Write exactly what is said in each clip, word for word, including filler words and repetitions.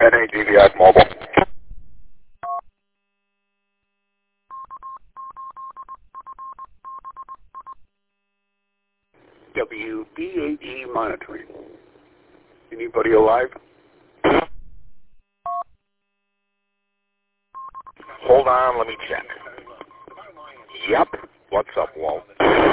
N A D V I Mobile. W B A D monitoring. Anybody alive? Hold on, let me check. Yep. What's up, Walt?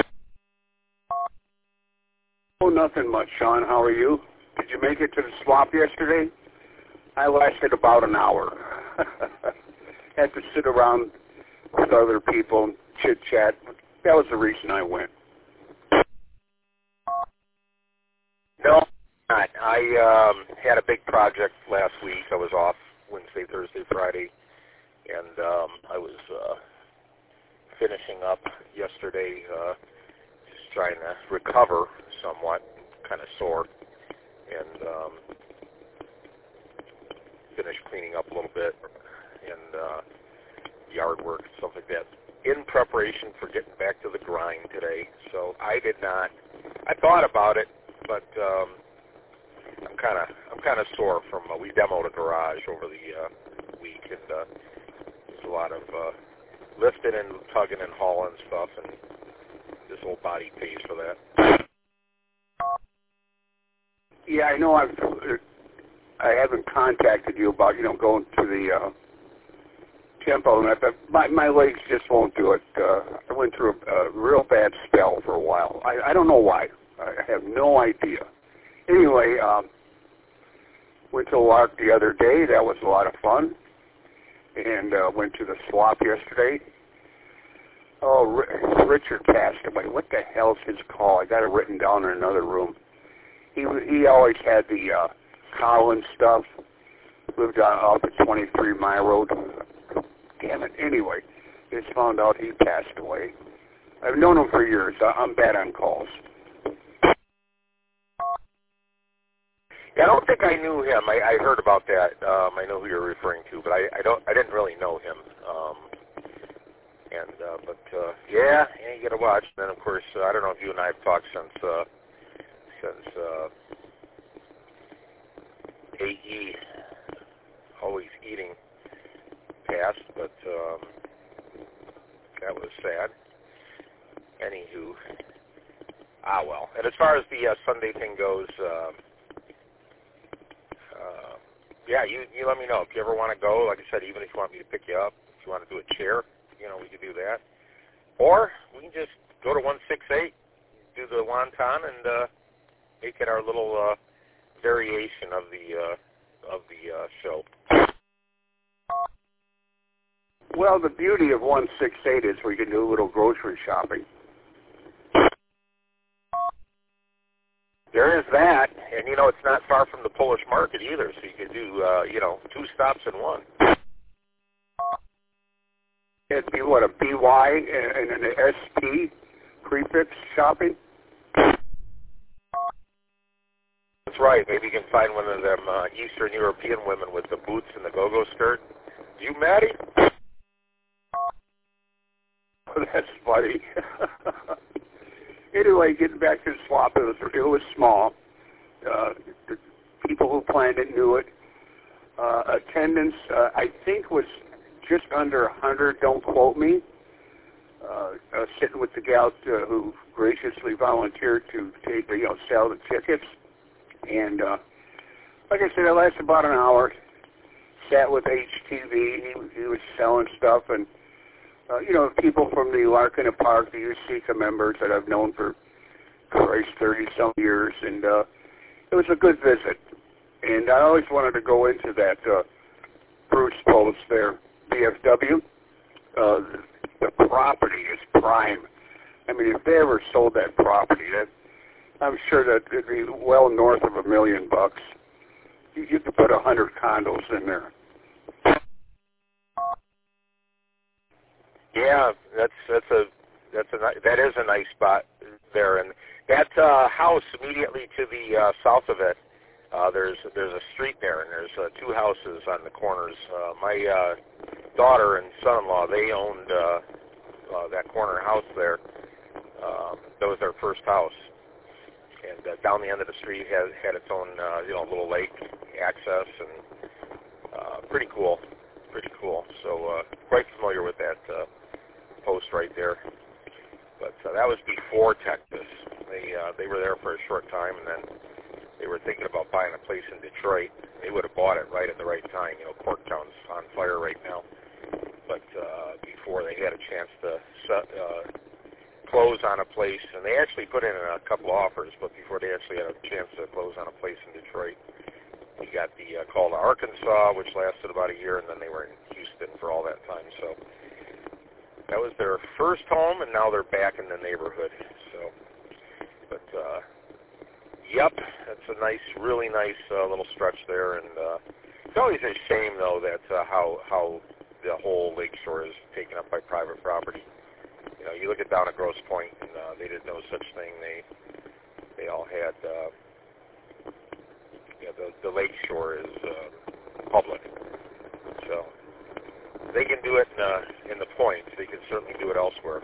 Oh, nothing much, Sean. How are you? Did you make it to the swap yesterday? I lasted about an hour. Had to sit around with other people and chit-chat. That was the reason I went. No, not. I um, had a big project last week. I was off Wednesday, Thursday, Friday, and um, I was uh, finishing up yesterday, uh, just trying to recover somewhat, kind of sore, and um, finish cleaning up a little bit, and uh, yard work, stuff like that, in preparation for getting back to the grind today. So I did not. I thought about it, but um, I'm kind of I'm kind of sore from. Uh, we demoed a garage over the uh, week, and uh, there's a lot of uh, lifting and tugging and hauling stuff, and this old body pays for that. Yeah, I know. I've I haven't contacted you about you know going to the uh, tempo, and I, but my my legs just won't do it. Uh, I went through a, a real bad spell for a while. I, I don't know why. I have no idea. Anyway, um, went to Lark the other day. That was a lot of fun. And uh, went to the swap yesterday. Oh, R- Richard passed away. What the hell's his call? I got it written down in another room. He he always had the uh, Collins stuff. Lived on off at twenty-three Mile Road. Damn it. Anyway, just found out he passed away. I've known him for years. I, I'm bad on calls. Yeah, I don't think I knew him. I, I heard about that. Um, I know who you're referring to, but I, I don't. I didn't really know him. Um, and uh, but uh, yeah, yeah, you got to watch. And then of course, uh, I don't know if you and I have talked since uh, since uh, A E always eating passed, but um, that was sad. Anywho, ah well. And as far as the uh, Sunday thing goes. Uh, Uh, yeah, you you let me know. If you ever want to go, like I said, even if you want me to pick you up, if you want to do a chair, you know, we can do that. Or we can just go to one sixty-eight, do the wonton, and uh, make it our little uh, variation of the uh, of the uh, show. Well, the beauty of one sixty-eight is we can do a little grocery shopping. There is that, and you know it's not far from the Polish market either, so you could do uh, you know two stops in one. It'd be what, a B Y and an S P prefix shopping? That's right. Maybe you can find one of them uh, Eastern European women with the boots and the go-go skirt. You, Maddie? That's funny. Anyway, getting back to the swap, it was, it was small. Uh, the people who planned it knew it. Uh, attendance, uh, I think, was just under one hundred. Don't quote me. Uh, uh, sitting with the gals uh, who graciously volunteered to take, you know, sell the tickets. And uh, like I said, it lasted about an hour. Sat with H T V. He, he was selling stuff, and Uh, you know, people from the Larkin Park, the U C C A members that I've known for, Christ, thirty-some years, and uh, it was a good visit. And I always wanted to go into that uh, Bruce Post there, B F W. Uh, the, the property is prime. I mean, if they ever sold that property, that I'm sure that it'd be well north of a million bucks. You, you could put a hundred condos in there. Yeah, that's that's a that's a that is a nice spot there, and that uh, house immediately to the uh, south of it. Uh, there's there's a street there, and there's uh, two houses on the corners. Uh, my uh, daughter and son-in-law, they owned uh, uh, that corner house there. Um, that was their first house, and uh, down the end of the street had had its own uh, you know little lake access, and uh, pretty cool, pretty cool. So uh, quite familiar with that uh, post right there. But uh, that was before Texas. They uh, they were there for a short time, and then they were thinking about buying a place in Detroit. They would have bought it right at the right time. You know, Corktown's on fire right now. But uh, before they had a chance to uh, close on a place, and they actually put in a couple offers, but before they actually had a chance to close on a place in Detroit, we got the uh, call to Arkansas, which lasted about a year, and then they were in Houston for all that time. So that was their first home, and now they're back in the neighborhood. So, but uh, yep, that's a nice, really nice uh, little stretch there, and uh, it's always a shame though that uh, how how the whole lakeshore is taken up by private property. You know, you look at down at Grosse Pointe, and uh, they did no such thing. They they all had, uh, you know, the, the lake shore is uh, public. So they can do it in, uh, in the Point. They can certainly do it elsewhere.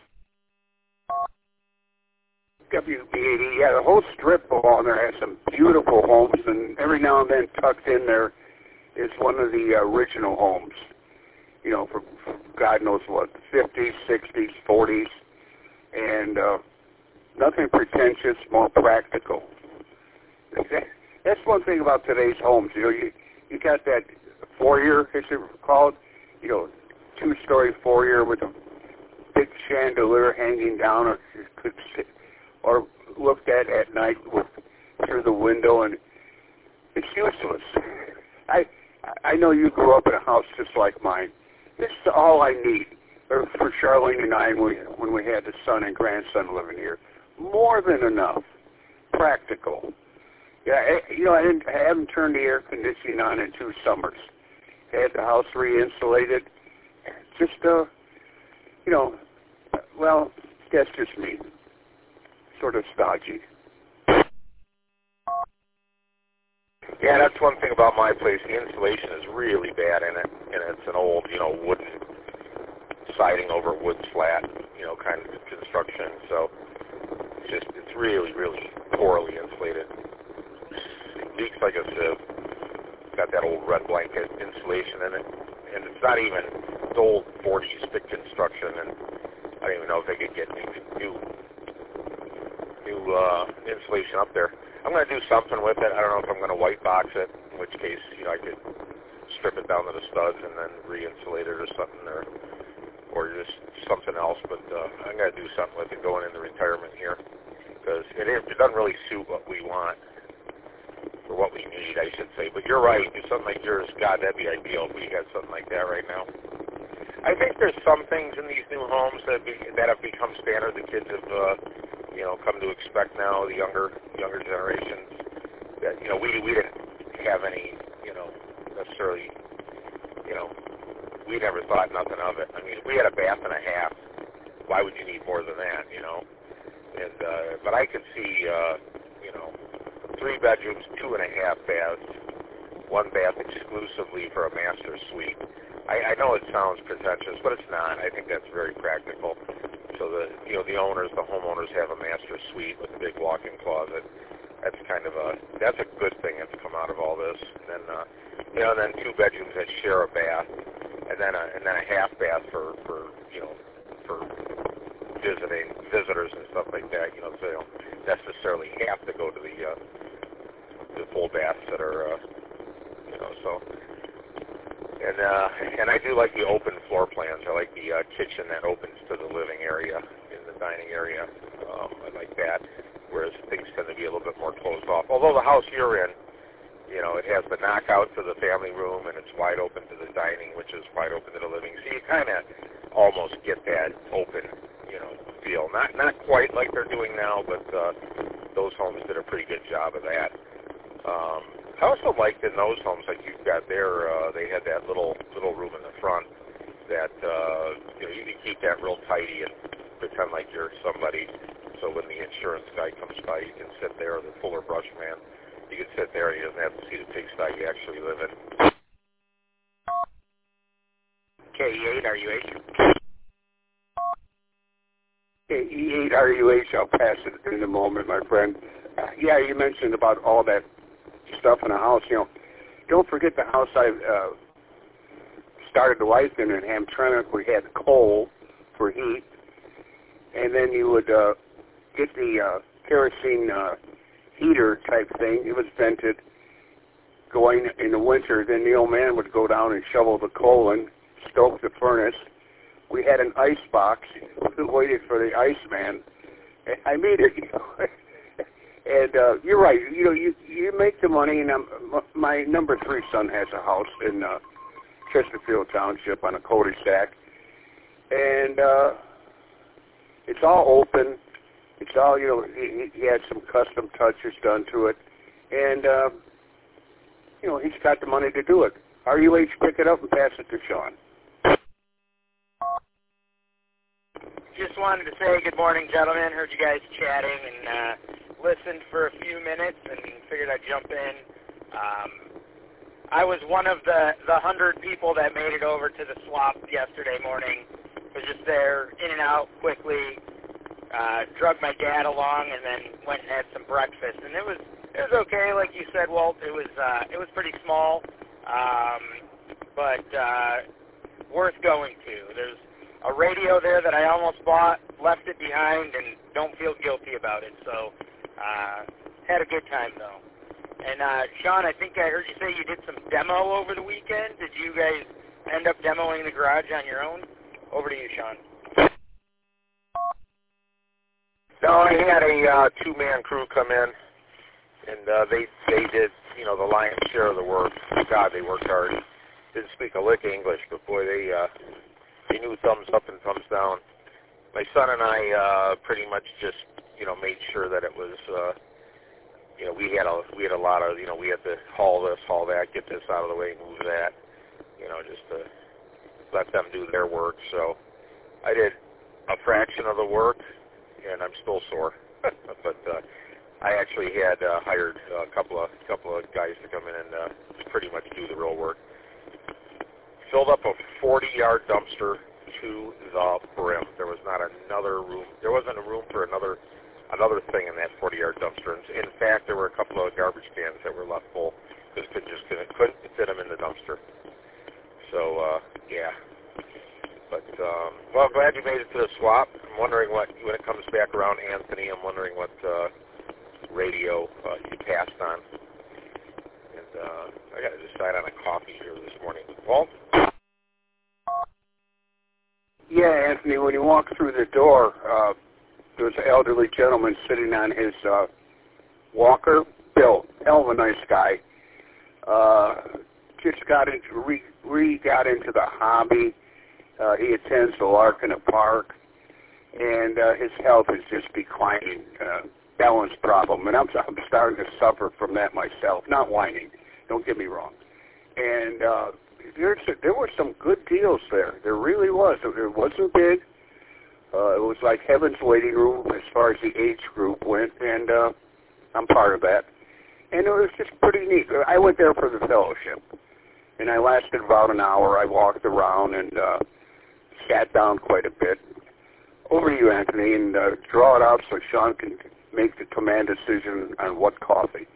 W B eighty, yeah, the whole strip along there has some beautiful homes, and every now and then tucked in there is one of the original homes. You know, for, for God knows what, fifties, sixties, forties, and uh, nothing pretentious, more practical. That's one thing about today's homes. You know, you you got that foyer, as it's called, you know, two-story foyer with a big chandelier hanging down, or you could sit, or looked at at night with through the window, and it's useless. I I know you grew up in a house just like mine. This is all I need or for Charlene and I when we, when we had the son and grandson living here. More than enough. Practical. Yeah, I, you know, I, didn't, I haven't turned the air conditioning on in two summers. Had the house re-insulated. Just, uh, you know, well, that's just me. Sort of stodgy. Yeah, that's one thing about my place. The insulation is really bad in it, and it's an old, you know, wooden siding over wood flat, you know, kind of construction. So it's just, it's really, really poorly insulated. It leaks like a sieve. It's got that old red blanket insulation in it, and it's not even, it's old forties thick construction, and I don't even know if they could get new, new, new uh, insulation up there. I'm going to do something with it. I don't know if I'm going to white box it, in which case, you know, I could strip it down to the studs and then re-insulate it or something, or or just something else. But uh, I'm going to do something with it going into retirement here, because it, it doesn't really suit what we want, or what we need, I should say. But you're right. Do something like yours. God, that'd be ideal if we had something like that right now. I think there's some things in these new homes that be, that have become standard. The kids have, uh, you know, come to expect now. The younger younger generations that, you know, we we didn't have any, you know, necessarily, you know, we never thought nothing of it. I mean, if we had a bath and a half, why would you need more than that, you know? And uh, but I could see, uh, you know, three bedrooms, two and a half baths, one bath exclusively for a master suite. I, I know it sounds pretentious, but it's not. I think that's very practical. So the you know the owners, the homeowners have a master suite with a big walk-in closet. That's kind of a that's a good thing that's come out of all this. And then uh, you know, and then two bedrooms that share a bath, and then a and then a half bath for for you know for visiting visitors and stuff like that. You know, so they don't necessarily have to go to the uh, the full baths that are uh, you know so. And uh, and I do like the open floor plans. I like the uh, kitchen that opens to the living area in the dining area. Um, I like that, whereas things tend to be a little bit more closed off. Although the house you're in, you know, it has the knockout to the family room, and it's wide open to the dining, which is wide open to the living. So you kind of almost get that open, you know, feel. Not not quite like they're doing now, but uh, those homes did a pretty good job of that. Um, I also liked in those homes, like you've got there, uh, they had that little little room in the front that uh, you know you can keep that real tidy and pretend like you're somebody. So when the insurance guy comes by, you can sit there, or the Fuller Brush man, you can sit there and he doesn't have to see the pigsty you actually live in. K E eight R U H. K E eight R U H, I'll pass it in a moment, my friend. Uh, yeah, you mentioned about all that stuff in the house. You know, don't forget the house I uh, started life in in Hamtramck. We had coal for heat, and then you would uh, get the uh, kerosene uh, heater type thing. It was vented going in the winter. Then the old man would go down and shovel the coal and stoke the furnace. We had an ice box. We waited for the ice man. I made it, you know. And uh, you're right. You know, you you make the money. And I'm, my number three son has a house in uh, Chesterfield Township on a cul-de-sac, and uh, it's all open. It's all, you know. He, he had some custom touches done to it, and uh, you know, he's got the money to do it. R U H, pick it up and pass it to Sean. Just wanted to say good morning, gentlemen. Heard you guys chatting and uh, listened for a few minutes and figured I'd jump in. Um, I was one of the, the hundred people that made it over to the swap yesterday morning. Was just there, in and out quickly, uh, drug my dad along, and then went and had some breakfast. And it was it was okay, like you said, Walt. It was uh, it was pretty small, um, but uh, worth going to. There's a radio there that I almost bought, left it behind, and don't feel guilty about it. So, uh, had a good time, though. And, uh, Sean, I think I heard you say you did some demo over the weekend. Did you guys end up demoing the garage on your own? Over to you, Sean. No, I had a uh, two-man crew come in, and uh, they they did, you know, the lion's share of the work. God, they worked hard. Didn't speak a lick of English, but, boy, they... Uh, They knew thumbs up and thumbs down. My son and I uh, pretty much just, you know, made sure that it was, uh, you know, we had a we had a lot of, you know, we had to haul this, haul that, get this out of the way, move that, you know, just to let them do their work. So I did a fraction of the work, and I'm still sore. but uh, I actually had uh, hired a couple of couple of guys to come in and uh, pretty much do the real work. Filled up a forty-yard dumpster to the brim. There was not another room. There wasn't a room for another another thing in that forty-yard dumpster. In fact, there were a couple of garbage cans that were left full because couldn't just couldn't, couldn't fit them in the dumpster. So uh, yeah. But um, well, glad you made it to the swap. I'm wondering what when it comes back around, Anthony. I'm wondering what uh, radio uh, you passed on. And uh, I got to decide on a coffee here this morning. Walt? Yeah, Anthony, when you walk through the door, uh, there was an elderly gentleman sitting on his uh, walker. Bill, hell of a nice guy. Uh, just got into, re, re got into the hobby. Uh, he attends the Larkin Park, and uh, his health is just declining. Uh, balance problem, and I'm, I'm starting to suffer from that myself. Not whining, don't get me wrong. And uh, there's a, there were some good deals there. There really was. It wasn't big. Uh, it was like heaven's waiting room as far as the age group went, and uh, I'm part of that. And it was just pretty neat. I went there for the fellowship, and I lasted about an hour. I walked around and uh, sat down quite a bit. Over to you, Anthony, and uh, draw it out so Sean can make the command decision on what coffee.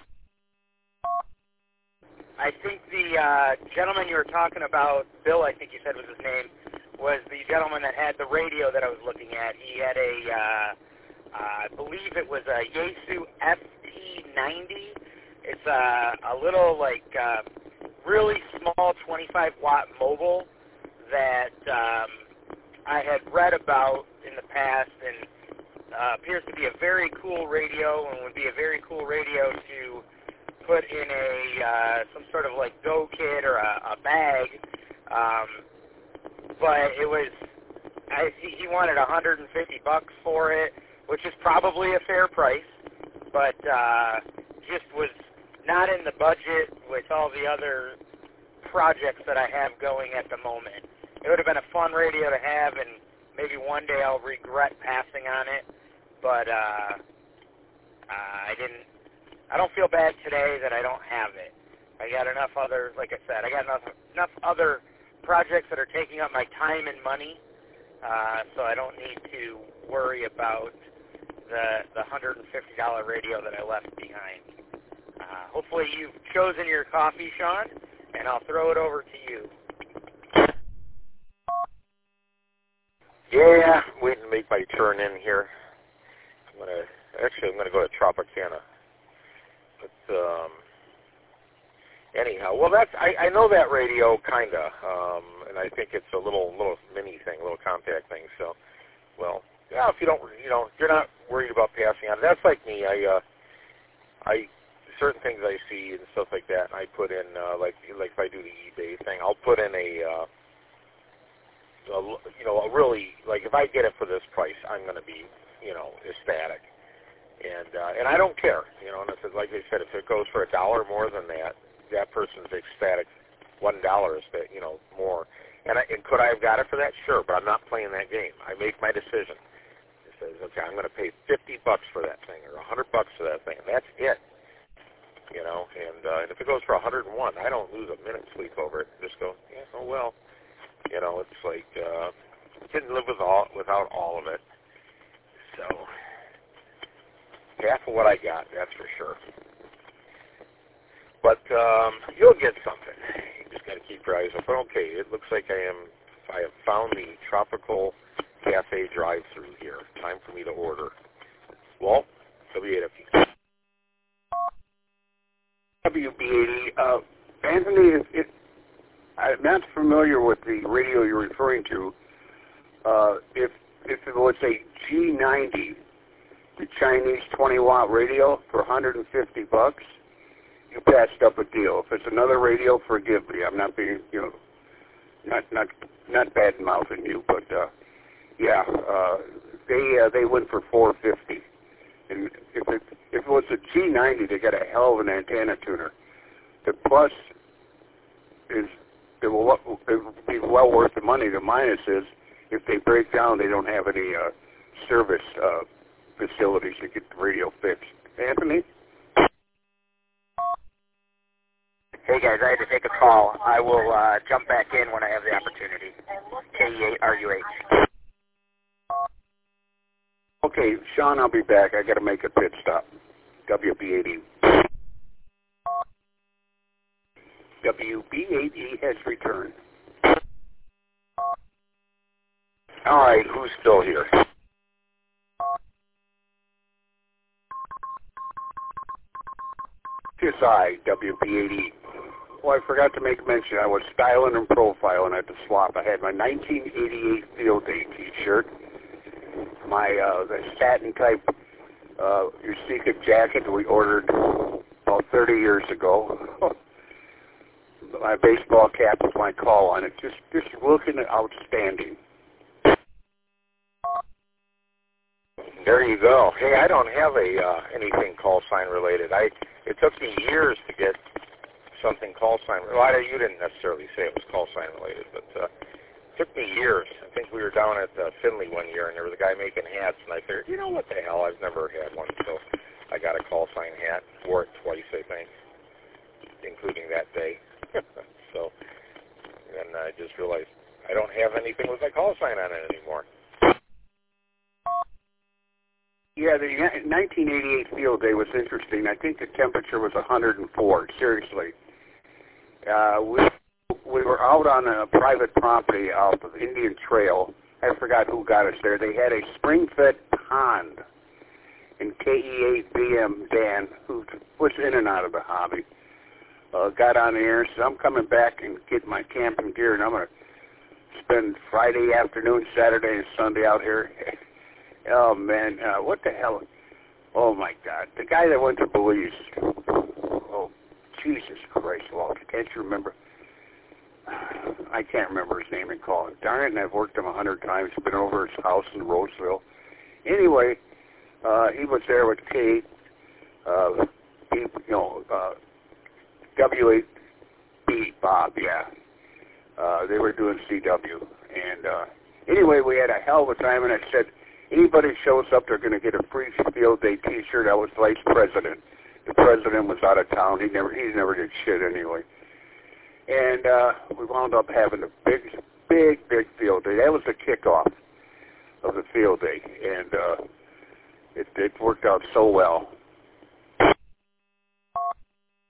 I think the uh, gentleman you were talking about, Bill, I think you said was his name, was the gentleman that had the radio that I was looking at. He had a, uh, uh, I believe it was a Yaesu F T ninety. It's a, a little, like, uh, really small twenty-five watt mobile that um, I had read about in the past, and Uh, appears to be a very cool radio, and would be a very cool radio to put in a uh, some sort of like go kit or a, a bag. Um, but it was, I he he wanted one hundred fifty bucks for it, which is probably a fair price, but uh, just was not in the budget with all the other projects that I have going at the moment. It would have been a fun radio to have, and maybe one day I'll regret passing on it. But uh, uh, I didn't. I don't feel bad today that I don't have it. I got enough other, like I said, I got enough enough other projects that are taking up my time and money, uh, so I don't need to worry about the the one hundred fifty dollar radio that I left behind. Uh, hopefully you've chosen your coffee, Sean, and I'll throw it over to you. Yeah, waiting to make my turn in here. I'm gonna actually I'm gonna go to Tropicana. But um, anyhow, well that's I, I know that radio kinda, um, and I think it's a little little mini thing, a little compact thing. So, well, yeah, if you don't, you know, you're not worried about passing on. That's like me. I uh, I certain things I see and stuff like that. I put in uh, like like if I do the eBay thing, I'll put in a. Uh, A, you know, a really, like, if I get it for this price, I'm going to be, you know, ecstatic. And uh, and I don't care, you know, and if it, like I said, if it goes for a dollar more than that, that person's ecstatic. One dollar is, that, you know, more. And, I, and could I have got it for that? Sure, but I'm not playing that game. I make my decision. It says, okay, I'm going to pay fifty bucks for that thing or one hundred bucks for that thing, and that's it. You know, and, uh, and if it goes for one hundred and one, I don't lose a minute's sleep over it. Just go, yeah, oh, well. You know, it's like uh, didn't live with all, without all of it. So half of what I got, that's for sure. But um, you'll get something. You just got to keep your eyes open. Okay, it looks like I am. I have found the Tropical Cafe drive-through here. Time for me to order. Walt, W eight F U. W B eighty. Uh, Anthony, it, it I'm not familiar with the radio you're referring to. Uh, if if it was a G ninety, the Chinese twenty watt radio for one hundred fifty bucks, you passed up a deal. If it's another radio, forgive me. I'm not being, you know, not not not bad mouthing you, but uh, yeah, uh, they uh, they went for four fifty. And if it if it was a G ninety, they got a hell of an antenna tuner. The plus is it will, it will be well worth the money. The minus is if they break down, they don't have any uh, service uh, facilities to get the radio fixed. Anthony? Hey guys, I had to take a call. I will uh, jump back in when I have the opportunity. K E A R U H. Okay, Sean, I'll be back. I got to make a pit stop. W B eighty. W B eighty has returned. All right, who's still here? Tis I, W B eighty. Well, I forgot to make mention. I was styling and profiling at the swap. I had my nineteen eighty-eight Field Day T-shirt, my uh, the satin type uh, Yusika jacket that we ordered about thirty years ago. My baseball cap with my call on it, just just looking outstanding. There you go. Hey, I don't have a uh, anything call sign related. I it took me years to get something call sign. Well, I, you didn't necessarily say it was call sign related, but uh, it took me years. I think we were down at uh, Finley one year, and there was a guy making hats, and I figured, you know what the hell? I've never had one, so I got a call sign hat. Wore it twice, I think, including that day. So, and I just realized I don't have anything with my call sign on it anymore. Yeah, the nineteen eighty-eight Field Day was interesting. I think the temperature was one hundred four, seriously. Uh, we, we were out on a private property off of Indian Trail. I forgot who got us there. They had a spring-fed pond. And K E eight B M Dan, who was in and out of the hobby, uh, got on the air and said, I'm coming back and get my camping gear, and I'm going to spend Friday afternoon, Saturday, and Sunday out here. Oh, man, uh, what the hell? Oh, my God. The guy that went to Belize. Oh, Jesus Christ, Walter. Can't you remember? I can't remember his name and call him. Darn it, and I've worked him a hundred times. Been over his house in Roseville. Anyway, uh, he was there with Kate, uh, he, you know, uh, W eight B, Bob, yeah. Uh, they were doing C W. And uh, anyway, we had a hell of a time, and I said, anybody shows up, they're going to get a free Field Day T-shirt. I was vice president. The president was out of town. He never, he never did shit anyway. And uh, we wound up having a big, big, big Field Day. That was the kickoff of the Field Day, and uh, it, it worked out so well.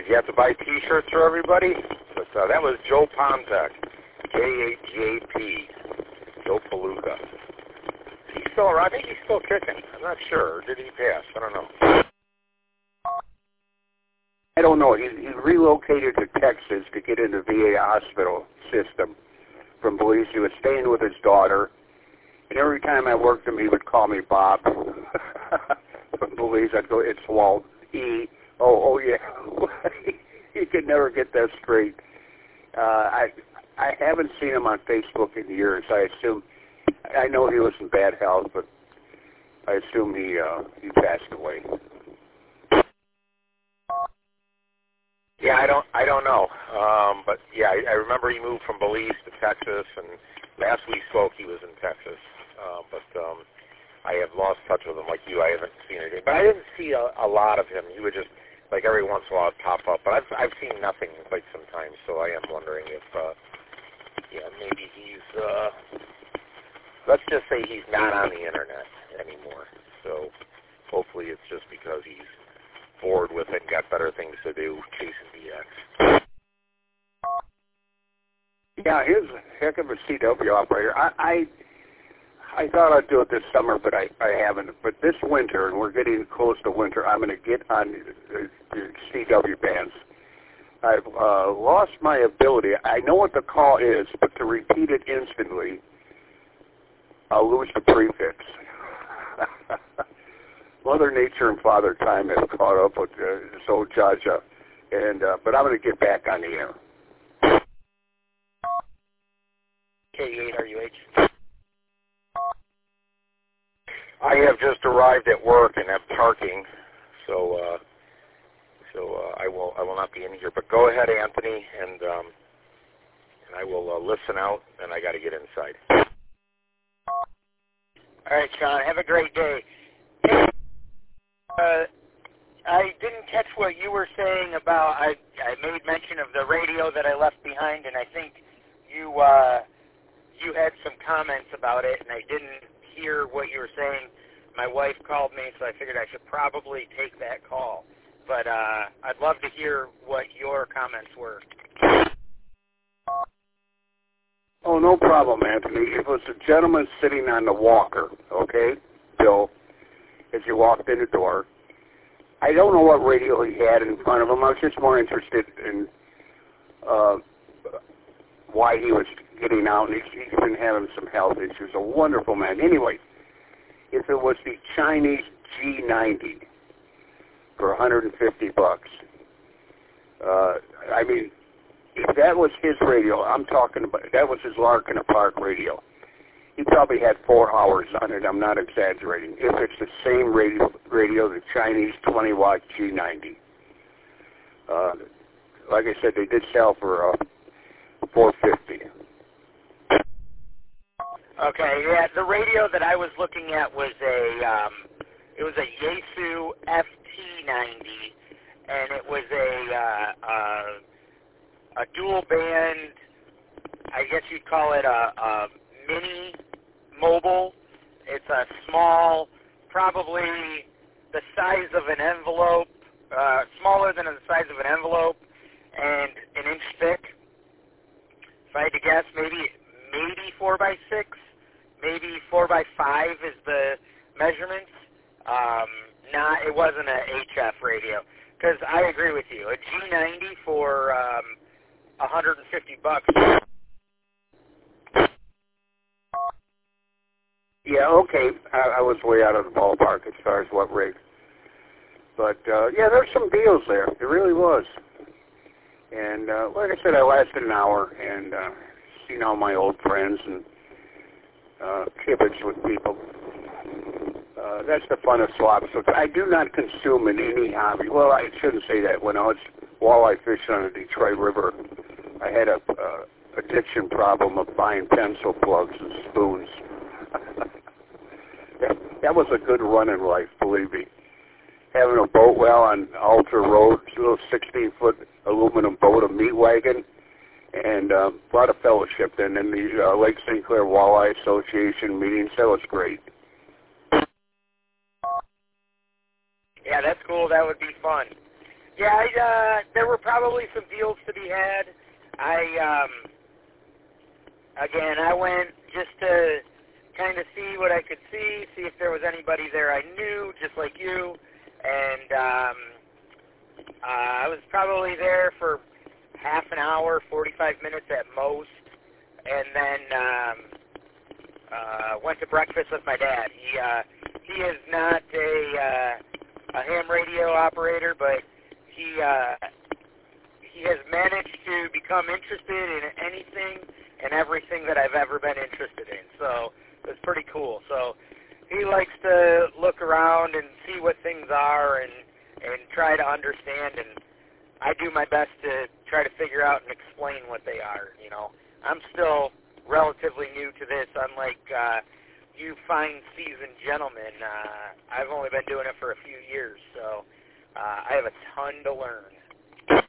you have to buy T-shirts for everybody? But uh, that was Joe Pontek, J A J P, Joe Palooka. He's still around. I think he's still kicking. I'm not sure. Or did he pass? I don't know. I don't know. He, he relocated to Texas to get in the V A hospital system from Belize. He was staying with his daughter, and every time I worked him, he would call me Bob. From Belize, I'd go, it's Walt. E. Oh, oh yeah. He could never get that straight. Uh, I I haven't seen him on Facebook in years. I assume, I know he was in bad health, but I assume he uh, he passed away. Yeah, I don't, I don't know, um, but yeah, I, I remember he moved from Belize to Texas, and last we spoke, he was in Texas. Uh, but um, I have lost touch with him, like you. I haven't seen anything, but I didn't see a, a lot of him. He would just, like every once in a while, pop up. But I've, I've seen nothing in quite some time, so I am wondering if, uh, yeah, maybe he's. Uh, let's just say he's not on the internet anymore. So hopefully, it's just because he's bored with it and got better things to do, chasing D X. Yeah, he's a heck of a C W operator. I, I I thought I'd do it this summer, but I, I haven't. But this winter, and we're getting close to winter, I'm going to get on the, the C W bands. I've uh, lost my ability. I know what the call is, but to repeat it instantly, I'll lose the prefix. Mother Nature and Father Time have caught up with uh, this old Jaja, and uh, but I'm going to get back on the air. K eight R U H. I have just arrived at work and I'm parking, so uh, so uh, I will I will not be in here. But go ahead, Anthony, and um, and I will uh, listen out. And I got to get inside. All right, Sean. Have a great day. Uh, I didn't catch what you were saying about. I I made mention of the radio that I left behind, and I think you uh, you had some comments about it, and I didn't hear what you were saying. My wife called me, so I figured I should probably take that call. But uh, I'd love to hear what your comments were. Oh, no problem, Anthony. It was a gentleman sitting on the walker, okay, Bill, as you walked in the door. I don't know what radio he had in front of him. I was just more interested in uh, why he was getting out, and he's, he's been having some health issues. A wonderful man. Anyway, if it was the Chinese G ninety for one hundred fifty bucks, uh, I mean, if that was his radio, I'm talking about, that was his Lark in the Park radio. He probably had four hours on it. I'm not exaggerating. If it's the same radio, radio the Chinese twenty watt G ninety. Uh, like I said, they did sell for uh, four hundred fifty dollars. Okay, yeah, the radio that I was looking at was a, um, it was a Yaesu F T ninety, and it was a, uh, uh, a dual band, I guess you'd call it a, a mini mobile. It's a small, probably the size of an envelope, uh, smaller than the size of an envelope, and an inch thick. If I had to guess, maybe maybe four by six, maybe four by five is the measurements. Um, not, it wasn't a H F radio. Because I agree with you, a G ninety for um, one hundred fifty bucks. Yeah, okay. I, I was way out of the ballpark as far as what rate. But, uh, yeah, there's some deals there. There really was. And, uh, like I said, I lasted an hour and uh, seen all my old friends and uh, kibitz with people. Uh, that's the fun of swap. So I do not consume in any hobby. Well, I shouldn't say that. When I was walleye fishing on the Detroit River, I had a uh, addiction problem of buying pencil plugs and spoons. that, that was a good run in life, believe me. Having a boat well on Alter Road, a little sixteen-foot aluminum boat, a meat wagon, and uh, a lot of fellowship. And then the uh, Lake Saint Clair Walleye Association meetings, that was great. Yeah, that's cool. That would be fun. Yeah, I, uh, there were probably some deals to be had. I, um, again, I went just to kind of see what I could see, see if there was anybody there I knew, just like you. And um, uh, I was probably there for half an hour, forty-five minutes at most, and then um, uh, went to breakfast with my dad. He uh, he is not a uh, a ham radio operator, but he uh, he has managed to become interested in anything and everything that I've ever been interested in. So it was pretty cool. So he likes to look around and see what things are and and try to understand, and I do my best to try to figure out and explain what they are. You know, I'm still relatively new to this, unlike uh, you fine seasoned gentlemen. Uh, I've only been doing it for a few years, so uh, I have a ton to learn.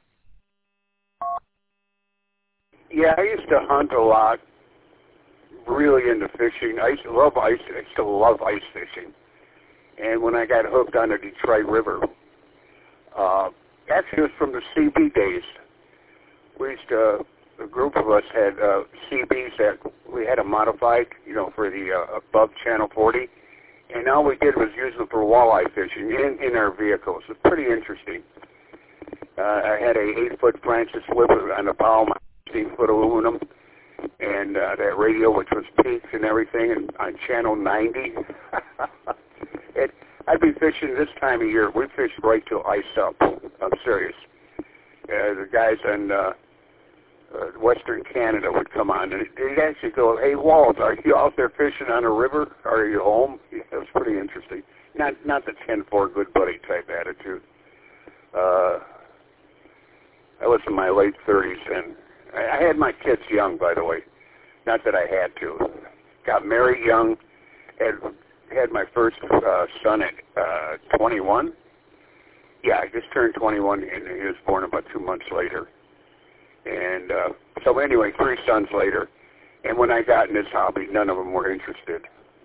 Yeah, I used to hunt a lot, really into fishing. I used to love ice. I still love ice fishing. And when I got hooked on the Detroit River, uh, actually it was from the C B days. We used to, a group of us had uh, C Bs that we had them modified, you know, for the uh, above Channel forty. And all we did was use them for walleye fishing in, in our vehicles. It was pretty interesting. Uh, I had a eight-foot Francis Whipper on the bow, my sixteen-foot aluminum, and uh, that radio, which was peaks and everything, and on Channel ninety. it, I'd be fishing this time of year. We fished right till ice up. I'm serious. Uh, the guys in uh, uh, Western Canada would come on, and they'd actually go, "Hey, Walt, are you out there fishing on a river? Are you home?" Yeah, it was pretty interesting. Not not the ten four good buddy type attitude. Uh, I was in my late thirties, and I, I had my kids young, by the way. Not that I had to. Got married young. Had had my first uh, son at uh, twenty-one. Yeah, I just turned twenty-one, and he was born about two months later. And uh, so anyway, three sons later. And when I got in this hobby, none of them were interested.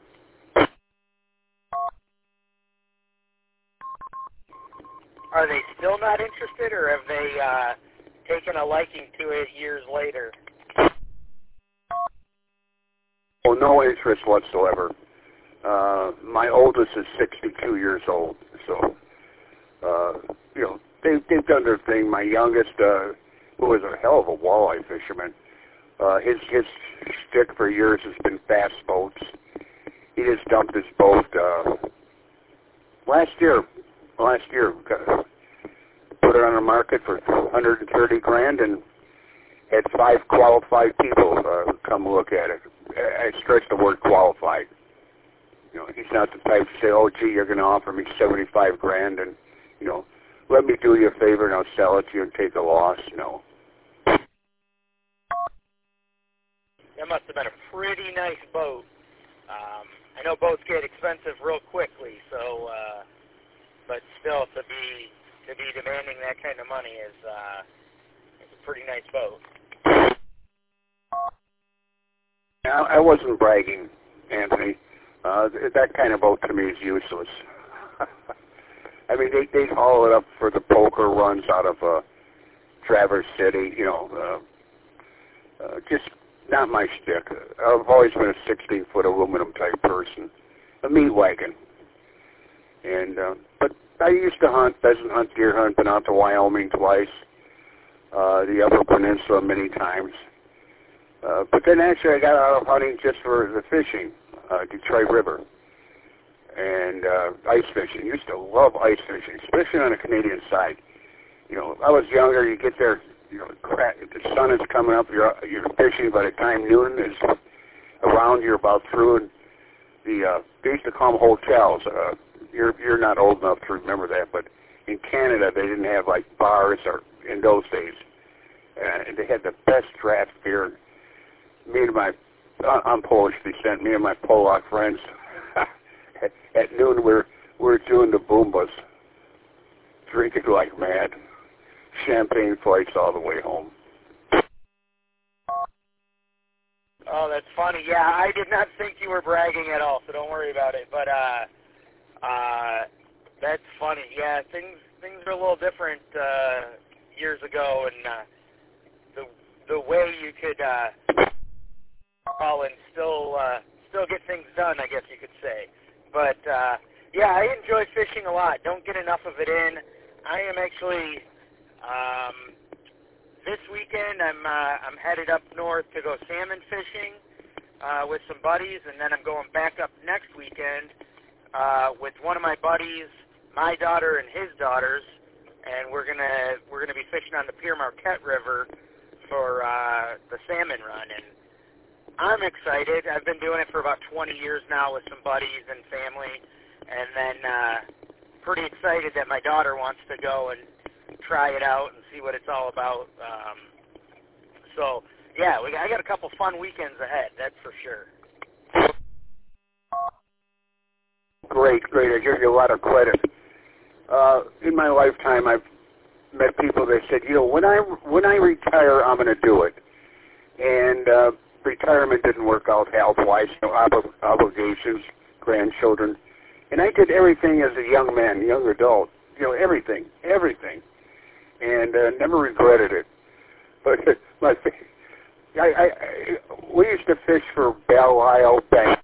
Are they still not interested, or have they uh, taken a liking to it years later? Oh, no interest whatsoever. Uh, my oldest is sixty-two years old, so, uh, you know, they, they've done their thing. My youngest, uh, who was a hell of a walleye fisherman, uh, his, his shtick for years has been fast boats. He just dumped his boat, uh, last year, last year, uh, put it on the market for one hundred thirty grand and had five qualified people uh, come look at it. I stretch the word qualified. You know, he's not the type to say, "Oh, gee, you're going to offer me seventy-five grand, and you know, let me do you a favor and I'll sell it to you and take a loss." No. That must have been a pretty nice boat. Um, I know boats get expensive real quickly, so, uh, but still, to be to be demanding that kind of money is uh, is a pretty nice boat. I wasn't bragging, Anthony. Uh, that kind of boat to me is useless. I mean, they they haul it up for the poker runs out of uh, Traverse City. You know, uh, uh, just not my shtick. I've always been a sixteen-foot aluminum type person, a meat wagon. And uh, but I used to hunt, pheasant hunt, deer hunt, been out to Wyoming twice, uh, the Upper Peninsula many times. Uh, but then actually I got out of hunting just for the fishing, uh, Detroit River, and uh, ice fishing. Used to love ice fishing, especially on the Canadian side. You know, I was younger. You get there, you know, crack, the sun is coming up. You're you're fishing by the time noon is around. You're about through, and the uh, they used to call them hotels. Uh, you're you're not old enough to remember that, but in Canada they didn't have like bars or in those days, uh, and they had the best draft beer. Me and my, I'm Polish descent, me and my Polak friends, at, at noon we're, we're doing the Boombas, drinking like mad, champagne flights all the way home. Oh, that's funny. Yeah, I did not think you were bragging at all, so don't worry about it. But uh, uh, that's funny. Yeah, things things are a little different uh, years ago, and uh, the the way you could uh, call and still uh, still get things done, I guess you could say. But uh, yeah, I enjoy fishing a lot. Don't get enough of it in. I am actually um, this weekend. I'm uh, I'm headed up north to go salmon fishing uh, with some buddies, and then I'm going back up next weekend uh, with one of my buddies, my daughter, and his daughters, and we're gonna we're gonna be fishing on the Pere Marquette River for uh, the salmon run. And I'm excited. I've been doing it for about twenty years now with some buddies and family, and then uh, pretty excited that my daughter wants to go and try it out and see what it's all about. Um, so, yeah, we, I got a couple fun weekends ahead, that's for sure. Great, great. I give you a lot of credit. Uh, in my lifetime, I've met people that said, you know, when I when I retire, I'm going to do it. And uh, retirement didn't work out health-wise, you know, ob- obligations, grandchildren. And I did everything as a young man, young adult, you know, everything, everything. And uh, never regretted it. But my, I, I, I, we used to fish for Belle Isle Bank.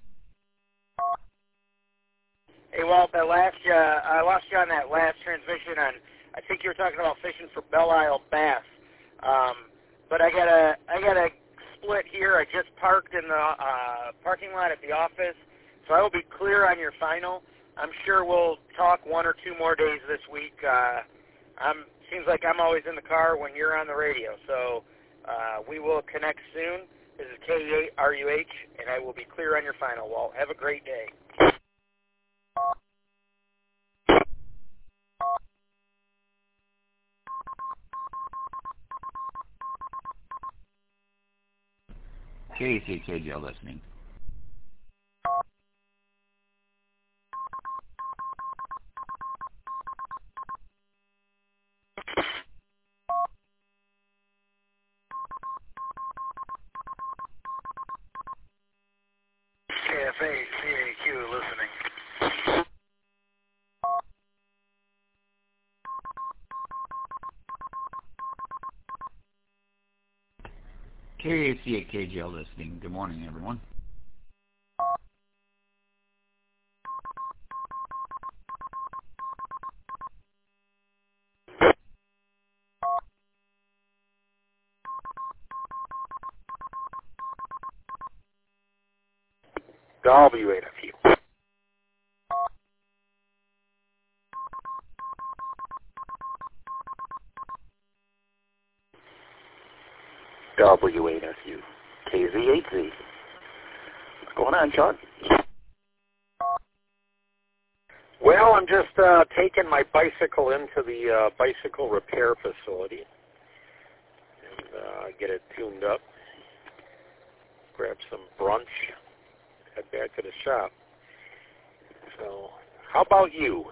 Hey, Walt, that last, uh, I lost you on that last transmission on, I think you were talking about fishing for Belle Isle bass. Um, but I got a, I got a split here. I just parked in the uh, parking lot at the office, so I will be clear on your final. I'm sure we'll talk one or two more days this week. Uh, I'm seems like I'm always in the car when you're on the radio, so uh, we will connect soon. This is K E eight R U H, and I will be clear on your final, Walt. Have a great day. K A C H A J L listening. K F A C A Q listening. K A C H A J L listening. Good morning, everyone. W eight F U. W eight F U. K Z eight Z. What's going on, Sean? Well, I'm just uh, taking my bicycle into the uh, bicycle repair facility and uh, get it tuned up, grab some brunch, head back to the shop. So, how about you?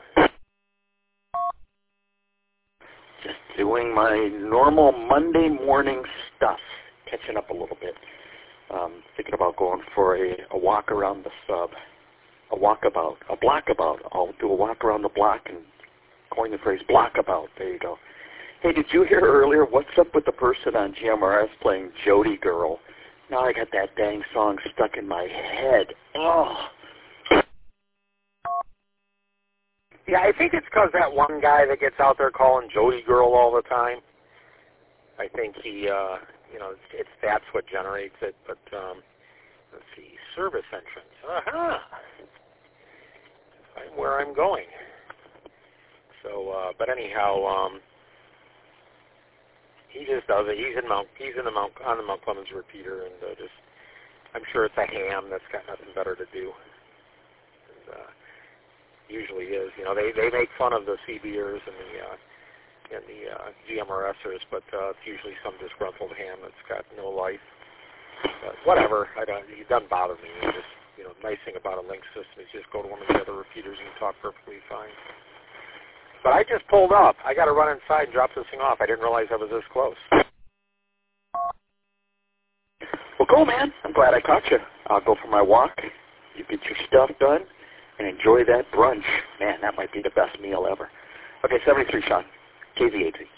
Just doing my normal Monday morning stuff, catching up a little bit. Um, thinking about going for a, a walk around the sub, a walkabout, a blockabout. I'll do a walk around the block and coin the phrase blockabout. There you go. Hey, did you hear earlier what's up with the person on G M R S playing Jody Girl? Now I got that dang song stuck in my head. Oh. Yeah, I think it's because that one guy that gets out there calling Jody Girl all the time. I think he, uh, you know, it's, it's that's what generates it. But um, let's see, service entrance. Aha! I'm where I'm going. So, uh, but anyhow, um, he just does it. He's in Mount. He's in the Mount on the Mount Clemens repeater, and uh, just I'm sure it's a ham that's got nothing better to do. And, uh, usually is. You know, they they make fun of the C Bers and the uh, and the uh, G M R Sers, but uh, it's usually some disgruntled ham that's got no life. But whatever, I don't. It doesn't bother me. It just, you know, the nice thing about a link system is just go to one of the other repeaters and you talk perfectly fine. But I just pulled up. I got to run inside and drop this thing off. I didn't realize I was this close. Well, cool, man. I'm glad I caught you. I'll go for my walk. You get your stuff done and enjoy that brunch. Man, that might be the best meal ever. Okay, seventy-three, Sean. K Z eight Z.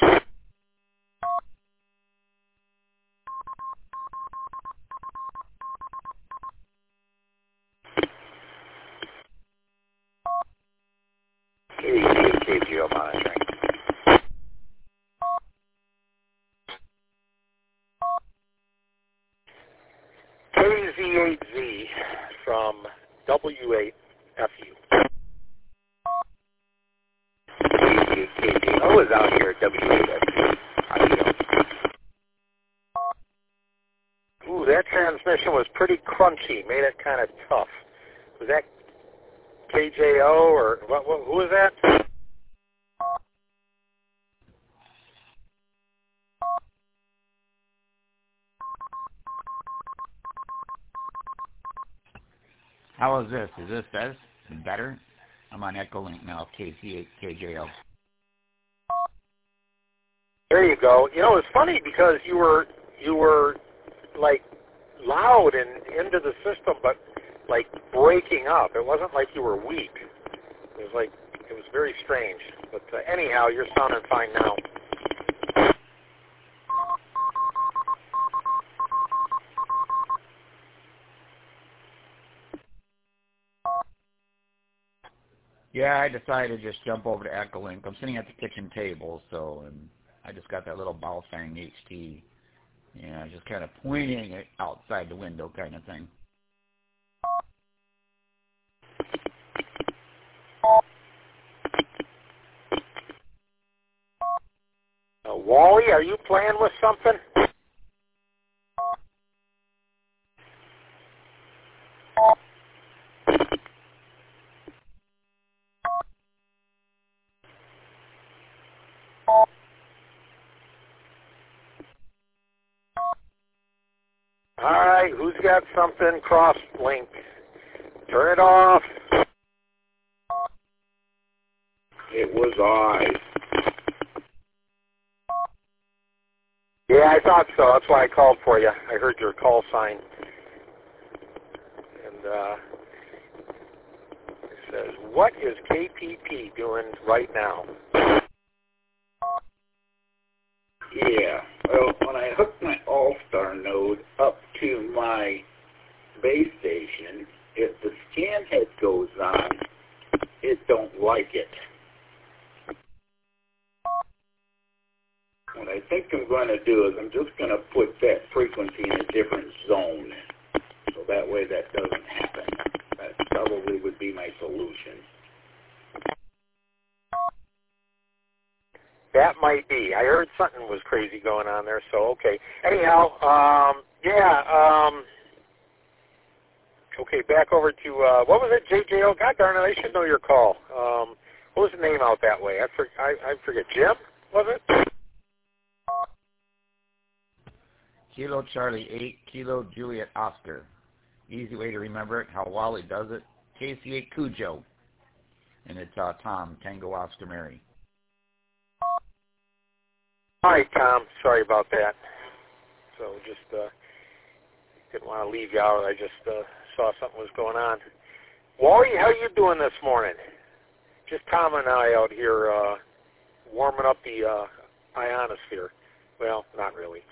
K Z eight K G O monitoring. K Z eight Z from W eight F U. K Z eight K G O is out here at W eight F U. How you doing? Ooh, that transmission was pretty crunchy. Made it kind of tough. Was that K J O or what? what who was that? How is this? Is this better? Better? I'm on Echolink now, K C eight K J L. There you go. You know, it's funny because you were you were like loud and into the system, but like breaking up. It wasn't like you were weak. It was like it was very strange. But uh, anyhow, you're sounding fine now. Yeah, I decided to just jump over to Echolink. I'm sitting at the kitchen table, so and I just got that little Baofeng H T. Yeah, just kind of pointing it outside the window kind of thing. Uh, Wally, are you playing with something? All right, who's got something cross-link? Turn it off. It was I. Yeah, I thought so. That's why I called for you. I heard your call sign. And uh, it says, what is K P P doing right now? Yeah. Well, when I hook my All-Star node up to my base station, if the scan head goes on, it don't like it. What I think I'm going to do is I'm just going to put that frequency in a different zone, so that way that doesn't happen. That probably would be my solution. That might be. I heard something was crazy going on there, so okay. Anyhow, um, yeah, um, okay, back over to, uh, what was it, J J O? God darn it, I should know your call. Um, what was the name out that way? I, for, I, I forget. Jim, was it? Kilo Charlie eight, Kilo Juliet Oscar. Easy way to remember it, how Wally does it. K C eight Cujo. And it's uh, Tom, Tango Oscar Mary. All right, Tom. Sorry about that. So just uh, didn't want to leave you out. I just uh, saw something was going on. Wally, how you doing this morning? Just Tom and I out here uh, warming up the uh, ionosphere. Well, not really.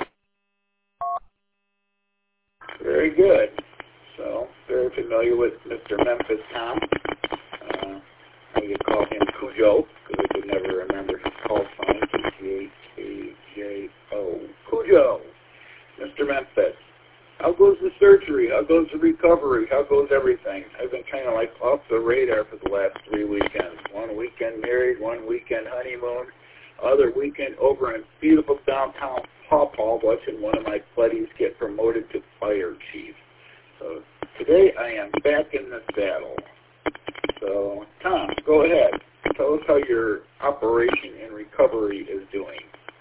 Very good. So, very familiar with Mister Memphis Tom. Uh, I would call him Cujo, because I could never remember his call sign, K C H A J O. Cujo, Mister Memphis. How goes the surgery? How goes the recovery? How goes everything? I've been kind of like off the radar for the last three weekends. One weekend married, one weekend honeymoon, other weekend over in beautiful downtown Paw Paw watching one of my buddies get promoted to fire chief. So today I am back in the saddle. So, Tom, go ahead. Tell us how your operation and recovery is doing.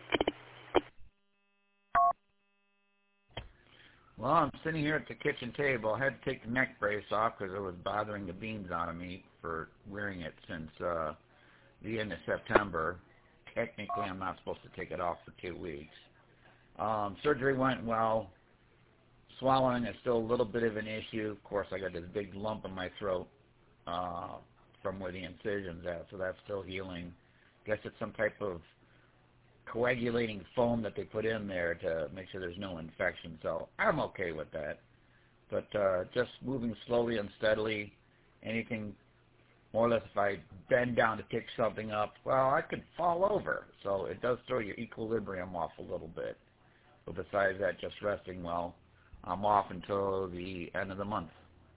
Well, I'm sitting here at the kitchen table. I had to take the neck brace off because it was bothering the beans out of me for wearing it since uh, the end of September. Technically, I'm not supposed to take it off for two weeks. Um, surgery went well. Swallowing is still a little bit of an issue. Of course, I got this big lump in my throat uh, from where the incision's at, so that's still healing. guess it's some type of coagulating foam that they put in there to make sure there's no infection. So I'm okay with that. But uh, just moving slowly and steadily, anything more or less if I bend down to pick something up, well, I could fall over. So it does throw your equilibrium off a little bit. But besides that, just resting well, I'm off until the end of the month.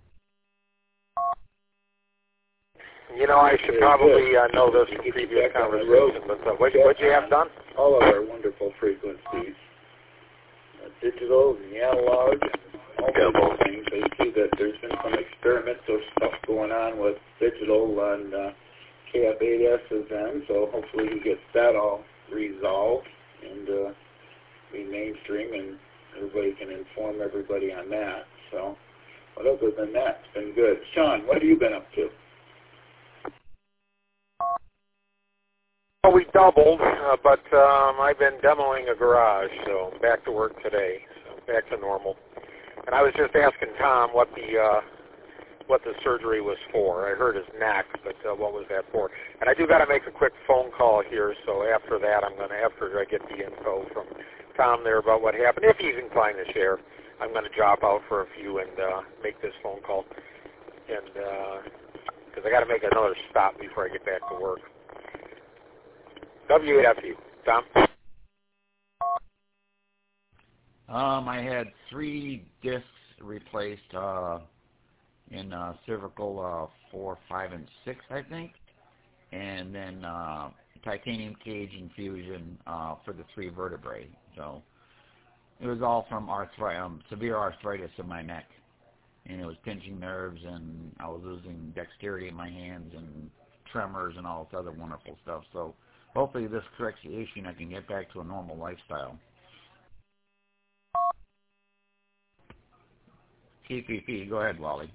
You know, I should probably uh, know this from previous conversation, but uh, what what'd you have done? All of our wonderful frequencies, uh, digital and analog, and all those things. I see that there's been some experimental stuff going on with digital on uh, K F eight S S N, so hopefully he gets that all resolved and uh, be mainstream, and everybody can inform everybody on that. So, but other than that, it's been good. Sean, what have you been up to? Well, we doubled, uh, but um, I've been demoing a garage, so back to work today, so back to normal. And I was just asking Tom what the uh, what the surgery was for. I heard his neck, but uh, what was that for? And I do got to make a quick phone call here, so after that, I'm going to, after I get the info from Tom there about what happened, if he's inclined to share, I'm going to drop out for a few and uh, make this phone call, and because uh, I got to make another stop before I get back to work. W F U, Tom? Um, I had three discs replaced uh, in uh, cervical uh, four, five, and six, I think, and then uh, titanium cage infusion uh, for the three vertebrae. So it was all from arthritis, um, severe arthritis in my neck, and it was pinching nerves, and I was losing dexterity in my hands and tremors and all this other wonderful stuff. So hopefully this corrects the issue and I can get back to a normal lifestyle. T P P, go ahead, Wally.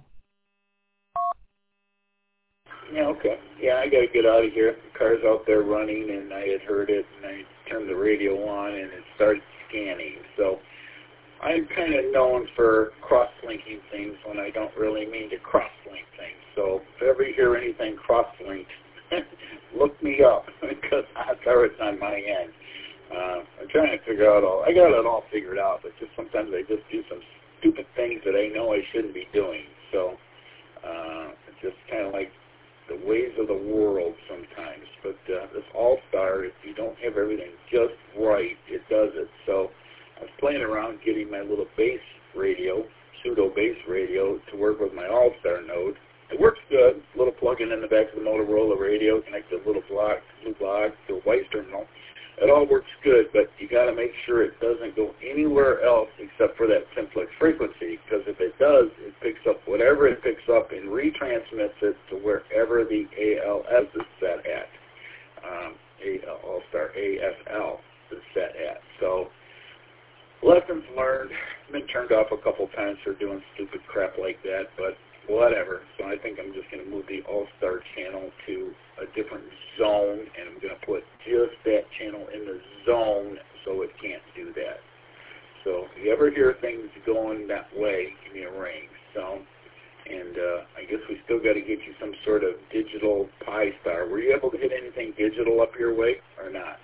Yeah, okay. Yeah, I got to get out of here. The car's out there running, and I had heard it, and I turned the radio on, and it started scanning. So I'm kind of known for cross-linking things when I don't really mean to cross-link things. So if you ever hear anything cross-linked, look me up, because odds are it's on my end. Uh, I'm trying to figure out all, I got it all figured out, but just sometimes I just do some stupid things that I know I shouldn't be doing. So uh, it's just kind of like the ways of the world sometimes. But uh, this All-Star, if you don't have everything just right, it does it. So I was playing around getting my little bass radio, pseudo bass radio, to work with my All-Star node. It works good. A little plug-in in the back of the Motorola radio, connect the little block, blue block to a Weiss terminal. It all works good, but you got to make sure it doesn't go anywhere else except for that simplex frequency, because if it does, it picks up whatever it picks up and retransmits it to wherever the A L S is set at. Um, A L, All-Star A S L is set at. So lessons learned. Been turned off a couple times for doing stupid crap like that, but whatever. So I think I'm just going to move the All-Star channel to a different zone, and I'm going to put just that channel in the zone so it can't do that. So if you ever hear things going that way, give me a ring. So, and uh, I guess we still got to get you some sort of digital Pi Star. Were you able to hit anything digital up your way or not?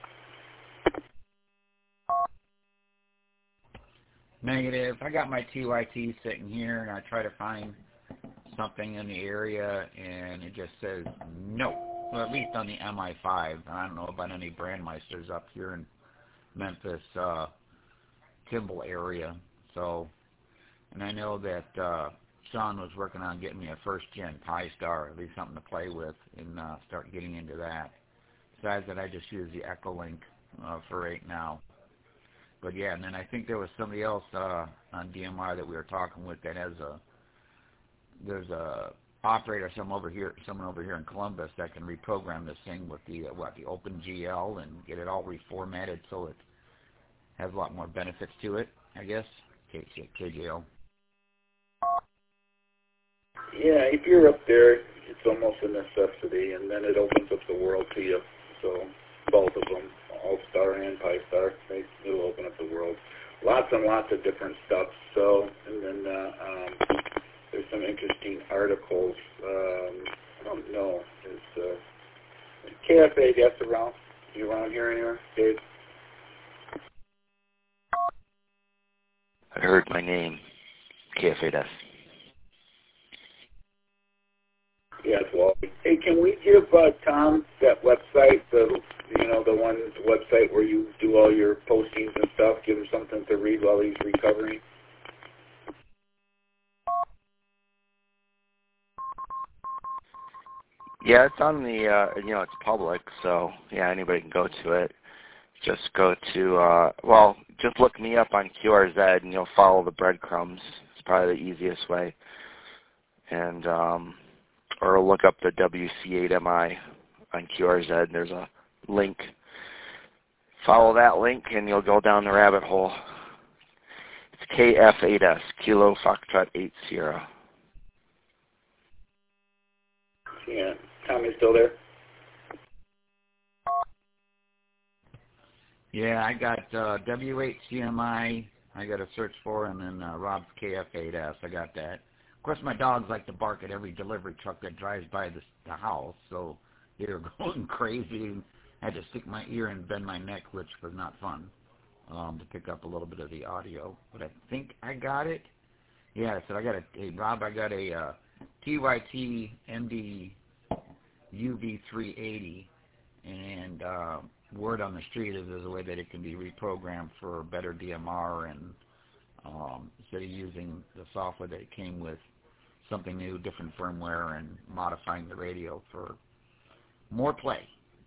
Negative. I got my T Y T sitting here, and I try to find something in the area, and it just says no. Well, at least on the M I five. I don't know about any Brandmeisters up here in Memphis, uh, Kimball area. So, and I know that uh, Sean was working on getting me a first-gen Pi Star, at least something to play with, and uh, start getting into that. Besides that, I just use the Echolink uh, for right now. But yeah, and then I think there was somebody else uh, on D M R that we were talking with that has a, there's a operator, some over here, someone over here in Columbus that can reprogram this thing with the uh, what the OpenGL and get it all reformatted so it has a lot more benefits to it, I guess. K J L. Yeah, if you're up there, it's almost a necessity, and then it opens up the world to you. So both of them, All-Star and Pi Star, they, it'll open up the world. Lots and lots of different stuff. So, and then uh, um, there's some interesting articles. Um, I don't know. There's, uh, K F A D S around? You around here anywhere, Dave? I heard my name, K F A D S. Yes, well, hey, can we give uh, Tom that website, the you know the one the website where you do all your postings and stuff? Give him something to read while he's recovering. Yeah, it's on the, uh, you know, it's public, so, yeah, anybody can go to it. Just go to, uh, well, just look me up on Q R Z and you'll follow the breadcrumbs. It's probably the easiest way. And, um, or look up the W C eight M I on Q R Z. There's a link. Follow that link and you'll go down the rabbit hole. It's K F eight S, Kilo Foxtrot eight Sierra. Yeah. Tommy's still there? Yeah, I got uh, W eight C M I. I got to search for, and then uh, Rob's K F eight S. I got that. Of course, my dogs like to bark at every delivery truck that drives by the, the house, so they were going crazy. I had to stick my ear and bend my neck, which was not fun, um, to pick up a little bit of the audio. But I think I got it. Yeah, I said I got a, hey, Rob, I got a uh, T Y T M D U V three eighty, and uh, word on the street is there's a way that it can be reprogrammed for better D M R, and um, instead of using the software that it came with, something new, different firmware, and modifying the radio for more play.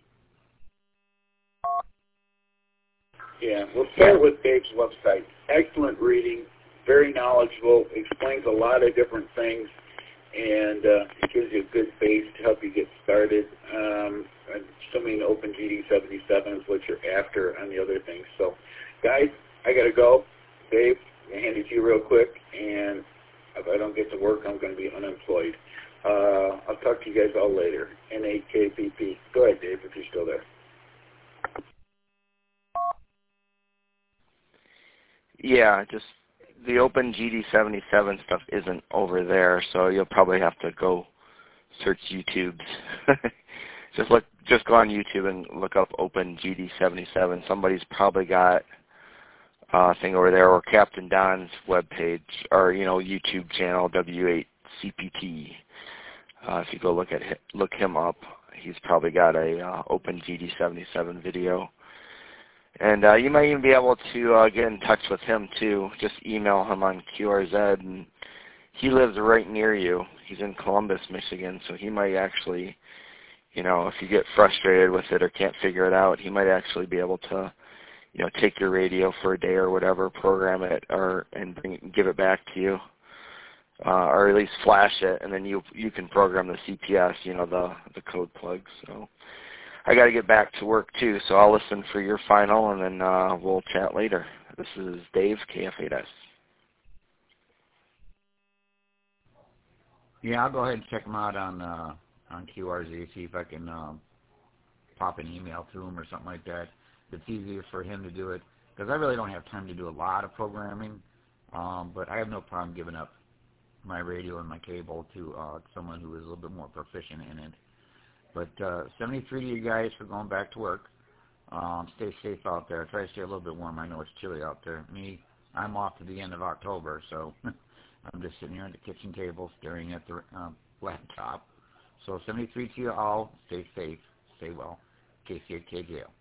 Yeah, we'll start with Dave's website. Excellent reading, very knowledgeable, explains a lot of different things, and uh, it gives you a good base to help you get started. Um, I'm assuming Open G D seventy-seven is what you're after on the other things. So, guys, I got to go. Dave, I'm going to hand it to you real quick, and if I don't get to work, I'm going to be unemployed. Uh, I'll talk to you guys all later. N A K P P. Go ahead, Dave, if you're still there. Yeah, just the Open G D seventy-seven stuff isn't over there, so you'll probably have to go search YouTube's. just look, just go on YouTube and look up Open G D seventy-seven. Somebody's probably got a thing over there, or Captain Don's webpage, or you know YouTube channel W eight C P T. Uh, if you go look at him, look him up, he's probably got a uh, Open G D seventy-seven video. And uh, you might even be able to uh, get in touch with him, too. Just email him on Q R Z. And he lives right near you. He's in Columbus, Michigan, so he might actually, you know, if you get frustrated with it or can't figure it out, he might actually be able to, you know, take your radio for a day or whatever, program it, or and bring it and give it back to you. Uh, or at least flash it, and then you you can program the C P S, you know, the, the code plugs. So I got to get back to work, too, so I'll listen for your final, and then uh, we'll chat later. This is Dave, K F eight S. Yeah, I'll go ahead and check him out on uh, on Q R Z, see if I can um, pop an email to him or something like that. It's easier for him to do it, because I really don't have time to do a lot of programming, um, but I have no problem giving up my radio and my cable to uh, someone who is a little bit more proficient in it. But uh, seventy-three to you guys for going back to work. Um, stay safe out there. Try to stay a little bit warm. I know it's chilly out there. Me, I'm off to the end of October, so I'm just sitting here at the kitchen table staring at the uh, laptop. So seventy-three to you all. Stay safe. Stay well. K C eight K J L.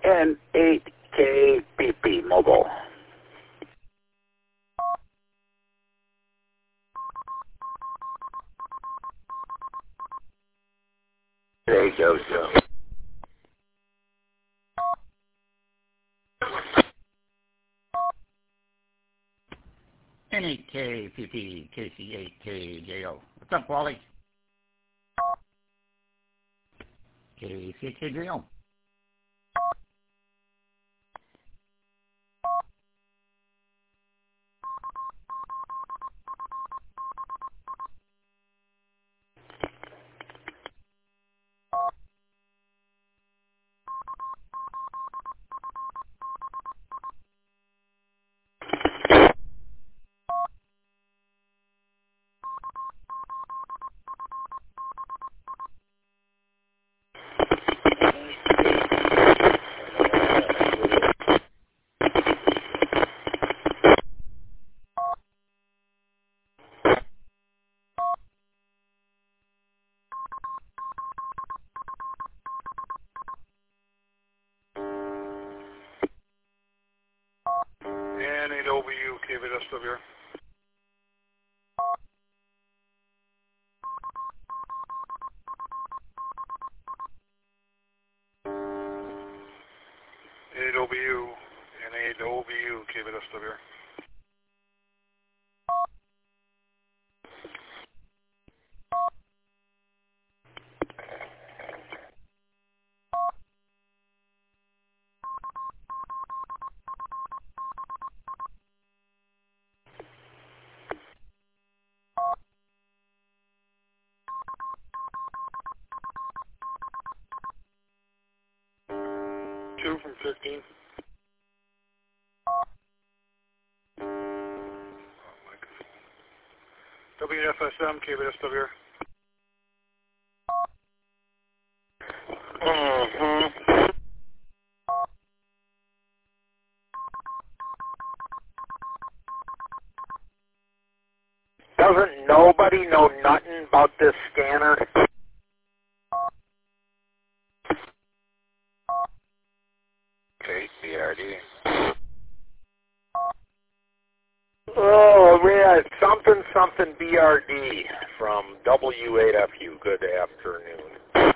N eight K P P Mobile. There you go, Joe. N eight K P P K C eight K J O. What's up, Wally? K C eight K J O. N eight O B U, K V S W. eight O B U, N eight O B U, K V S W. Two from fifteen. W F S M, K V S W. Mm-hmm. Doesn't nobody know nothing about this scanner? Okay, B R D. Oh, man, something, something B R D from W eight F U. Good afternoon.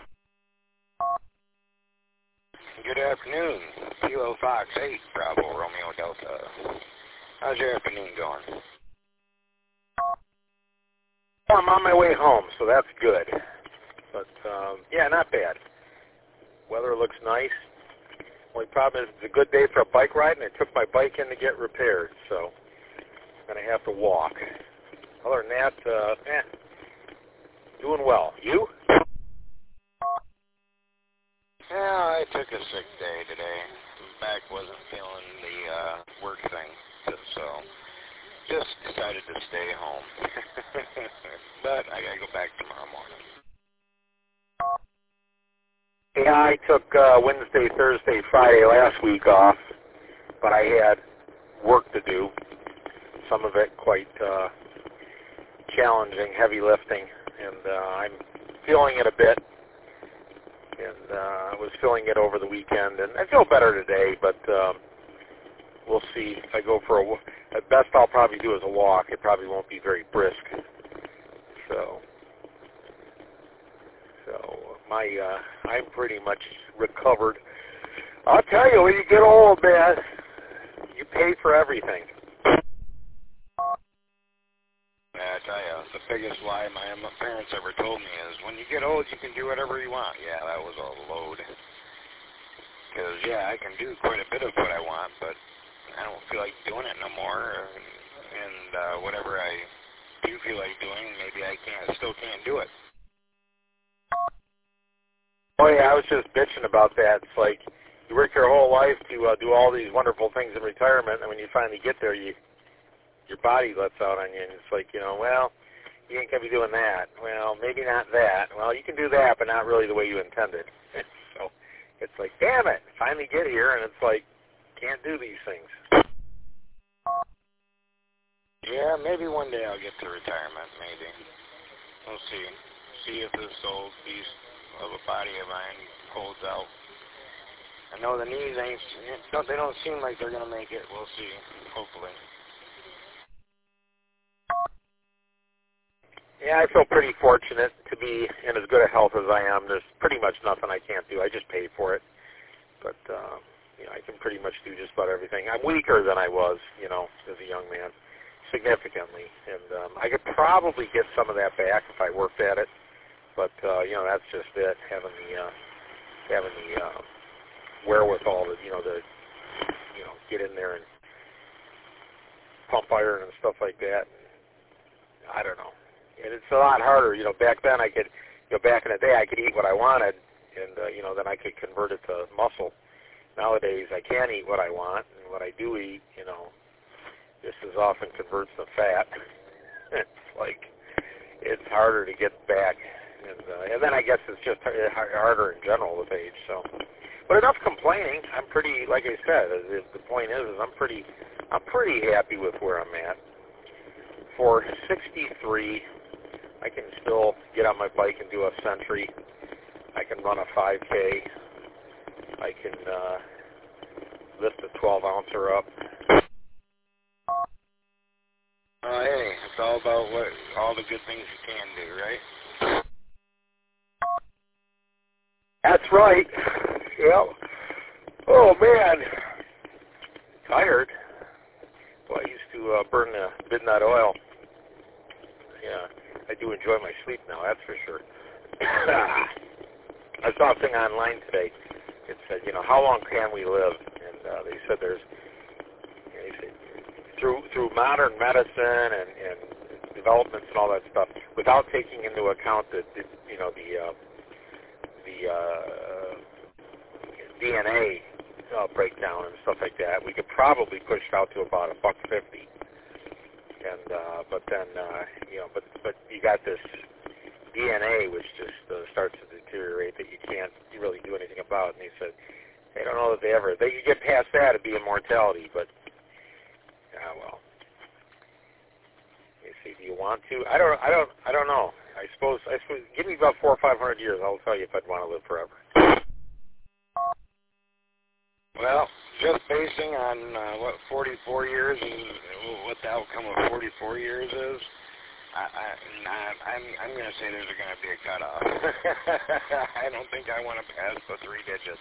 Good afternoon. Kilo Fox eight, Bravo, Romeo Delta. How's your afternoon going? I'm on my way home, so that's good. But, um, yeah, not bad. Weather looks nice. Only problem is it's a good day for a bike ride, and I took my bike in to get repaired, so I'm going to have to walk. Other than that, uh, eh, doing well. You? Yeah, I took a sick day today. Back wasn't feeling the uh, work thing, so just decided to stay home. But I got to go back tomorrow morning. Yeah, I took uh, Wednesday, Thursday, Friday last week off, but I had work to do. Some of it quite uh, challenging, heavy lifting, and uh, I'm feeling it a bit. And uh, I was feeling it over the weekend, and I feel better today, but um, we'll see. If I go for a walk, at best I'll probably do is a walk. It probably won't be very brisk. So, so my uh, I'm pretty much recovered. I'll tell you, when you get old, man, you pay for everything. Yeah, I tell you, the biggest lie my, my parents ever told me is, when you get old, you can do whatever you want. Yeah, that was a load. Because, yeah, I can do quite a bit of what I want, but I don't feel like doing it no more. And, and uh, whatever I do feel like doing, maybe I can't, still can't do it. Oh, yeah, I was just bitching about that. It's like you work your whole life to uh, do all these wonderful things in retirement, and when you finally get there, you your body lets out on you, and it's like, you know, well, you ain't going to be doing that. Well, maybe not that. Well, you can do that, but not really the way you intended. So it's like, damn it, finally get here, and it's like, can't do these things. Yeah, maybe one day I'll get to retirement, maybe. We'll see. See if this old beast of a body of mine holds out. I know the knees ain't, don't, they don't seem like they're going to make it. We'll see, hopefully. Yeah, I feel pretty fortunate to be in as good a health as I am. There's pretty much nothing I can't do. I just pay for it. But, uh, you know, I can pretty much do just about everything. I'm weaker than I was, you know, as a young man, significantly. And um, I could probably get some of that back if I worked at it. But, uh, you know, that's just it, having the, uh, having the uh, wherewithal to, you know, to, you know, get in there and pump iron and stuff like that. I don't know. And it's a lot harder. You know, back then I could, you know, back in the day I could eat what I wanted, and, uh, you know, then I could convert it to muscle. Nowadays I can't eat what I want, and what I do eat, you know, just as often converts to fat. It's like, it's harder to get back. And, uh, and then I guess it's just harder in general with age. So, but enough complaining. I'm pretty, like I said, the point is, is I'm pretty, I'm pretty happy with where I'm at. For sixty-three, I can still get on my bike and do a century. I can run a five K. I can uh, lift a twelve ouncer up. Uh, hey, it's all about what all the good things you can do, right? That's right. Yeah. Oh, man. Tired. Well, I used to uh, burn the midnight oil. Yeah, I do enjoy my sleep now, that's for sure. I saw a thing online today. It said, you know, how long can we live? And uh, they said there's, you know, they said, through through modern medicine and, and developments and all that stuff, without taking into account the, the you know, the uh, the uh, D N A uh, breakdown and stuff like that, we could probably push it out to about a buck fifty. And uh, but then uh, you know, but but you got this D N A which just uh, starts to deteriorate that you can't really do anything about. And he said they don't know that they ever they could get past that, it'd be immortality. But yeah, well, you see, do you want to? I don't. I don't. I don't know. I suppose. I suppose. Give me about four or five hundred years. I'll tell you if I'd want to live forever. Well, just basing on uh, what forty-four years and what the outcome of forty-four years is, I, I, not, I'm I'm going to say there's going to be a cutoff. I don't think I want to pass the three digits.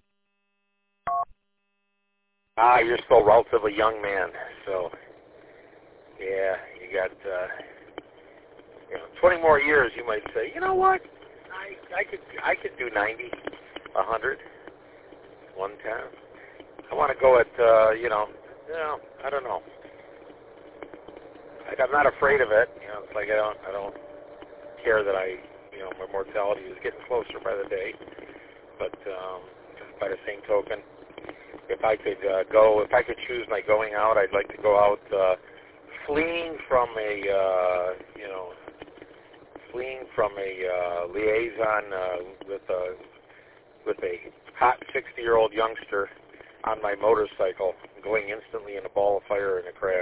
Ah, you're still a relatively young man, so yeah, you got uh, you know twenty more years. You might say, you know what, I I could I could do ninety, a hundred, one ten. I want to go at uh, you know, you know, I don't know. Like, I'm not afraid of it. You know, it's like I don't I don't care that I you know my mortality is getting closer by the day. But um, by the same token, if I could uh, go, if I could choose my going out, I'd like to go out uh, fleeing from a, uh, you know, fleeing from a uh, liaison uh, with a with a hot sixty-year-old youngster on my motorcycle, going instantly in a ball of fire in a crash.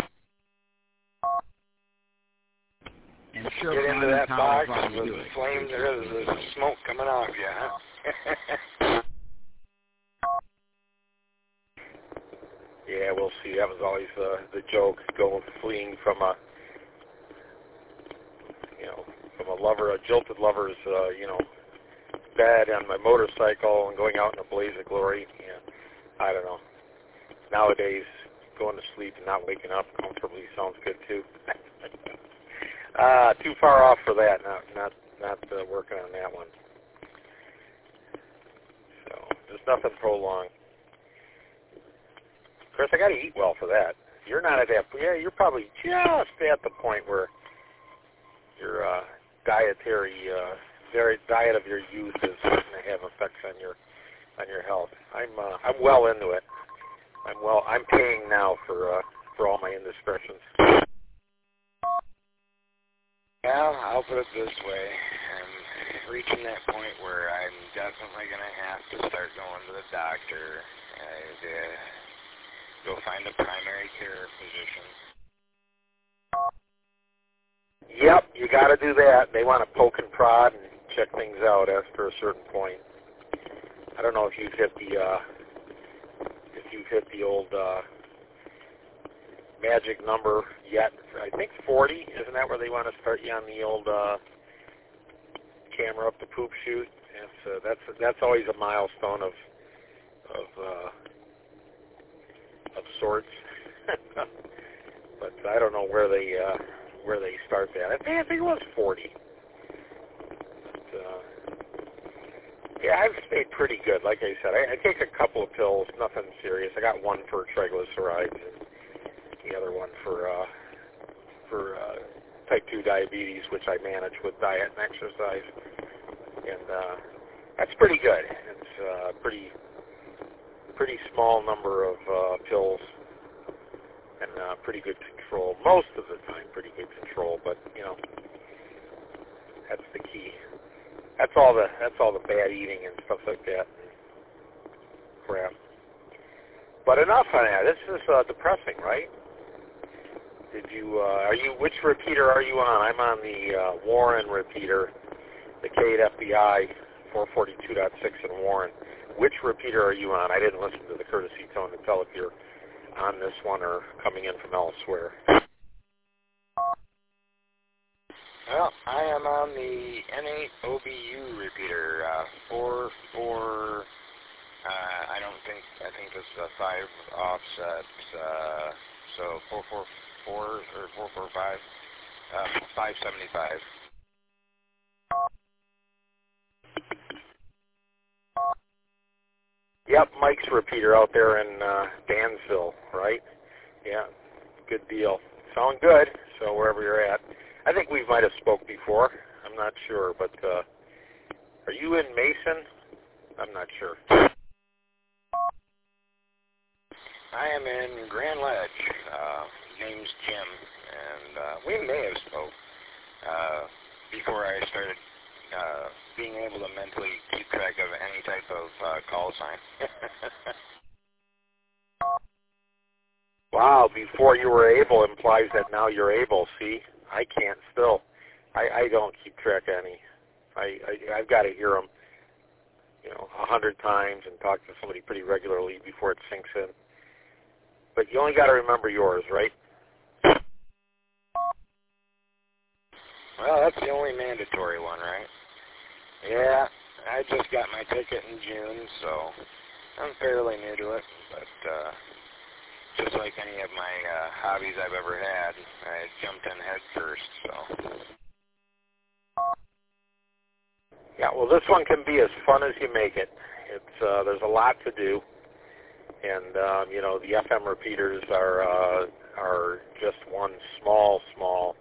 And sure, get into that box with the flames. There is there's smoke coming off you, huh? Yeah, we'll see. That was always uh, the joke, going fleeing from a, you know, from a lover, a jilted lover's, uh, you know, bed on my motorcycle and going out in a blaze of glory. Yeah, I don't know. Nowadays, going to sleep and not waking up comfortably sounds good too. uh, too far off for that. Not not not uh, working on that one. So there's nothing prolonged. Chris, I got to eat well for that. You're not at that. Yeah, you're probably just at the point where your uh, dietary, uh, very diet of your youth is starting to have effects on your on your health. I'm uh, I'm well into it. I'm well. I'm paying now for uh, for all my indiscretions. Well, I'll put it this way. I'm reaching that point where I'm definitely going to have to start going to the doctor and uh, go find a primary care physician. Yep, you got to do that. They want to poke and prod and check things out after a certain point. I don't know if you've hit the uh, if you've hit the old uh, magic number yet. I think forty, isn't that where they want to start you on the old uh, camera up the poop chute? That's uh, that's that's always a milestone of of uh, of sorts. But I don't know where they uh, where they start that. I think I think it was forty. But, uh, yeah, I've stayed pretty good. Like I said, I, I take a couple of pills, nothing serious. I got one for triglycerides and the other one for uh, for uh, type two diabetes, which I manage with diet and exercise. And uh, that's pretty good. It's a uh, pretty pretty small number of uh, pills and uh, pretty good control. Most of the time, pretty good control. But you know, that's the key. That's all the that's all the bad eating and stuff like that. Crap. But enough on that. This is uh, depressing, right? Did you? Uh, are you? Which repeater are you on? I'm on the uh, Warren repeater, the K eight F B I four forty-two point six in Warren. Which repeater are you on? I didn't listen to the courtesy tone to tell if you're on this one or coming in from elsewhere. Well, I am on the N eight O B U repeater, uh, four four. Uh, I don't think I think this is a five offset. Uh, so four four four or four four five, uh, five seventy five. Yep, Mike's repeater out there in uh, Dansville, right? Yeah, good deal. Sound good. So wherever you're at, I think we might have spoke before. I'm not sure, but uh, are you in Mason? I'm not sure. I am in Grand Ledge. Uh, name's Jim, and uh, we may have spoke uh, before I started uh, being able to mentally keep track of any type of uh, call sign. Wow, before you were able implies that now you're able. See, I can't still. I, I don't keep track of any. I, I, I've got to hear them, you know, a hundred times and talk to somebody pretty regularly before it sinks in. But you only got to remember yours, right? Well, that's the only mandatory one, right? Yeah, I just got my ticket in June, so I'm fairly new to it. But uh, just like any of my uh, hobbies I've ever had, I jumped in head first. So. Yeah, well, this one can be as fun as you make it. It's uh, there's a lot to do. And, um, you know, the F M repeaters are uh, are just one small, small,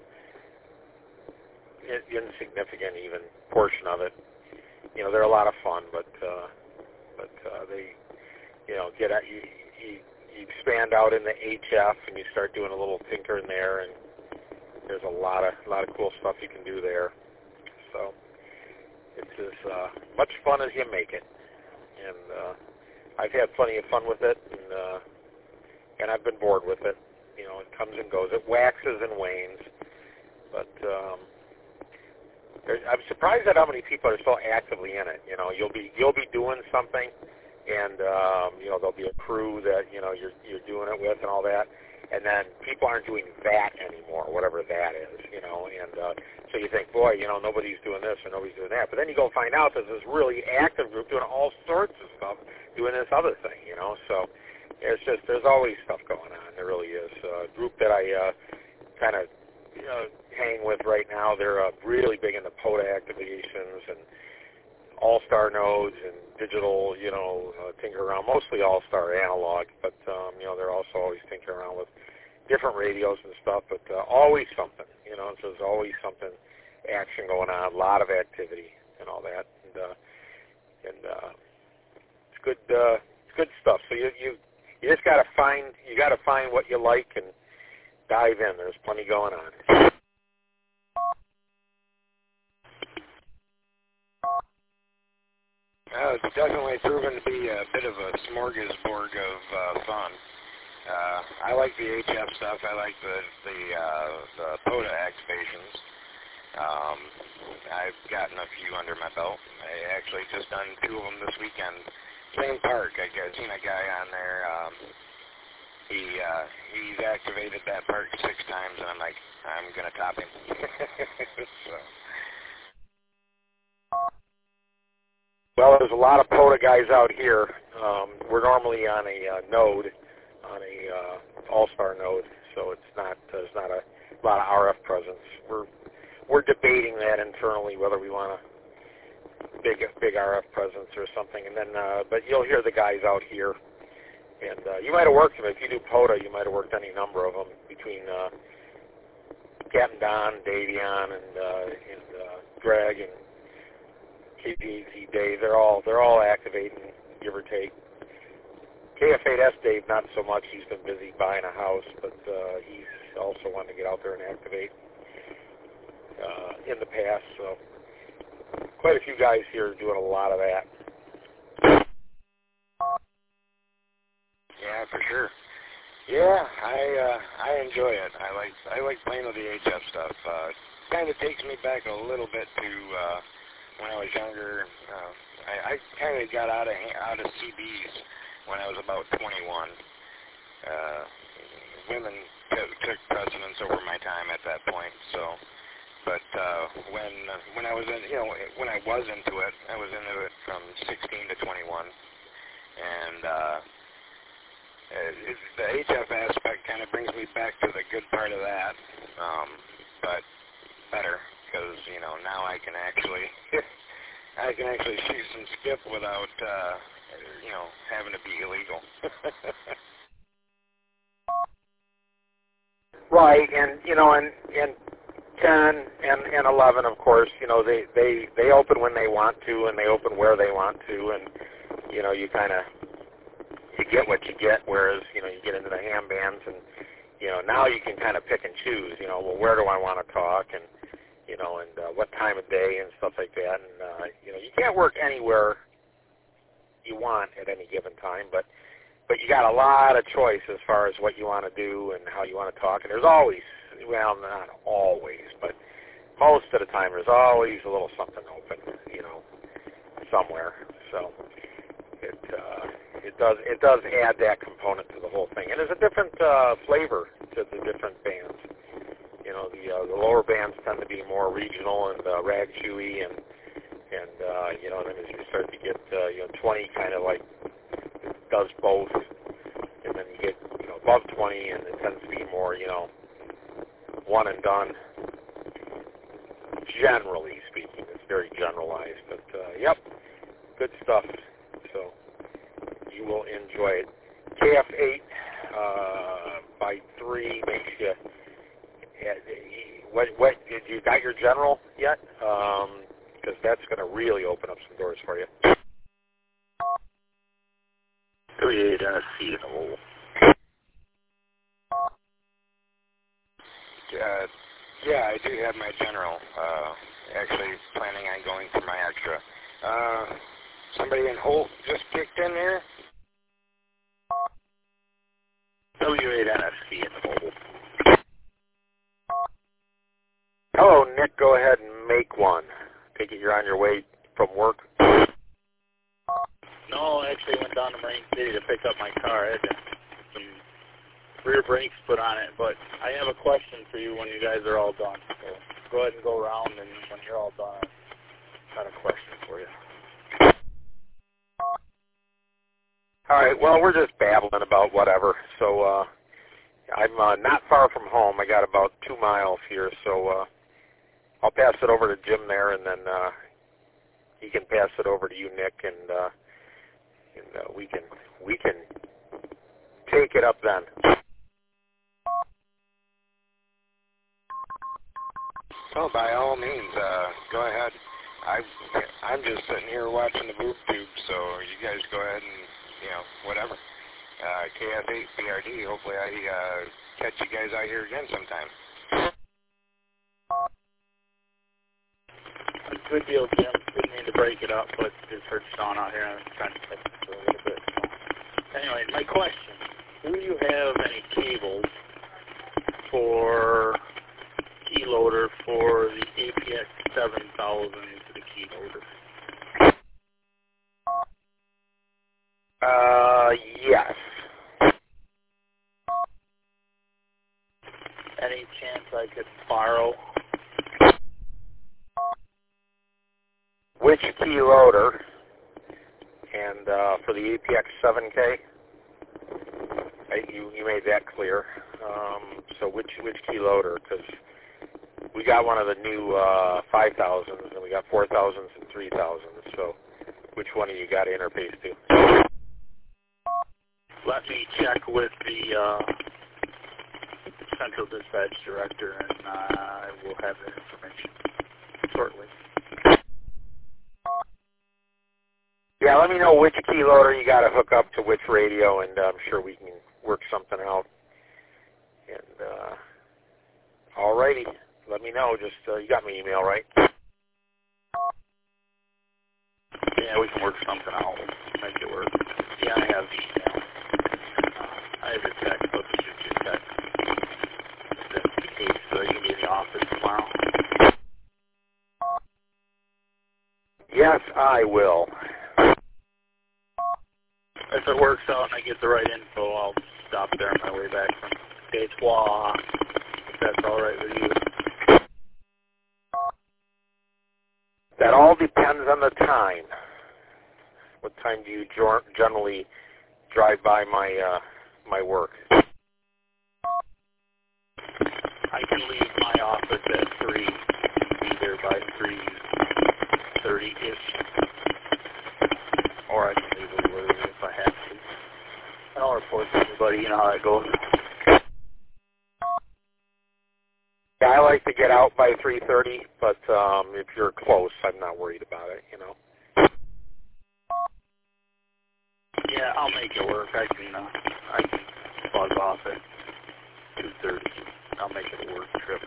insignificant even portion of it. You know, they're a lot of fun, but uh, but uh, they, you know, get at, you, you, you expand out in the H F and you start doing a little tinker in there, and there's a lot of a lot of cool stuff you can do there. So it's as uh, much fun as you make it, and. Uh, I've had plenty of fun with it, and uh, and I've been bored with it. You know, it comes and goes. It waxes and wanes. But um, I'm surprised at how many people are still actively in it. You know, you'll be you'll be doing something, and um, you know there'll be a crew that you know you're you're doing it with and all that, and then people aren't doing that anymore, whatever that is. You know, and uh, so you think, boy, you know, nobody's doing this or nobody's doing that. But then you go find out there's this really active group doing all sorts of stuff, doing this other thing, you know. So it's just, there's always stuff going on. There really is. A group that I uh, kind of you know, hang with right now, they're uh, really big into P O D A activations and all-star nodes and digital, you know, uh, tinker around, mostly all-star analog, but, um, you know, they're also always tinkering around with different radios and stuff, but uh, always something, you know, so there's always something, action going on, a lot of activity and all that, and, uh, and uh, it's good, uh, it's good stuff. So you, you, you just gotta find, you gotta find what you like and dive in. There's plenty going on. Uh, it's definitely proven to be a bit of a smorgasbord of uh, fun. Uh, I like the H F stuff. I like the the, uh, the P O D A activations. Um, I've gotten a few under my belt. I actually just done two of them this weekend. Same park. I got seen a guy on there. Um, he uh, he's activated that park six times, and I'm like, I'm gonna top him. so. Well, there's a lot of POTA guys out here. Um, we're normally on a uh, node, on a uh, all-star node, so it's not uh, there's not a lot of R F presence. We're we're debating that internally whether we want a big big R F presence or something. And then, uh, but you'll hear the guys out here, and uh, you might have worked them if you do POTA. You might have worked any number of them between uh, Captain Don, Davion, and uh, and uh, Greg and K P A Z Dave. They're all they're all activating, give or take. K F eight S Dave, not so much. He's been busy buying a house, but uh, he's also wanted to get out there and activate uh, in the past. So quite a few guys here are doing a lot of that. Yeah, for sure. Yeah, I uh, I enjoy it. I like I like playing with the H F stuff. Uh, kind of takes me back a little bit to uh, when I was younger. Uh, I, I kind of got out of out of C Bs when I was about twenty-one. Uh, women t- took precedence over my time at that point. So, but uh, when when I was in, you know, when I was into it, I was into it from sixteen to twenty-one, and uh, it, the H F aspect kind of brings me back to the good part of that. Um, but better because you know now I can actually I can actually shoot some skip without. Uh, you know, having to be illegal. Right, and you know, and and ten and and eleven, of course, you know, they they they open when they want to, and they open where they want to, and you know, you kind of you get what you get. Whereas, you know, you get into the ham bands, and you know, now you can kind of pick and choose. You know, well, where do I want to talk, and you know, and uh, what time of day and stuff like that. And uh, you know, you can't work anywhere you want at any given time, but but you got a lot of choice as far as what you want to do and how you want to talk. And there's always, well, not always, but most of the time there's always a little something open, you know, somewhere. So it uh, it does it does add that component to the whole thing. And there's a different uh, flavor to the different bands. You know, the uh, the lower bands tend to be more regional and uh, rag chewy and. And, uh, you know, then as you start to get, uh, you know, twenty kind of like does both. And then you get, you know, above twenty and it tends to be more, you know, one and done. Generally speaking. It's very generalized. But, uh, yep, good stuff. So you will enjoy it. K F eight uh, by three makes you, uh, what, what, did you got your general yet? Um... Because that's going to really open up some doors for you. thirty-eight N S C in the hole. Uh, yeah, I do have my general. Uh, actually planning on going for my extra. Uh, somebody in Holt just kicked in here? W eight N S C in the hole. Hello, Nick. Go ahead and make one. Take it you're on your way from work? No, I actually went down to Marine City to pick up my car. I had to, some rear brakes put on it, but I have a question for you when you guys are all done. So go ahead and go around, and when you're all done, I've got a question for you. All right, well, we're just babbling about whatever. So uh, I'm uh, not far from home. I got about two miles here, so uh, I'll pass it over to Jim there, and then uh, he can pass it over to you, Nick, and uh, and uh, we can we can take it up then. Oh, by all means, uh, go ahead. I I'm just sitting here watching the boob tube, so you guys go ahead and you know whatever. Uh, K F eight B R D. Hopefully, I uh, catch you guys out here again sometime. Good deal, Jim. Didn't mean to break it up, but just heard Sean out here and I'm trying to fix it for a little bit. So. Anyway, my question, do you have any cables for key loader for the A P seven thousand to the key loader. Uh, yes. Any chance I could borrow? Which key loader? And uh, for the A P X seven K, you you made that clear. Um, so which which key loader? Because we got one of the new uh, five thousands, and we got four thousands and three thousands. So which one have you got to interface to? Let me check with the uh, central dispatch director, and uh, I will have that information shortly. Yeah, let me know which key loader you got to hook up to which radio, and uh, I'm sure we can work something out. And uh, all righty, let me know. Just uh, you got my email, right? Yeah, we can work something out. Make it work. Yeah, I have the email. Uh, I have your text. I'll just shoot you a text. If that's the case, so you can be in the office tomorrow. Yes, I will. If it works out and I get the right info, I'll stop there on my way back from Detroit, if that's all right with you. That all depends on the time. What time do you generally drive by my uh, my work? I can leave my office at three, be there by three thirty-ish, or I can leave a little early if I have to. I'll report to everybody, you know how that goes. Yeah, I like to get out by three thirty, but um, if you're close, I'm not worried about it, you know. Yeah, I'll make it work. I can, uh, I can buzz off at two thirty. I'll make it a work trip.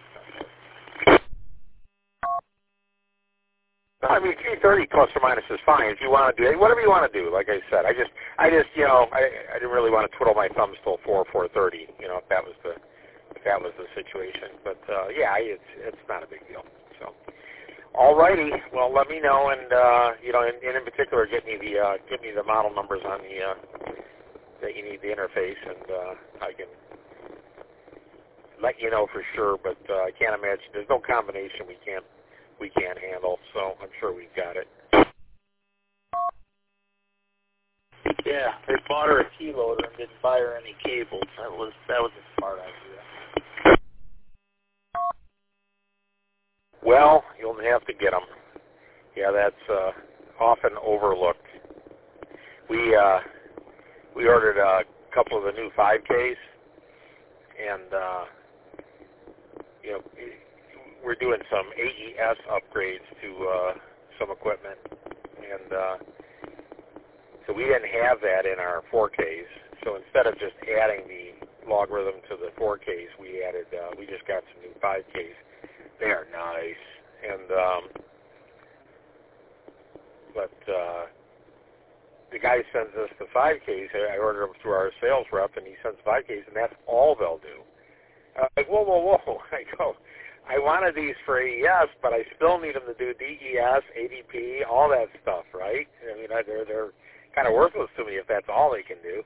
I mean, three thirty plus or minus is fine if you want to do it. Whatever you want to do. Like I said, I just, I just, you know, I, I didn't really want to twiddle my thumbs till four, four thirty. You know, if that was the, if that was the situation. But uh, yeah, it's, it's not a big deal. So, all righty. Well, let me know, and uh, you know, and, and in particular, get me the, uh, get me the model numbers on the uh, that you need the interface, and uh, I can let you know for sure. But uh, I can't imagine there's no combination we can't. we can't handle, so I'm sure we've got it. Yeah, they bought her a key loader and didn't buy her any cables. That was that was a smart idea. Well, you'll have to get them. Yeah, that's uh, often overlooked. We uh, we ordered a couple of the new five Ks, and uh, you know. We're doing some A E S upgrades to uh, some equipment, and uh, so we didn't have that in our four Ks. So instead of just adding the logarithm to the four Ks, we added, uh, we just got some new five Ks. They are nice, and um, but uh, the guy sends us the five Ks. I ordered them through our sales rep, and he sends five Ks, and that's all they'll do. I'm like, whoa, whoa, whoa! I go. I wanted these for A E S, but I still need them to do D E S, A D P, all that stuff, right? I mean, they're they're kind of worthless to me if that's all they can do.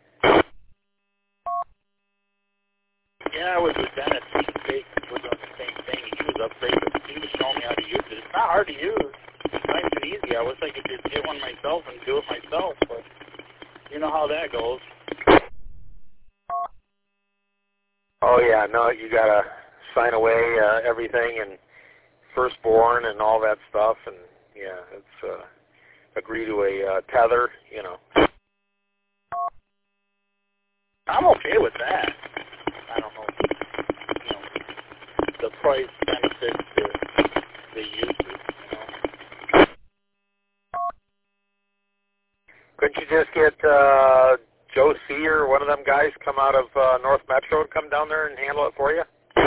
Yeah, I was with Dennis. He was on the same thing. He was upset, but he was showing me how to use it. It's not hard to use. It's nice and easy. I wish I could just get one myself and do it myself, but you know how that goes. Oh yeah, no, you gotta sign away uh, everything and firstborn and all that stuff, and yeah, it's uh, agree to a uh, tether, you know. I'm okay with that. I don't know, you know, the price benefit to the users, you know. Couldn't you just get uh, Joe C. or one of them guys come out of uh, North Metro and come down there and handle it for you?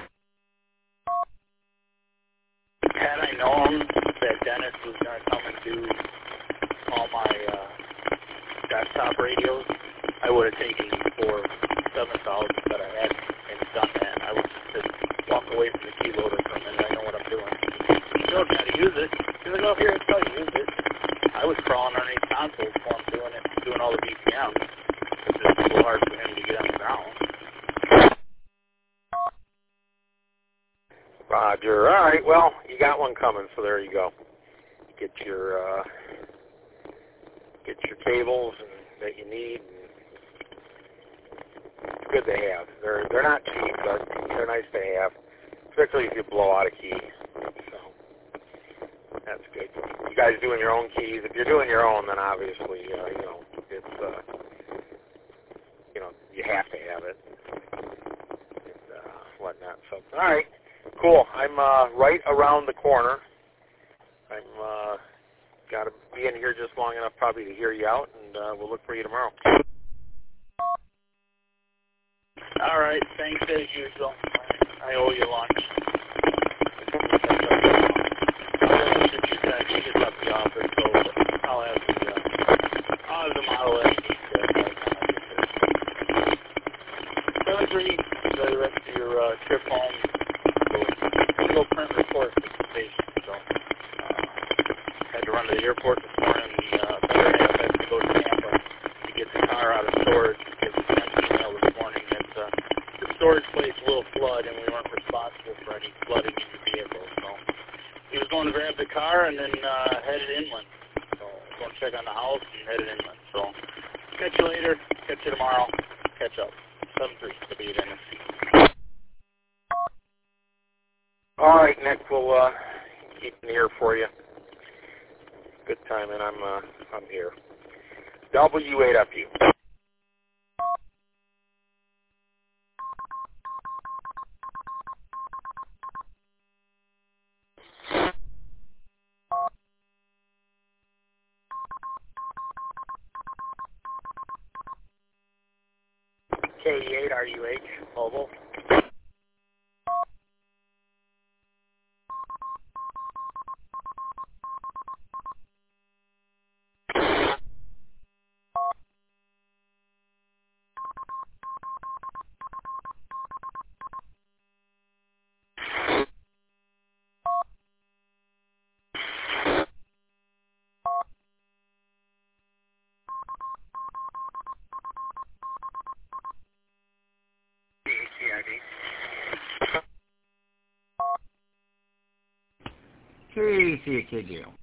Had I known that Dennis was going to come and do all my uh, desktop radios, I would have taken the four seven thousand that I had and done that. I would just walk away from the key loader for a minute. I know what I'm doing. how to use it. He's like, oh, here, I'll tell you, use it. I was crawling underneath consoles while I'm doing it, doing all the B P Ms. It's just a little hard for him to get on the ground. Roger. All right. Well, you got one coming, so there you go. Get your uh, get your cables and, that you need. And it's good to have. They're they're not cheap, but they're nice to have, especially if you blow out a key. So that's good. You guys doing your own keys? If you're doing your own, then obviously uh, you know it's uh, you know you have to have it and uh, whatnot. So all right. Cool. I'm uh, right around the corner. I'm uh, got to be in here just long enough probably to hear you out, and uh, we'll look for you tomorrow. All right. Thanks as usual. I owe you lunch. I'll shoot you back. She gets up the office, so I'll have the, uh, I'll have the model that you need to. So I agree. Enjoy the rest of your uh, trip home. Go print reports at the station, so uh, had to run to the airport this morning. Uh, better half had to go to Tampa to get the car out of storage. Because we sent an email this morning that uh, the storage place will flood, and we weren't responsible for any flooding in the vehicle. So he was going to grab the car and then uh, headed inland. So going to check on the house and headed inland. So catch you later. Catch you tomorrow. Catch up. seven three W N S C. All right, Nick, we'll uh, keep an ear for you. Good time, and I'm uh, I'm here. W eight F U. K E eight R U H, mobile. K C A K J O.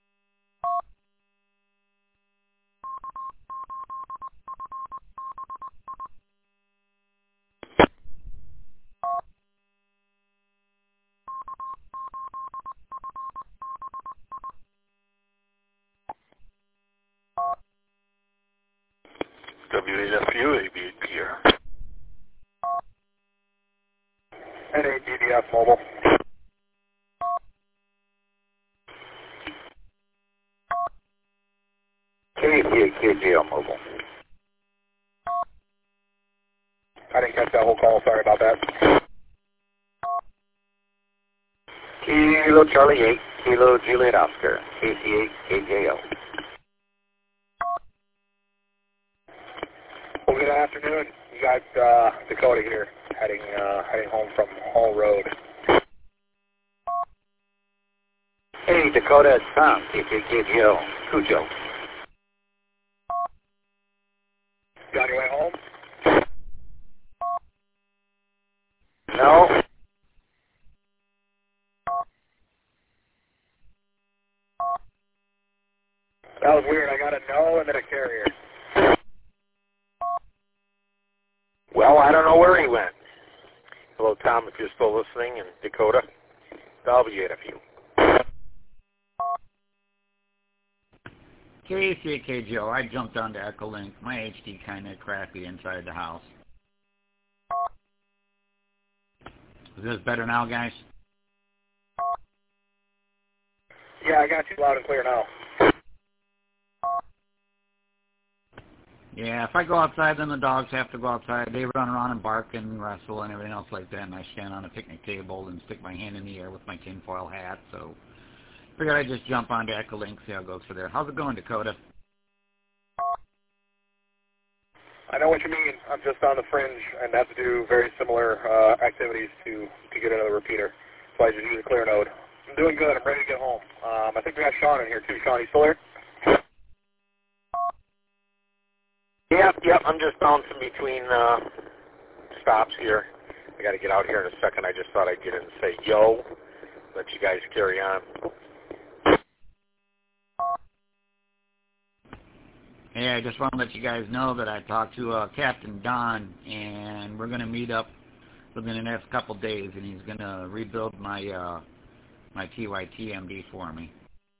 W eight F U, A B eight P R. N A D D F mobile. K C A K J O mobile. I didn't catch that whole call. Sorry about that. Kilo Charlie eight, Kilo Juliet Oscar, K C eight K J O. Well, good afternoon. You got uh, Dakota here, heading uh, heading home from Hall Road. Hey, Dakota, it's Tom, K C K J O, Cujo. You on your way home? No. That was weird. I got a no and then a carrier. Well, I don't know where he went. Hello, Tom, if you're still listening, and Dakota, W eight F U. K C A K J O, I jumped onto Echolink. My H D kind of crappy inside the house. Is this better now, guys? Yeah, I got you loud and clear now. Yeah, if I go outside, then the dogs have to go outside. They run around and bark and wrestle and everything else like that, and I stand on a picnic table and stick my hand in the air with my tinfoil hat, so figured I'd just jump onto Echolink, see how it goes for there. How's it going, Dakota? I know what you mean. I'm just on the fringe and have to do very similar uh, activities to, to get into the repeater. So I just use a clear node. I'm doing good. I'm ready to get home. Um, I think we got Sean in here, too. Sean, you still there? Yep, yep. I'm just bouncing between uh, stops here. I got to get out here in a second. I just thought I'd get in and say, yo, let you guys carry on. Hey, I just want to let you guys know that I talked to uh, Captain Don, and we're going to meet up within the next couple days, and he's going to rebuild my uh, my T Y T M D for me.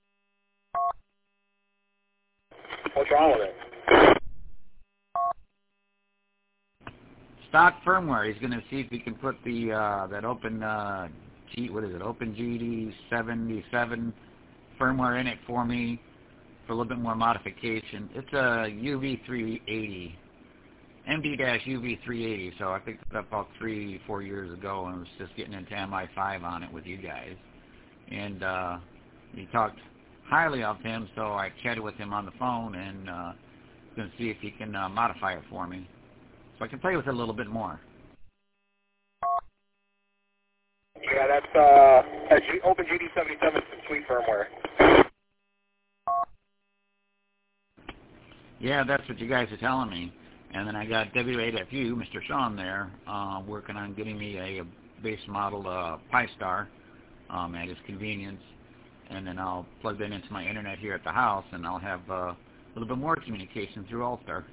What's wrong with it? Stock firmware. He's going to see if he can put the uh, that open uh, G what is it? Open G D seventy-seven firmware in it for me for a little bit more modification. It's a U V three eighty. M D-U V three eighty, so I picked it up about three, four years ago and was just getting into M I five on it with you guys. And uh, he talked highly of him, so I chatted with him on the phone and uh, going to see if he can uh, modify it for me. So I can play with it a little bit more. Yeah, that's uh, that's Open G D seventy-seven, some sweet firmware. Yeah, that's what you guys are telling me. And then I got W eight F U, Mister Sean there, uh, working on getting me a, a base model uh, Pi-Star um, at his convenience. And then I'll plug that into my internet here at the house, and I'll have uh, a little bit more communication through All-Star.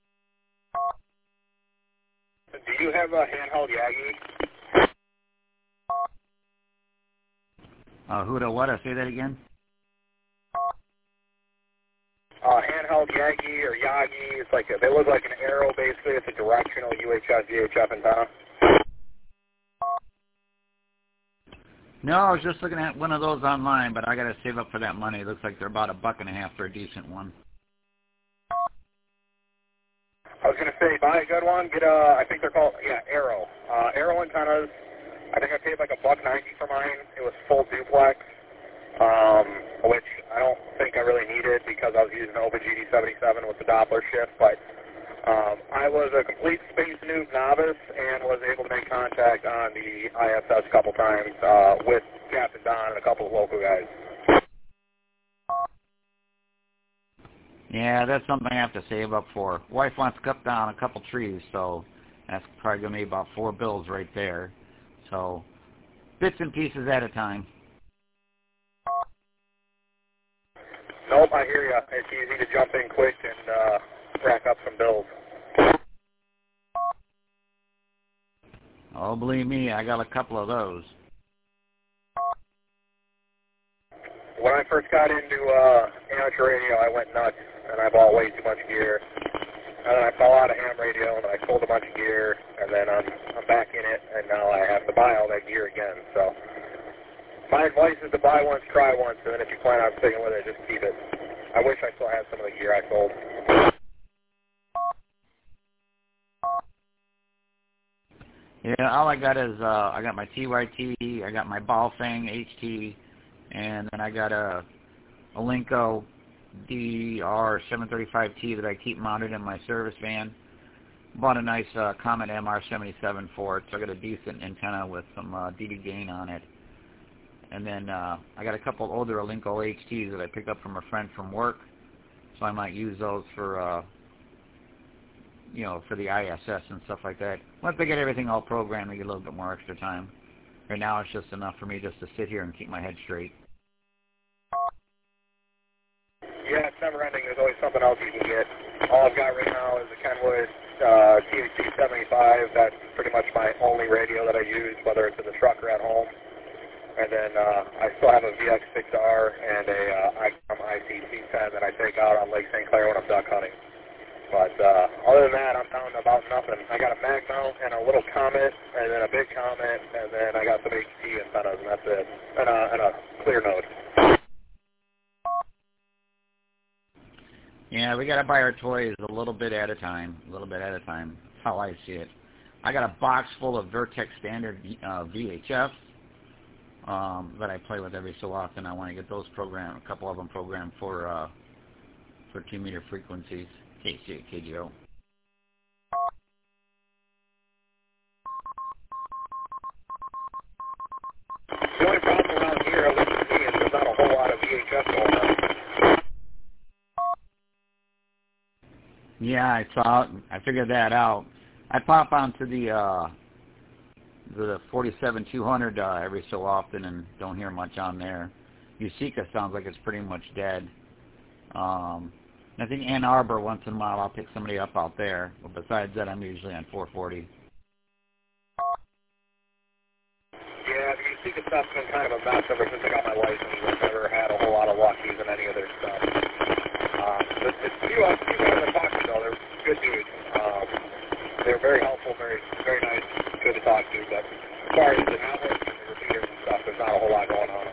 Do you have a handheld Yagi? Uh, who the what? I say that again? Uh, handheld Yagi or Yagi. It's like a, they look like an arrow, basically. It's a directional U H F, V H F antenna. No, I was just looking at one of those online, but I got to save up for that money. It looks like they're about a buck and a half for a decent one. I was going to say, buy a good one. Get a, I think they're called, yeah, Arrow. Uh, Arrow antennas. I think I paid like a buck ninety for mine. It was full duplex, um, which I don't think I really needed because I was using Open G D seventy-seven with the Doppler shift. But um, I was a complete space noob novice and was able to make contact on the I S S a couple times uh, with Captain Don and a couple of local guys. Yeah, that's something I have to save up for. Wife wants to cut down a couple trees, so that's probably going to be about four bills right there. So, bits and pieces at a time. Nope, I hear ya. It's easy to jump in quick and uh, rack up some bills. Oh, believe me, I got a couple of those. When I first got into uh, amateur radio, I went nuts, and I bought way too much gear. And then I fell out of ham radio, and I sold a bunch of gear, and then I'm, I'm back in it, and now I have to buy all that gear again. So my advice is to buy once, try once, and then if you plan on sticking with it, just keep it. I wish I still had some of the gear I sold. Yeah, all I got is uh, I got my T Y T, I got my Baofeng H T, and then I got a, a Linko D R seven thirty-five T that I keep mounted in my service van. Bought a nice uh, Comet M R seventy-seven for it, so I got a decent antenna with some uh, D D gain on it. And then uh, I got a couple older Linko H Ts that I picked up from a friend from work, so I might use those for, uh, you know, for the I S S and stuff like that. Once I get everything all programmed, I get a little bit more extra time. Right now, it's just enough for me just to sit here and keep my head straight. Yeah, it's never ending. There's always something else you can get. All I've got right now is a Kenwood uh, T H C seventy-five. That's pretty much my only radio that I use, whether it's in the truck or at home. And then uh, I still have a V X six R and a uh, ICOM I C C ten that I take out on Lake Saint Clair when I'm duck hunting. But uh, other than that, I'm down to about nothing. I got a mag mount and a little Comet, and then a big Comet, and then I got some H T antennas, and that's it. And a, and a clear node. Yeah, we got to buy our toys a little bit at a time, a little bit at a time. That's how I see it. I got a box full of Vertex standard uh, V H Fs um, that I play with every so often. I want to get those programmed, a couple of them programmed for uh, for two meter frequencies, K C, K G O. The only problem around here, at least Yeah, I saw. I figured that out. I pop onto the uh, the forty-seven two hundred uh, every so often and don't hear much on there. Usika sounds like it's pretty much dead. Um, I think Ann Arbor, once in a while, I'll pick somebody up out there. But besides that, I'm usually on four forty. Yeah, the Usika stuff's been kind of a mess ever since I got my license. I've never had a whole lot of luck using any of their stuff. Um, the, the few, uh, few guys I talked to, though, they're good dudes. Um, they're very helpful, very very nice, good to talk to. But as far as the network and the repeaters and stuff, there's not a whole lot going on.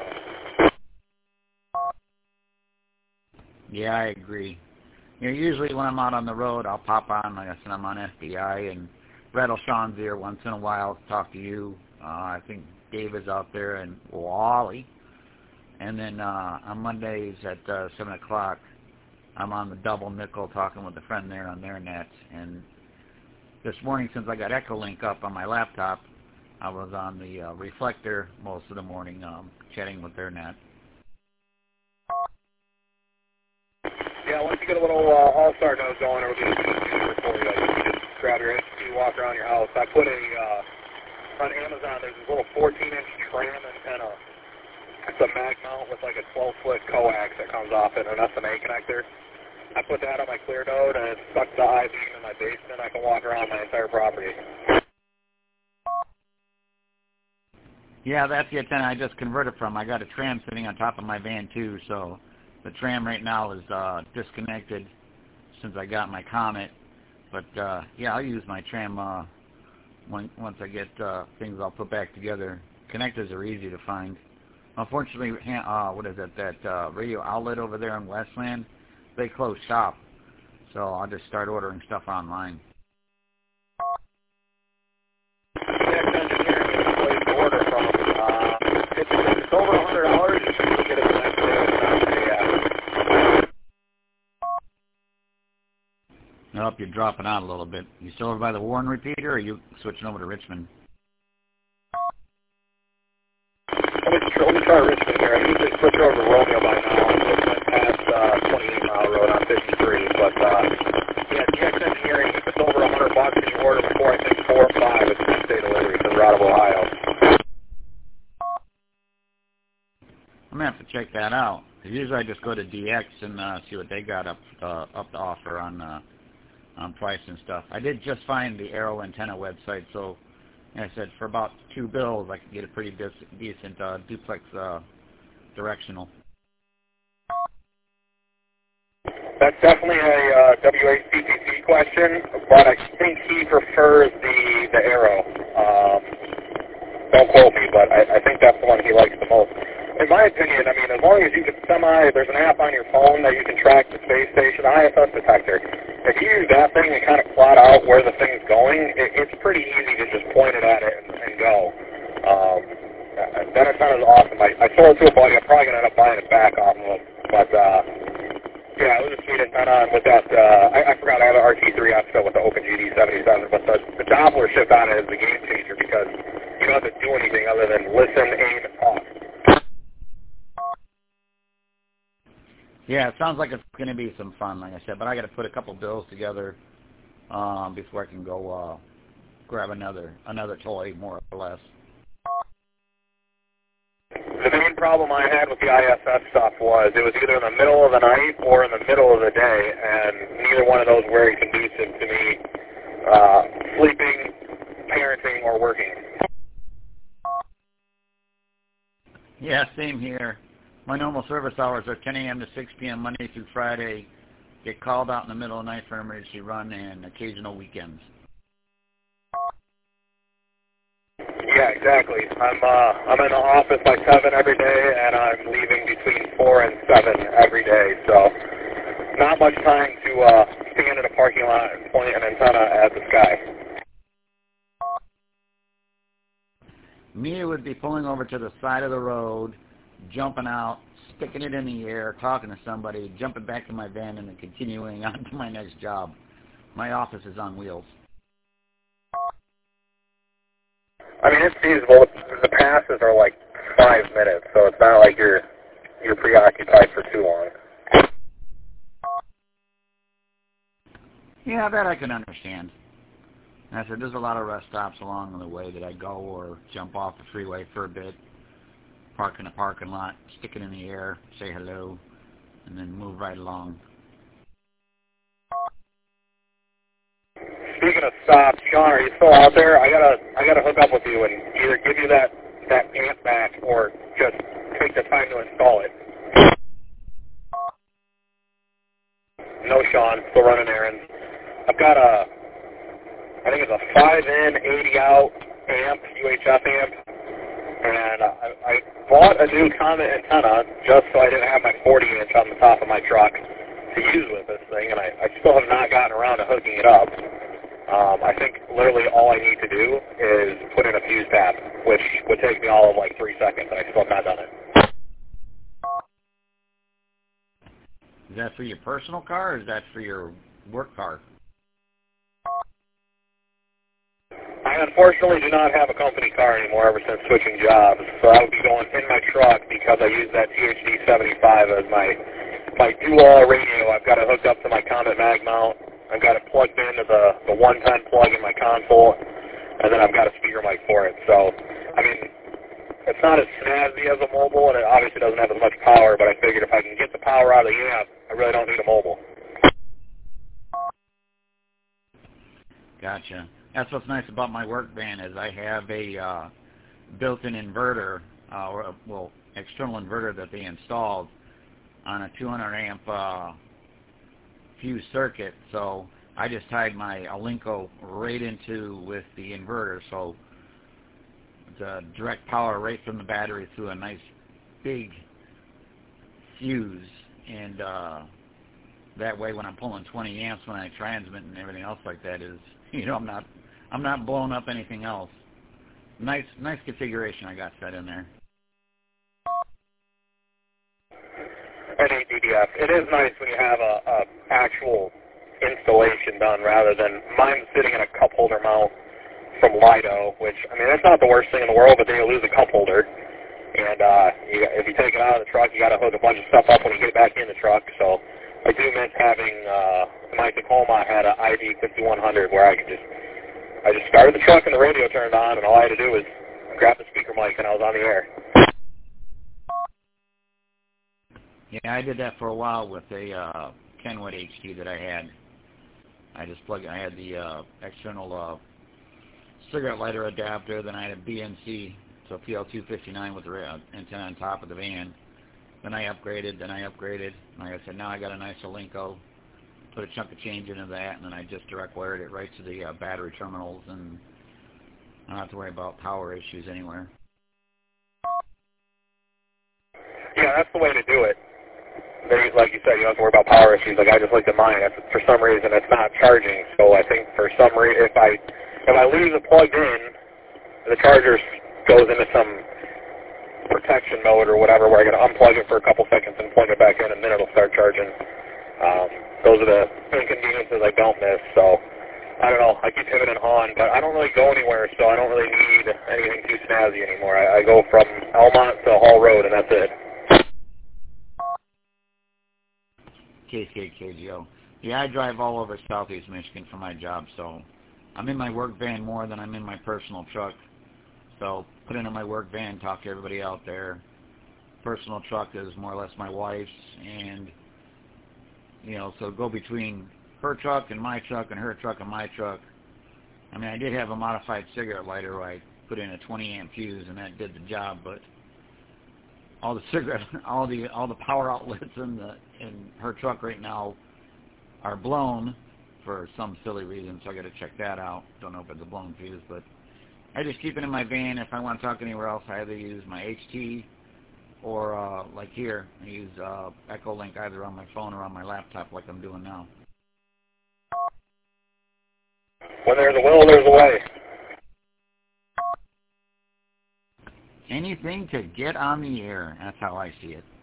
Yeah, I agree. You know, usually when I'm out on the road, I'll pop on. Like I said, I'm on F B I, and Rattle Sean's here once in a while to talk to you. Uh, I think Dave is out there, and Wally. And then uh, on Mondays at uh, seven o'clock, I'm on the double nickel talking with a friend there on their net. And this morning, since I got Echolink up on my laptop, I was on the uh, Reflector most of the morning um, chatting with their net. Yeah, once you get a little uh, all-star node going, it'll get easier for you. You just grab your H P, walk around your house. I put a, uh, on Amazon, there's this little fourteen inch tram antenna. It's a mag mount with like a twelve foot coax that comes off it, an S M A connector. I put that on my clear node, and it sucks the I-beam in my basement. I can walk around my entire property. Yeah, that's the antenna I just converted from. I got a tram sitting on top of my van, too, so the tram right now is uh, disconnected since I got my Comet. But, uh, yeah, I'll use my tram uh, when, once I get uh, things all put back together. Connectors are easy to find. Unfortunately, uh, what is it, that uh, radio outlet over there in Westland, they closed shop. So I'll just start ordering stuff online. Next engineering is a place to order from. Uh, it's, it's over one hundred dollars. You should get it the next day. Nope, you're dropping out a little bit. You still over by the Warren repeater, or are you switching over to Richmond? Let me, let me try Richmond here. I usually switch over to Romeo by now. I'm looking past uh, twenty-eight mile road on fifty-three. But, uh, yeah, G X Engineering, if it's over one hundred bucks and you order before, I think, four or five, it's next day delivery from Rod of Ohio. I'm going to have to check that out. Usually I just go to D X and uh, see what they got up uh, up to offer on, uh, on price and stuff. I did just find the Arrow Antenna website, so like I said, for about two bills, I could get a pretty de- decent uh, duplex uh, directional. That's definitely a uh, W H C P C question, but I think he prefers the the Arrow. Um, don't quote me, but I, I think that's the one he likes the most. In my opinion, I mean, as long as you can semi, there's an app on your phone that you can track the space station I S S detector. If you use that thing and kind of plot out where the thing's going, it, it's pretty easy to just point it at it and, and go. Um, that antenna is awesome. I, I sold it to a buddy. I'm probably going to end up buying it back off of him. But, uh, yeah, it was a sweet antenna. And with that, uh, I, I forgot I have an R T three outfit with the Open G D seventy-seven, but the, the Doppler shift on it is the game changer because you don't have to do anything other than listen, aim, and talk. Yeah, it sounds like it's going to be some fun, like I said, but I got to put a couple bills together um, before I can go uh, grab another another toy, more or less. The main problem I had with the I S S stuff was it was either in the middle of the night or in the middle of the day, and neither one of those were very conducive to me uh, sleeping, parenting, or working. Yeah, same here. My normal service hours are ten a.m. to six p.m. Monday through Friday. Get called out in the middle of the night for an emergency run and occasional weekends. Yeah, exactly. I'm uh, I'm in the office by seven every day, and I'm leaving between four and seven every day. So not much time to uh, stand in a parking lot and point an antenna at the sky. Me, it would be pulling over to the side of the road, jumping out, sticking it in the air, talking to somebody, jumping back in my van, and then continuing on to my next job. My office is on wheels. I mean, it's feasible. The passes are like five minutes, so it's not like you're you're preoccupied for too long. Yeah, that I can understand. And I said, there's a lot of rest stops along the way that I go or jump off the freeway for a bit, park in a parking lot, stick it in the air, say hello, and then move right along. Speaking of stops, Sean, are you still out there? I gotta, I gotta hook up with you and either give you that that amp back or just take the time to install it. No, Sean, still running errands. I've got a, I think it's a five in, eighty out amp, U H F amp, and I, I bought a new Comet antenna just so I didn't have my forty inch on the top of my truck to use with this thing, and I, I still have not gotten around to hooking it up. Um, I think literally all I need to do is put in a fuse tab, which would take me all of like three seconds, and I still have not done it. Is that for your personal car, or is that for your work car? I unfortunately do not have a company car anymore ever since switching jobs, so I would be going in my truck because I use that T H D seventy-five as my my dual radio. I've got it hooked up to my Comet mag mount. I've got it plugged into the, the one ten plug in my console, and then I've got a speaker mic for it. So, I mean, it's not as snazzy as a mobile, and it obviously doesn't have as much power, but I figured if I can get the power out of the amp, I really don't need a mobile. Gotcha. That's what's nice about my work van is I have a uh, built-in inverter, uh, or a, well, external inverter that they installed on a two hundred amp uh, fuse circuit. So I just tied my Alinco right into with the inverter, so it's a direct power right from the battery through a nice big fuse, and uh, that way when I'm pulling twenty amps when I transmit and everything else like that is, you know, I'm not I'm not blowing up anything else. Nice nice configuration I got set in there. N A D D F. It is nice when you have a, a actual installation done rather than mine sitting in a cup holder mount from Lido, which, I mean, that's not the worst thing in the world, but then you lose a cup holder. And uh, you, if you take it out of the truck, you got to hook a bunch of stuff up when you get it back in the truck. So I do miss having, uh, my Tacoma had an I D fifty-one hundred where I could just, I just started the truck and the radio turned on, and all I had to do was grab the speaker mic and I was on the air. Yeah, I did that for a while with a uh, Kenwood H D that I had. I just plugged, I had the uh, external uh, cigarette lighter adapter, then I had a B N C, so P L two fifty-nine with the uh, antenna on top of the van. Then I upgraded, then I upgraded. Like I said, now I got a nice Alinco, put a chunk of change into that, and then I just direct wired it right to the uh, battery terminals, and I don't have to worry about power issues anywhere. Yeah, that's the way to do it. They, like you said, you don't have to worry about power issues. Like I just looked at mine. It's, for some reason, it's not charging. So I think for some reason, if I if I leave it plugged in, the charger goes into some protection mode or whatever, where I got to unplug it for a couple seconds and plug it back in, and then it'll start charging. Um, those are the inconveniences I don't miss. So I don't know. I keep pivoting on, but I don't really go anywhere, so I don't really need anything too snazzy anymore. I, I go from Elmont to Hall Road, and that's it. K C K G O. Yeah, I drive all over Southeast Michigan for my job, so I'm in my work van more than I'm in my personal truck. So put into my work van, talk to everybody out there. Personal truck is more or less my wife's, and you know, so go between her truck and my truck and her truck and my truck. I mean, I did have a modified cigarette lighter where I put in a twenty amp fuse, and that did the job, but all the cigarette, all the all the power outlets in the in her truck right now are blown for some silly reason, so I got to check that out. Don't know if it's a blown fuse, but I just keep it in my van. If I want to talk anywhere else, I either use my H T or uh, like here, I use uh, Echolink either on my phone or on my laptop, like I'm doing now. When there's a will, there's a way. Anything to get on the air. That's how I see it.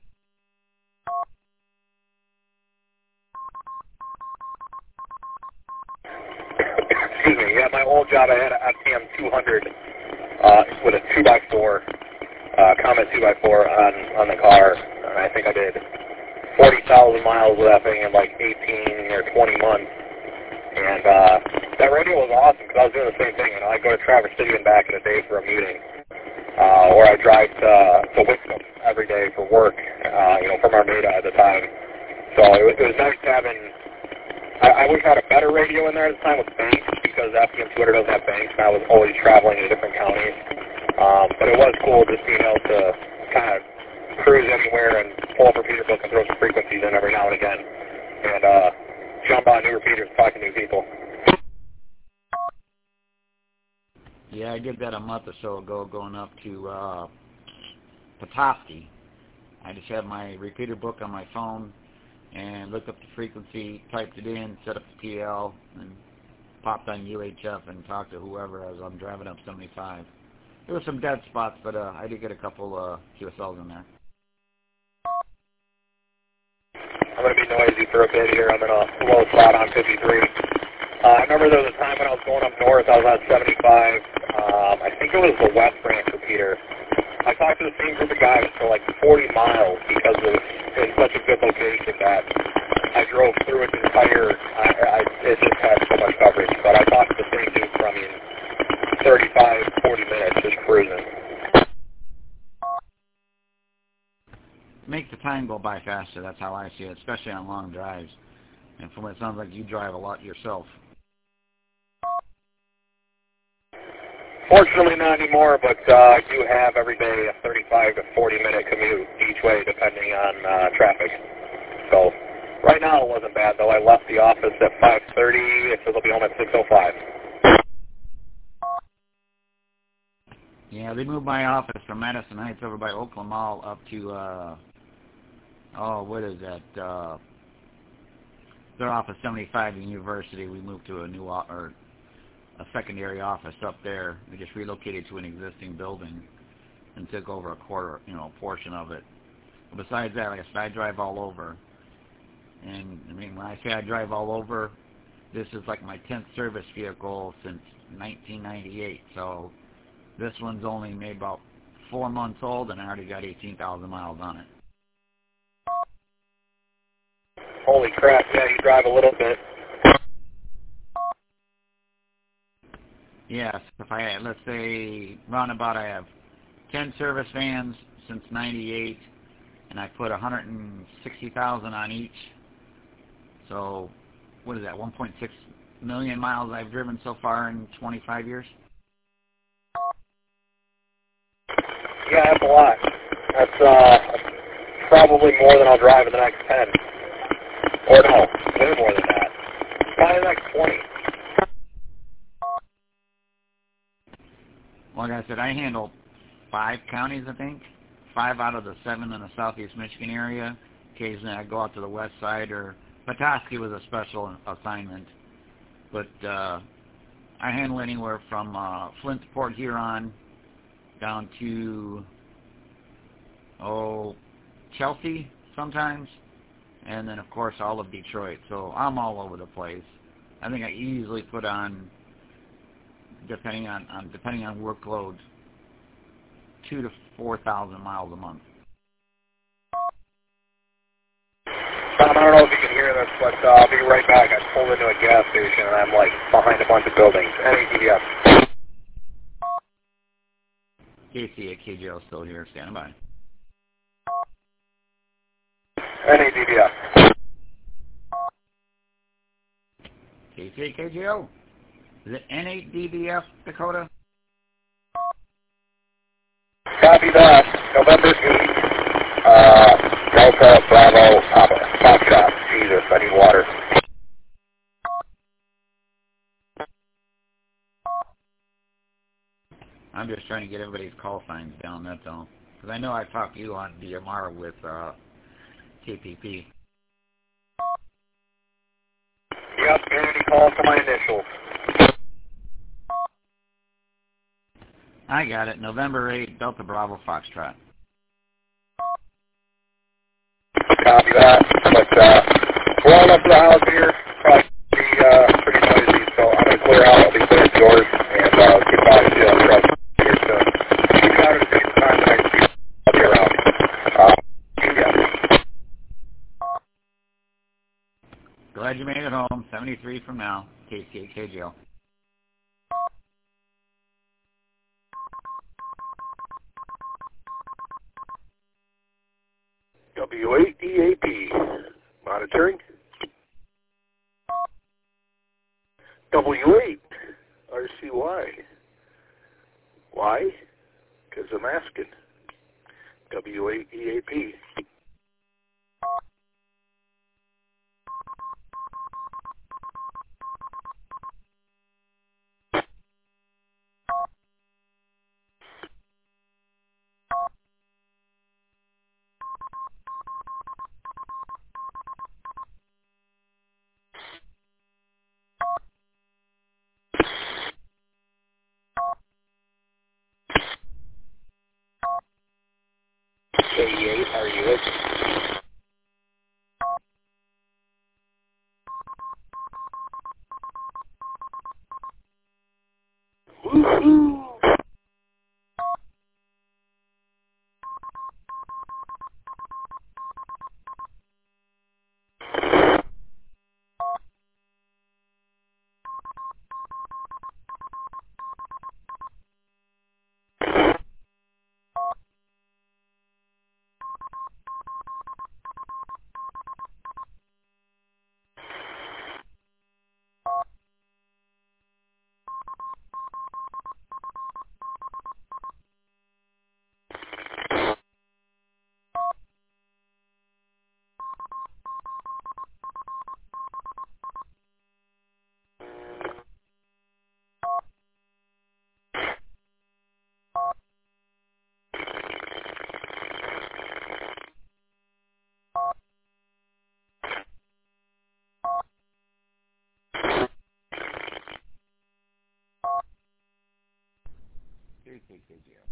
Excuse me. Yeah, my old job, I had a F T M two hundred uh, with a two by four, uh, Comet two by four on, on the car. And I think I did forty thousand miles with that thing in like eighteen or twenty months. And uh, that radio was awesome because I was doing the same thing. You know, I'd go to Traverse City and back in the day for a meeting, uh, or I'd drive to, to Wixom every day for work, uh, you know, from Armada at the time. So it was, it was nice having, I, I wish I had a better radio in there at the time with banks, because F P M two hundred doesn't have banks, and I was always traveling to different counties. Um, but it was cool just being able to kind of cruise anywhere and pull up a Peterbilt and throw some frequencies in every now and again, and uh, jump on new repeaters and talk to new people. Yeah, I did that a month or so ago, going up to uh, Petoskey. I just had my repeater book on my phone and looked up the frequency, typed it in, set up the P L, and popped on U H F and talked to whoever as I'm driving up seventy-five. There were some dead spots, but uh, I did get a couple uh, Q S Ls in there. I'm going to be noisy for a bit here. I'm in a low spot on fifty-three. Uh, I remember there was a time when I was going up north, I was on seventy-five. Um, I think it was the West Branch repeater. I talked to the same group of guys for like forty miles because it was in such a good location that I drove through its entire, I, I, it just had so much coverage. But I talked to the same dude for, I mean, thirty-five, forty minutes just cruising. Make the time go by faster, that's how I see it, especially on long drives. And from what it sounds like, you drive a lot yourself. Fortunately not anymore, but uh, I do have every day a thirty-five to forty minute commute each way depending on uh, traffic. So right now it wasn't bad, though. I left the office at five thirty, so they'll be home at six oh five. Yeah, they moved my office from Madison Heights over by Oakland Mall up to, uh, oh, what is that? Uh, they're off of seventy-five University. We moved to a new, or a secondary office up there. We just relocated to an existing building and took over a quarter, you know, portion of it. But besides that, like I said, I drive all over. And, I mean, when I say I drive all over, this is like my tenth service vehicle since nineteen ninety-eight. So this one's only maybe about four months old, and I already got eighteen thousand miles on it. Holy crap, yeah, you drive a little bit. Yes, if I had, let's say, roundabout, I have ten service vans since ninety-eight, and I put one hundred sixty thousand on each. So, what is that, one point six million miles I've driven so far in twenty-five years? Yeah, that's a lot. That's uh, probably more than I'll drive in the next ten. Or no, way more than that. Probably the next twenty. Like I said, I handle five counties, I think. Five out of the seven in the southeast Michigan area. Occasionally I go out to the west side, or Petoskey was a special assignment. But uh, I handle anywhere from uh, Flint to Port Huron down to, oh, Chelsea sometimes. And then, of course, all of Detroit. So I'm all over the place. I think I easily put on, depending on, on depending on workload, two to four thousand miles a month. Tom, I don't know if you can hear this, but uh, I'll be right back. I pulled into a gas station and I'm like behind a bunch of buildings. N A D B F. K C at K J L still here, standing by. N A D B F. K C at K J L. Is it N eight D B F, Dakota? Copy that. November eighth. Uh, Delta Bravo Papa. Top shot. Jesus, I need water. I'm just trying to get everybody's call signs down, that's all. Because I know I talked to you on D M R with uh, K P P. Yep, any call for my initials. I got it. November eighth, Delta Bravo Foxtrot. Copy that. But uh, we're all up to the house here. Probably be uh, pretty noisy, so I'm going to clear out. I'll be clear yours, and uh, get back to the truck here soon. Keep out at the same time the next few. I'll be around. Uh, yeah. Glad you made it home. seventy-three from now, K J O. W eight E A P, monitoring. W eight R C Y. Why? Because I'm asking. W eight E A P. K eight, are you it? Woohoo! K J O.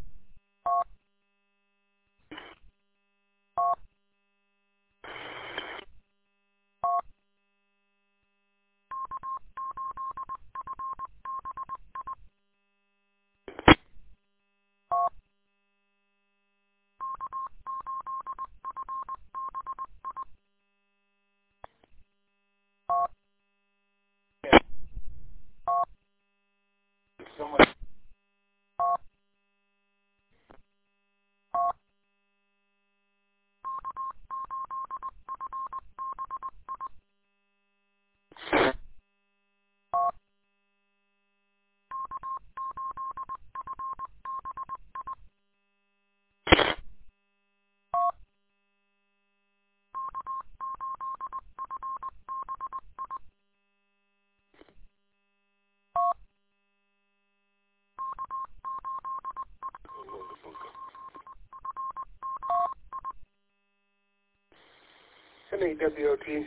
N A W O T.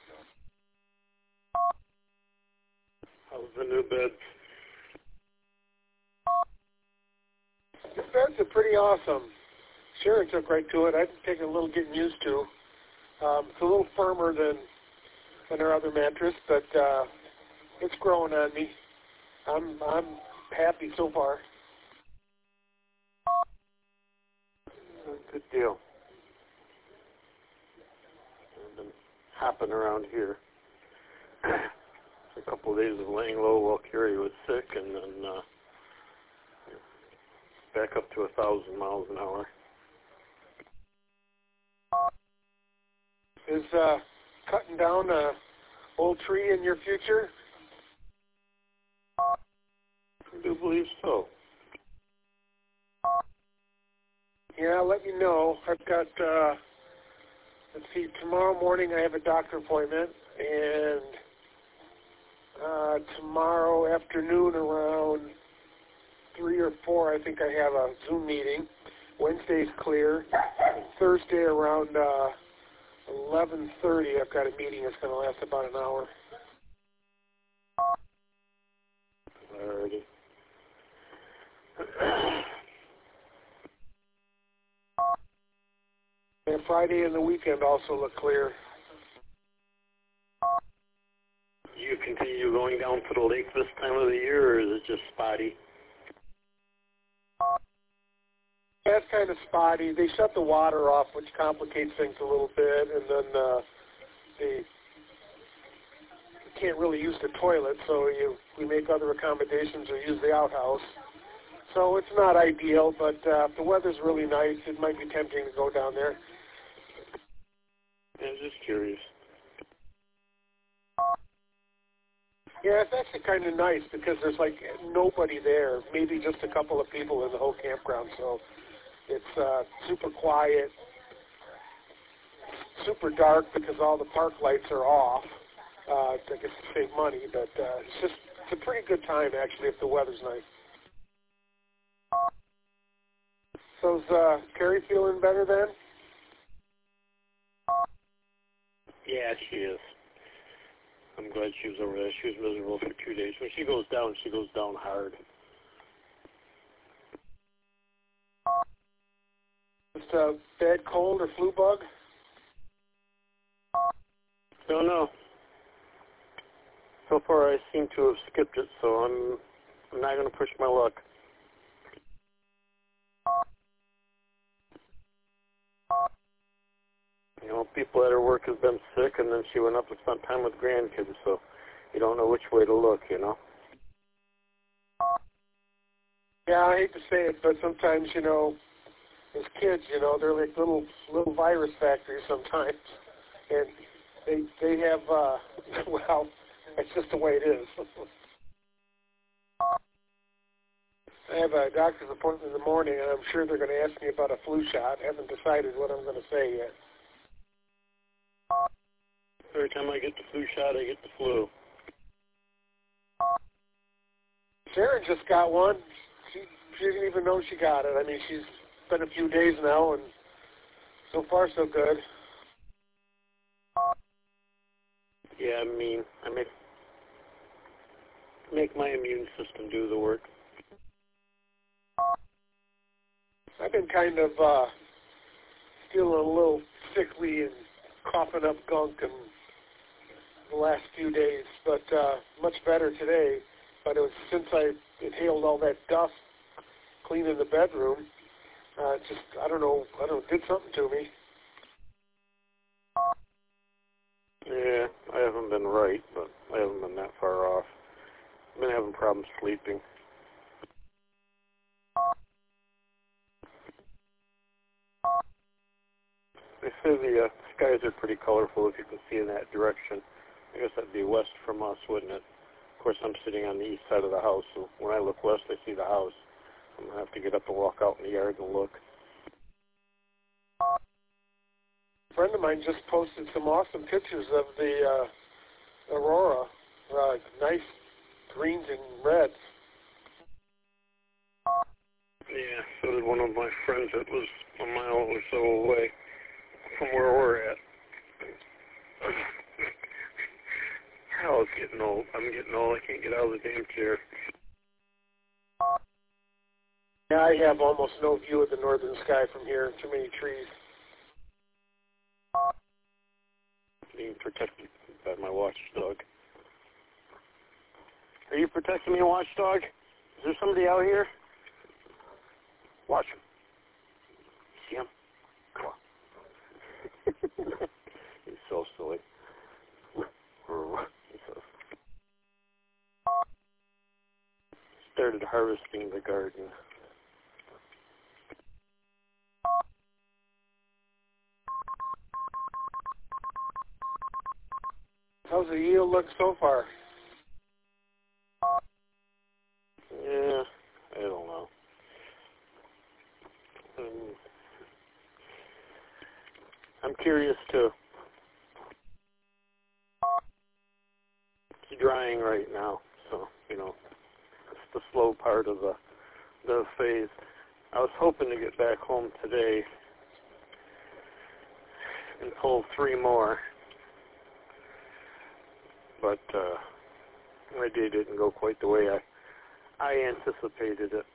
How's the new bed? The beds are pretty awesome. Sharon took right to it. I've taken a little getting used to. Um, it's a little firmer than than her other mattress, but uh, it's growing on me. I'm I'm happy so far. Good deal. I've been hopping around here. A couple of days of laying low while Carrie was sick, and then uh, back up to a thousand miles an hour. Is uh, cutting down a old tree in your future? I do believe so. Yeah, let me know. I've got, uh, let's see, tomorrow morning I have a doctor appointment, and uh, tomorrow afternoon around three or four I think I have a Zoom meeting. Wednesday's clear. Thursday around uh, eleven thirty I've got a meeting that's going to last about an hour. Alrighty. And Friday and the weekend also look clear. Do you continue going down to the lake this time of the year, or is it just spotty? That's kind of spotty. They shut the water off, which complicates things a little bit, and then uh, the can't really use the toilet, so you we make other accommodations or use the outhouse. So it's not ideal, but uh, if the weather's really nice, it might be tempting to go down there. I was just curious. Yeah, it's actually kind of nice because there's like nobody there, maybe just a couple of people in the whole campground. So it's uh, super quiet, super dark because all the park lights are off. Uh, I guess to save money, but uh, it's just it's a pretty good time actually if the weather's nice. So is uh, Carrie feeling better then? Yeah, she is. I'm glad she was over there. She was miserable for two days. When she goes down, she goes down hard. Just a bad cold or flu bug? Don't know. So far, I seem to have skipped it, so I'm, I'm not going to push my luck. You know, people at her work have been sick, and then she went up and spent time with grandkids, so you don't know which way to look, you know? Yeah, I hate to say it, but sometimes, you know, as kids, you know, they're like little little virus factories sometimes, and they they have, uh, well, that's just the way it is. I have a doctor's appointment in the morning, and I'm sure they're going to ask me about a flu shot. I haven't decided what I'm going to say yet. Every time I get the flu shot, I get the flu. Sharon just got one. She, she didn't even know she got it. I mean, she's been a few days now, and so far so good. Yeah, I mean, I make make my immune system do the work. I've been kind of uh, feeling a little sickly and coughing up gunk in the last few days, but uh, much better today. But it was since I inhaled all that dust cleaning the bedroom, uh, just, I don't know, I don't know, did something to me. Yeah, I haven't been right, but I haven't been that far off. I've been having problems sleeping. They say the uh, skies are pretty colorful if you can see in that direction. I guess that'd be west from us, wouldn't it? Of course, I'm sitting on the east side of the house, so when I look west, I see the house. I'm going to have to get up and walk out in the yard and look. A friend of mine just posted some awesome pictures of the uh, aurora, uh, nice greens and reds. Yeah, so did one of my friends that was a mile or so away from where we're at. Hell, it's getting old. I'm getting old. I can't get out of the damn chair. Yeah, I have almost no view of the northern sky from here. Too many trees. Being protected by my watchdog. Are you protecting me, watchdog? Is there somebody out here? Watch him. See him? Come on. He's so silly. Started harvesting the garden. How's the yield look so far? Yeah, I don't know. Um, I'm curious too. It's drying right now, so, you know, it's the slow part of the, the phase. I was hoping to get back home today and pull three more, but uh, my day didn't go quite the way I, I anticipated it.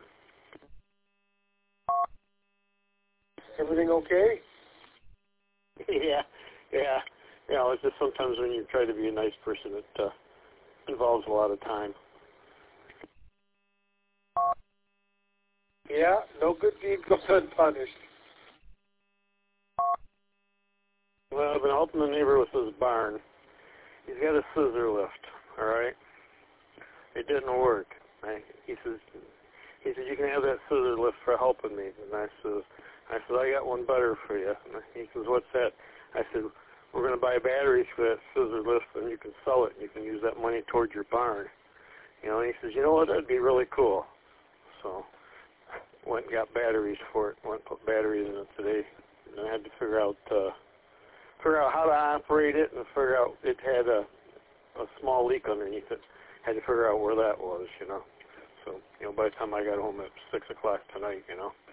Everything okay? yeah, yeah. You know, it's just sometimes when you try to be a nice person, it uh, involves a lot of time. Yeah, no good deed goes unpunished. Well, I've been helping the neighbor with his barn, he's got a scissor lift, all right? It didn't work. I, he says, he said, you can have that scissor lift for helping me. And I said, I said, I got one better for you. And he says, what's that? I said, we're going to buy batteries for that scissor lift, and you can sell it, and you can use that money towards your barn. You know, and he says, you know what, that'd be really cool. So went and got batteries for it, went and put batteries in it today. And I had to figure out, uh, figure out how to operate it, and figure out it had a, a small leak underneath it. Had to figure out where that was, you know. So, you know, by the time I got home at six o'clock tonight, you know.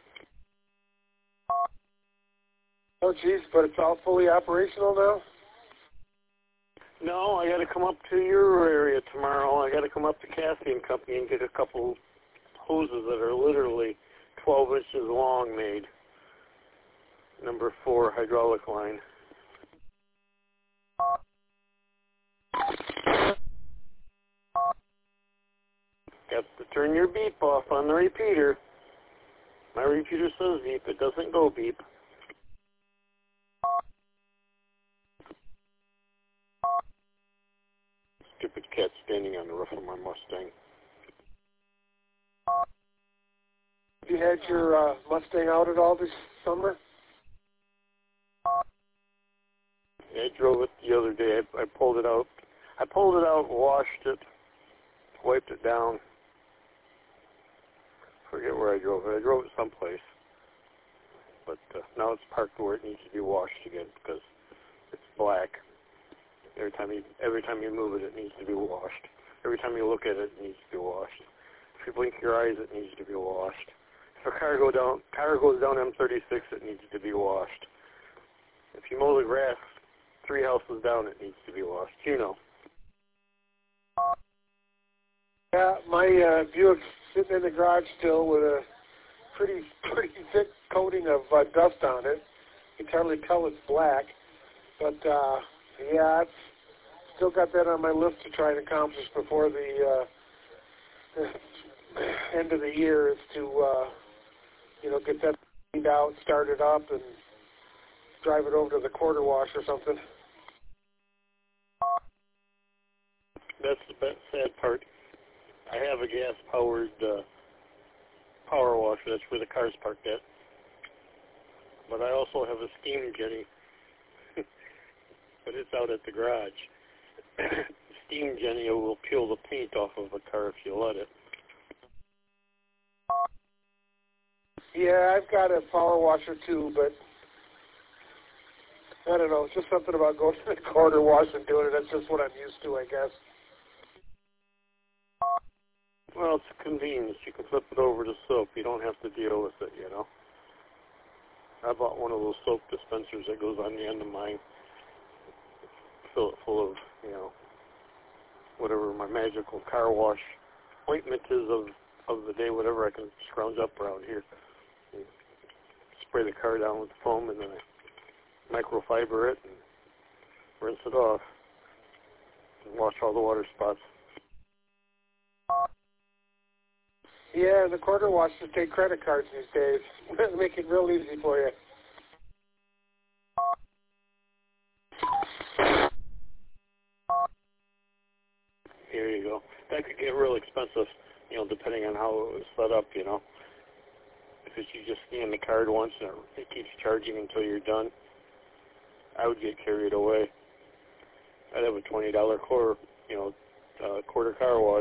Oh, geez, but it's all fully operational now? No, I got to come up to your area tomorrow. I got to come up to Cassie and Company and get a couple hoses that are literally twelve inches long made. Number four hydraulic line. Got to turn your beep off on the repeater. My repeater says beep. It doesn't go beep. Stupid cat standing on the roof of my Mustang. Have you had your uh, Mustang out at all this summer? Yeah, I drove it the other day. I, I pulled it out. I pulled it out, washed it, wiped it down. Forget where I drove it. I drove it someplace. But uh, now it's parked where it needs to be washed again because it's black. Every time you every time you move it, it needs to be washed. Every time you look at it, it needs to be washed. If you blink your eyes, it needs to be washed. If a car go down car goes down M thirty-six, it needs to be washed. If you mow the grass three houses down, it needs to be washed. You know. Yeah, my uh, Buick's sitting in the garage still with a pretty pretty thick coating of uh, dust on it. You can hardly tell it's black, but uh, yeah, it's still got that on my list to try and accomplish before the, uh, the end of the year is to uh, you know get that cleaned out, start it up, and drive it over to the quarter wash or something. That's the best, sad part. I have a gas-powered uh, power washer. That's where the car's parked at. But I also have a steam jetty. But it's out at the garage. Steam jetty will peel the paint off of a car if you let it. Yeah, I've got a power washer too, but I don't know. It's just something about going to the quarter wash and doing it. That's just what I'm used to, I guess. Well, it's a convenience. You can flip it over to soap. You don't have to deal with it, you know. I bought one of those soap dispensers that goes on the end of mine. Fill it full of, you know, whatever my magical car wash ointment is of, of the day, whatever I can scrounge up around here. And spray the car down with foam, and then I microfiber it and rinse it off and wash all the water spots. Yeah, the quarter washers take credit cards these days. Make it real easy for you. Here you go. That could get real expensive, you know, depending on how it was set up, you know. If it's you just scan the card once and it keeps charging until you're done, I would get carried away. I'd have a twenty dollar quarter, you know, uh, quarter car wash.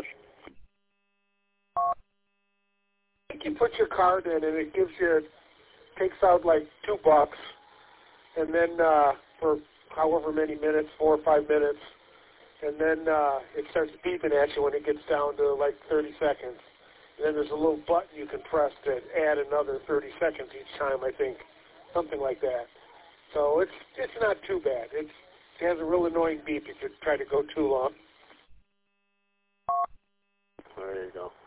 I think you put your card in and it gives you, takes out like two bucks, and then uh, for however many minutes, four or five minutes, and then uh, it starts beeping at you when it gets down to like thirty seconds. And then there's a little button you can press to add another thirty seconds each time, I think, something like that. So it's it's not too bad. It's, it has a real annoying beep if you try to go too long. There you go.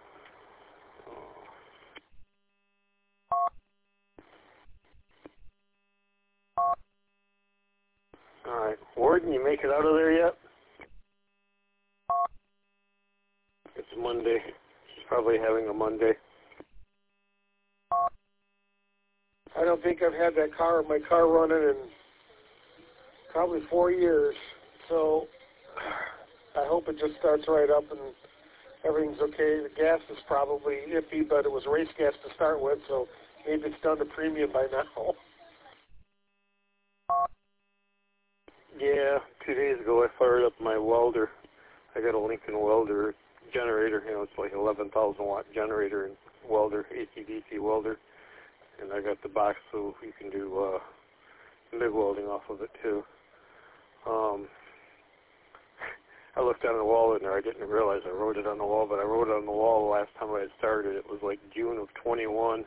All right, Warden, you make it out of there yet? It's Monday. She's probably having a Monday. I don't think I've had that car, my car running in probably four years. So I hope it just starts right up and everything's okay. The gas is probably iffy, but it was race gas to start with, so maybe it's down to premium by now. Yeah, two days ago I fired up my welder. I got a Lincoln welder generator. You know, it's like eleven thousand watt generator and welder, A C D C welder. And I got the box so you can do uh, MIG welding off of it too. Um, I looked on the wall in there. I didn't realize I wrote it on the wall, but I wrote it on the wall the last time I had started. It was like June of twenty-one.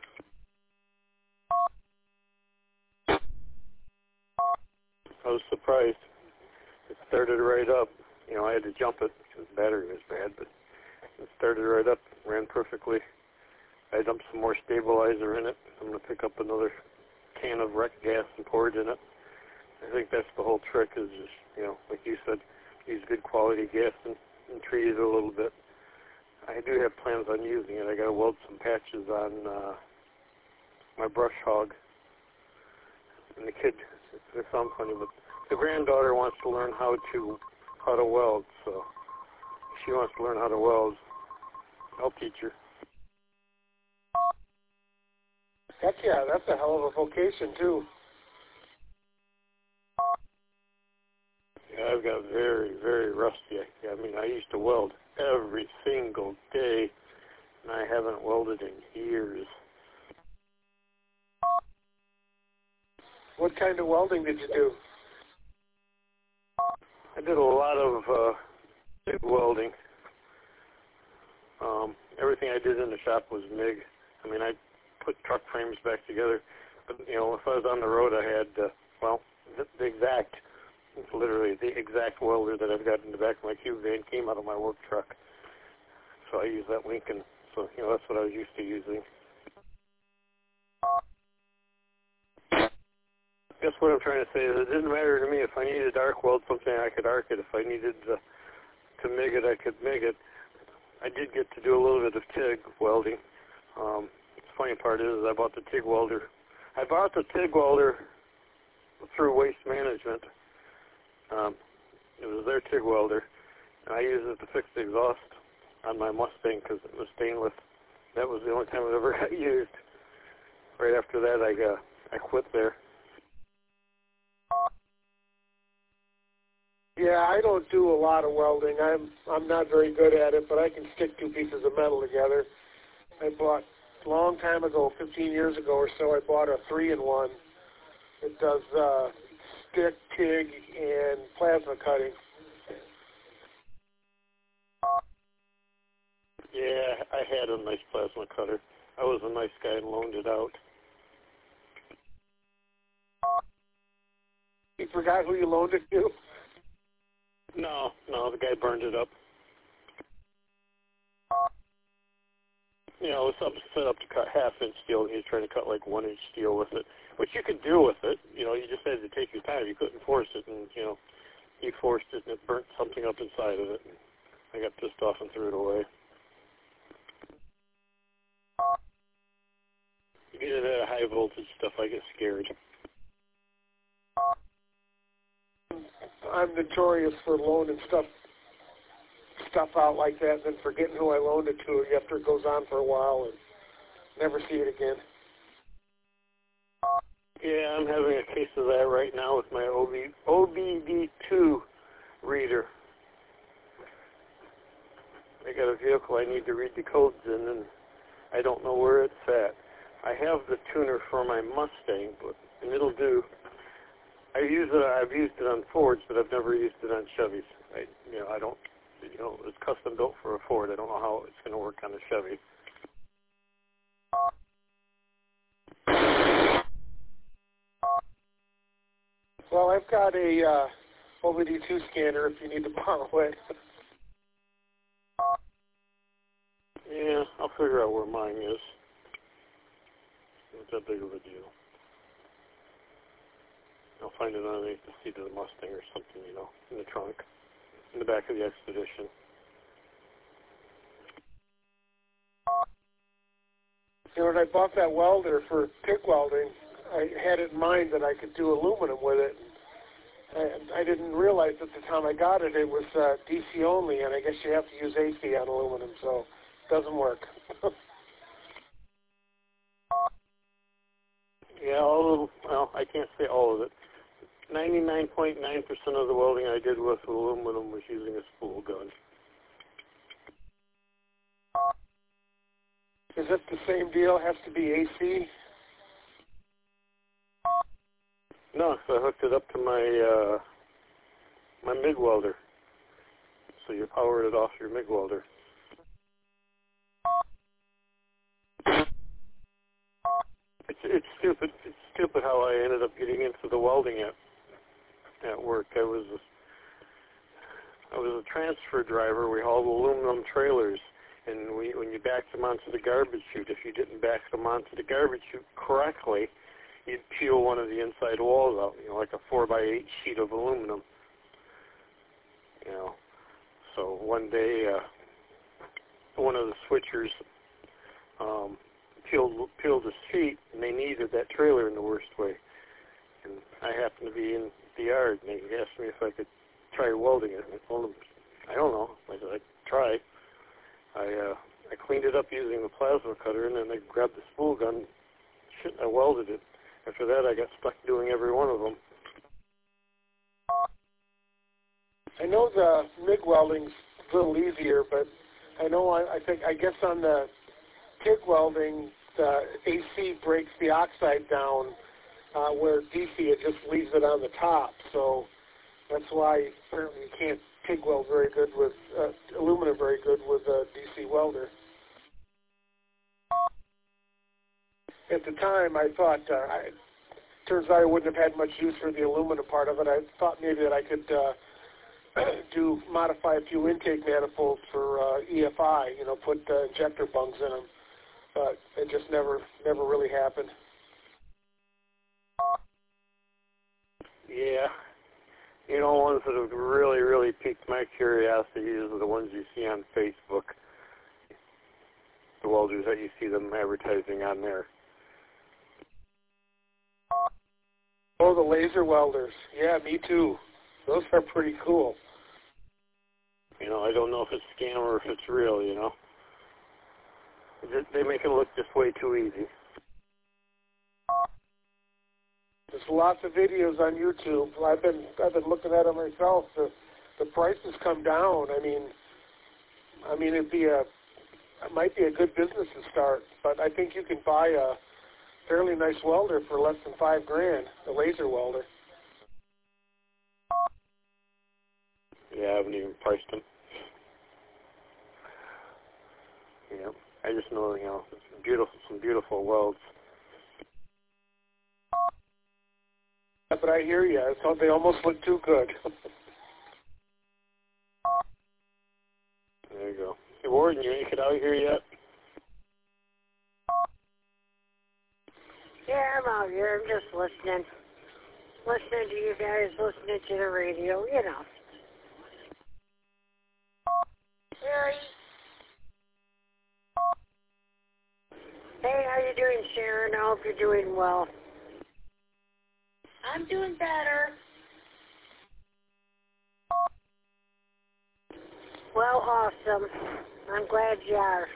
I was surprised. It started right up. You know, I had to jump it because the battery was bad, but it started right up, ran perfectly. I dumped some more stabilizer in it. I'm going to pick up another can of wreck gas and pour it in it. I think that's the whole trick is just, you know, like you said, use good quality gas and, and treat it a little bit. I do have plans on using it. I got to weld some patches on uh, my brush hog. And the kid, it sounds funny, but the granddaughter wants to learn how to how to weld, so if she wants to learn how to weld, I'll teach her. Heck yeah, that's a hell of a vocation too. Yeah, I've got very, very rusty. I, I mean, I used to weld every single day, and I haven't welded in years. What kind of welding did you do? I did a lot of uh, MIG welding. Um, everything I did in the shop was MIG. I mean, I put truck frames back together. But, you know, if I was on the road, I had, uh, well, the, the exact, literally the exact welder that I've got in the back of my cube van came out of my work truck. So I use that Lincoln. So, you know, that's what I was used to using. I guess what I'm trying to say is it didn't matter to me. If I needed to arc weld something, I could arc it. If I needed to, to MIG it, I could MIG it. I did get to do a little bit of TIG welding. Um, the funny part is I bought the TIG welder. I bought the TIG welder through Waste Management. Um, it was their TIG welder. And I used it to fix the exhaust on my Mustang because it was stainless. That was the only time it ever got used. Right after that, I, uh, I quit there. Yeah, I don't do a lot of welding. I'm I'm not very good at it, but I can stick two pieces of metal together. I bought a long time ago, fifteen years ago or so, I bought a three-in-one. It does uh, stick, TIG, and plasma cutting. Yeah, I had a nice plasma cutter. I was a nice guy and loaned it out. You forgot who you loaned it to? No, no, the guy burned it up. You know, it's up, set up to cut half-inch steel, and he was trying to cut like one-inch steel with it, which you could do with it. You know, you just had to take your time. You couldn't force it, and, you know, he forced it, and it burnt something up inside of it. And I got pissed off and threw it away. You get it at high voltage stuff, I get scared. I'm notorious for loaning stuff stuff out like that and then forgetting who I loaned it to after it goes on for a while and never see it again. Yeah, I'm having a case of that right now with my O B D two reader. I got a vehicle I need to read the codes in, and I don't know where it's at. I have the tuner for my Mustang, but and it'll do. I use it. I've used it on Fords, but I've never used it on Chevys. I, you know, I don't. You know, it's custom built for a Ford. I don't know how it's going to work on a Chevy. Well, I've got a uh, O B D two scanner if you need to borrow it. Yeah, I'll figure out where mine is. It's that big of a deal. I'll find it underneath the seat of the Mustang or something, you know, in the trunk, in the back of the Expedition. You know, when I bought that welder for TIG welding, I had it in mind that I could do aluminum with it. I, I didn't realize at the time I got it, it was uh, D C only, and I guess you have to use A C on aluminum, so it doesn't work. Yeah, all of, well, I can't say all of it. ninety-nine point nine percent of the welding I did with aluminum was using a spool gun. Is it the same deal? Has to be A C? No, so I hooked it up to my uh, my MIG welder. So you powered it off your MIG welder. It's it's stupid. It's stupid how I ended up getting into the welding at at work. I was a, I was a transfer driver. We hauled aluminum trailers, and we when you backed them onto the garbage chute, if you didn't back them onto the garbage chute correctly, you'd peel one of the inside walls out. You know, like a four by eight sheet of aluminum. You know, so one day uh, one of the switchers um, peeled peeled his feet, and they needed that trailer in the worst way. And I happened to be in the yard, and they asked me if I could try welding it. And I told them, I don't know. I said, I'd try. I uh, I cleaned it up using the plasma cutter, and then I grabbed the spool gun. Shit, I welded it. After that, I got stuck doing every one of them. I know the MIG welding's a little easier, but I know I, I think I guess on the TIG welding, the A C breaks the oxide down, uh, where D C it just leaves it on the top. So that's why apparently you can't TIG weld very good with uh, aluminum very good with a D C welder. At the time, I thought uh, I, turns out I wouldn't have had much use for the aluminum part of it. I thought maybe that I could uh, do modify a few intake manifolds for uh, E F I, you know, put uh, injector bungs in them, but it just never, never really happened. Yeah, you know, ones that have really, really piqued my curiosity are the ones you see on Facebook. The welders that you see them advertising on there. Oh, the laser welders. Yeah, me too. Those are pretty cool. You know, I don't know if it's scam or if it's real, you know. They make it look just way too easy. There's lots of videos on YouTube. I've been I've been looking at them myself. The the prices come down. I mean, I mean it'd be a it might be a good business to start, but I think you can buy a fairly nice welder for less than five grand, a laser welder. Yeah, I haven't even priced them. Yeah, I just know, you know, it's beautiful, some beautiful welds. Yeah, but I hear you. I thought they almost look too good. There you go. Hey, Warden, you ain't get out here yet? Yeah, I'm out here. I'm just listening. Listening to you guys, listening to the radio, you know. Harry. Hey, how you doing, Sharon? I hope you're doing well. I'm doing better. Well, awesome. I'm glad you are.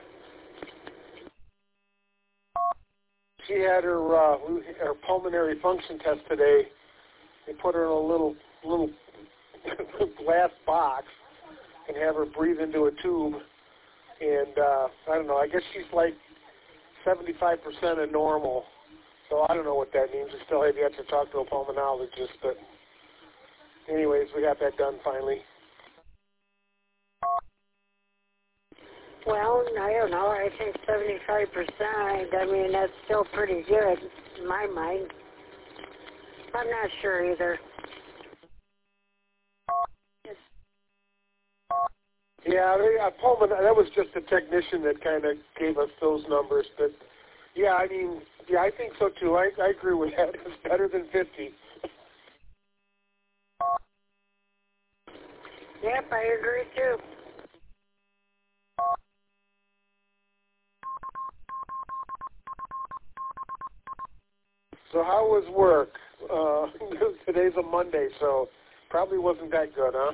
She had her uh, her pulmonary function test today. They put her in a little little glass box and have her breathe into a tube. And uh, I don't know. I guess she's like seventy-five percent of normal. So I don't know what that means. I still have yet to talk to a pulmonologist. But anyways, we got that done finally. Well, I don't know. I think seventy-five percent, I mean, that's still pretty good in my mind. I'm not sure either. Yeah, they, uh, Pullman, that was just a technician that kind of gave us those numbers. But, yeah, I mean, yeah, I think so, too. I, I agree with that. It's better than fifty. Yep, I agree, too. So how was work? Uh, today's a Monday, so Probably wasn't that good, huh?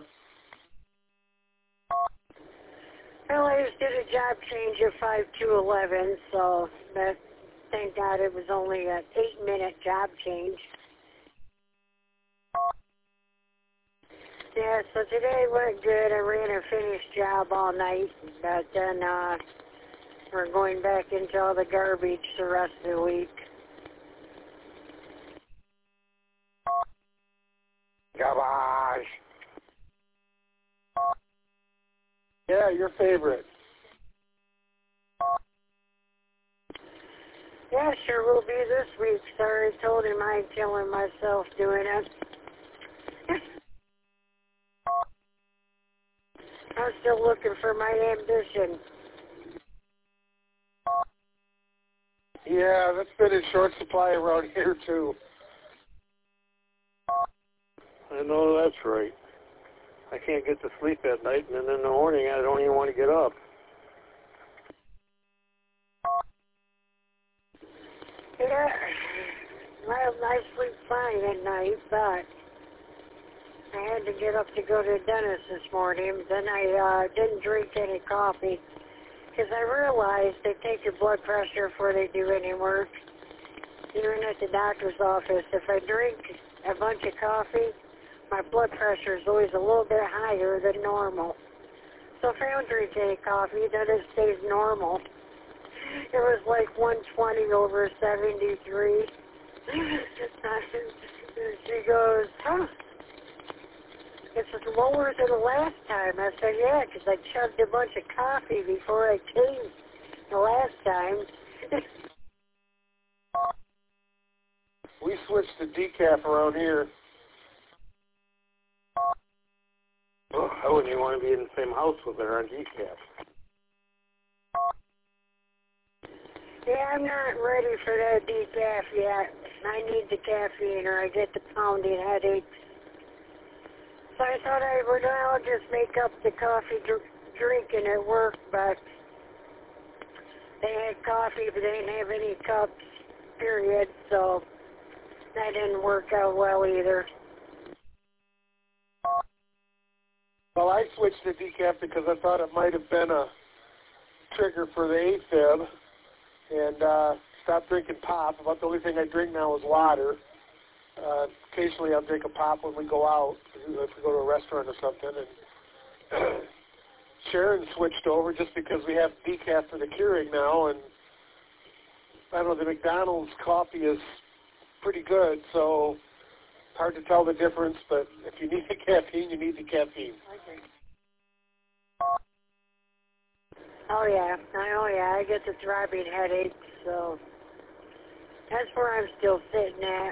Well, I just did a job change at five to eleven, so that, thank God it was only an eight-minute job change. Yeah, so today went good. I ran a finished job all night, but then uh, we're going back into all the garbage the rest of the week. Garbage. Yeah, your favorite. Yeah, sure will be this week. Sorry, I told him I'd killing myself doing it. I'm still looking for my ambition. Yeah, that's been in short supply around here, too. I know that's right. I can't get to sleep at night, and then in the morning I don't even want to get up. Yeah, well, I sleep fine at night, but I had to get up to go to the dentist this morning. Then I uh, didn't drink any coffee because I realized they take your blood pressure before they do any work. Even at the doctor's office, if I drink a bunch of coffee, my blood pressure is always a little bit higher than normal. So if I don't drink any coffee, then it stays normal. It was like one twenty over seventy-three. She goes, huh? It's lower than the last time. I said, yeah, because I chugged a bunch of coffee before I came the last time. We switched to decaf around here. Oh, I wouldn't even want to be in the same house with her on decaf. Yeah, I'm not ready for that decaf yet. I need the caffeine or I get the pounding headaches. So I thought I would, well, just make up the coffee dr- drinking at work, but they had coffee, but they didn't have any cups, period, so that didn't work out well either. Well, I switched to decaf because I thought it might have been a trigger for the AFib, and uh, stopped drinking pop. About the only thing I drink now is water. Uh, occasionally I'll drink a pop when we go out, if we go to a restaurant or something. And Sharon switched over just because we have decaf for the Keurig now, and I don't know, the McDonald's coffee is pretty good, so hard to tell the difference, but if you need the caffeine, you need the caffeine. Oh yeah, I oh yeah, I get the throbbing headaches, so that's where I'm still sitting at.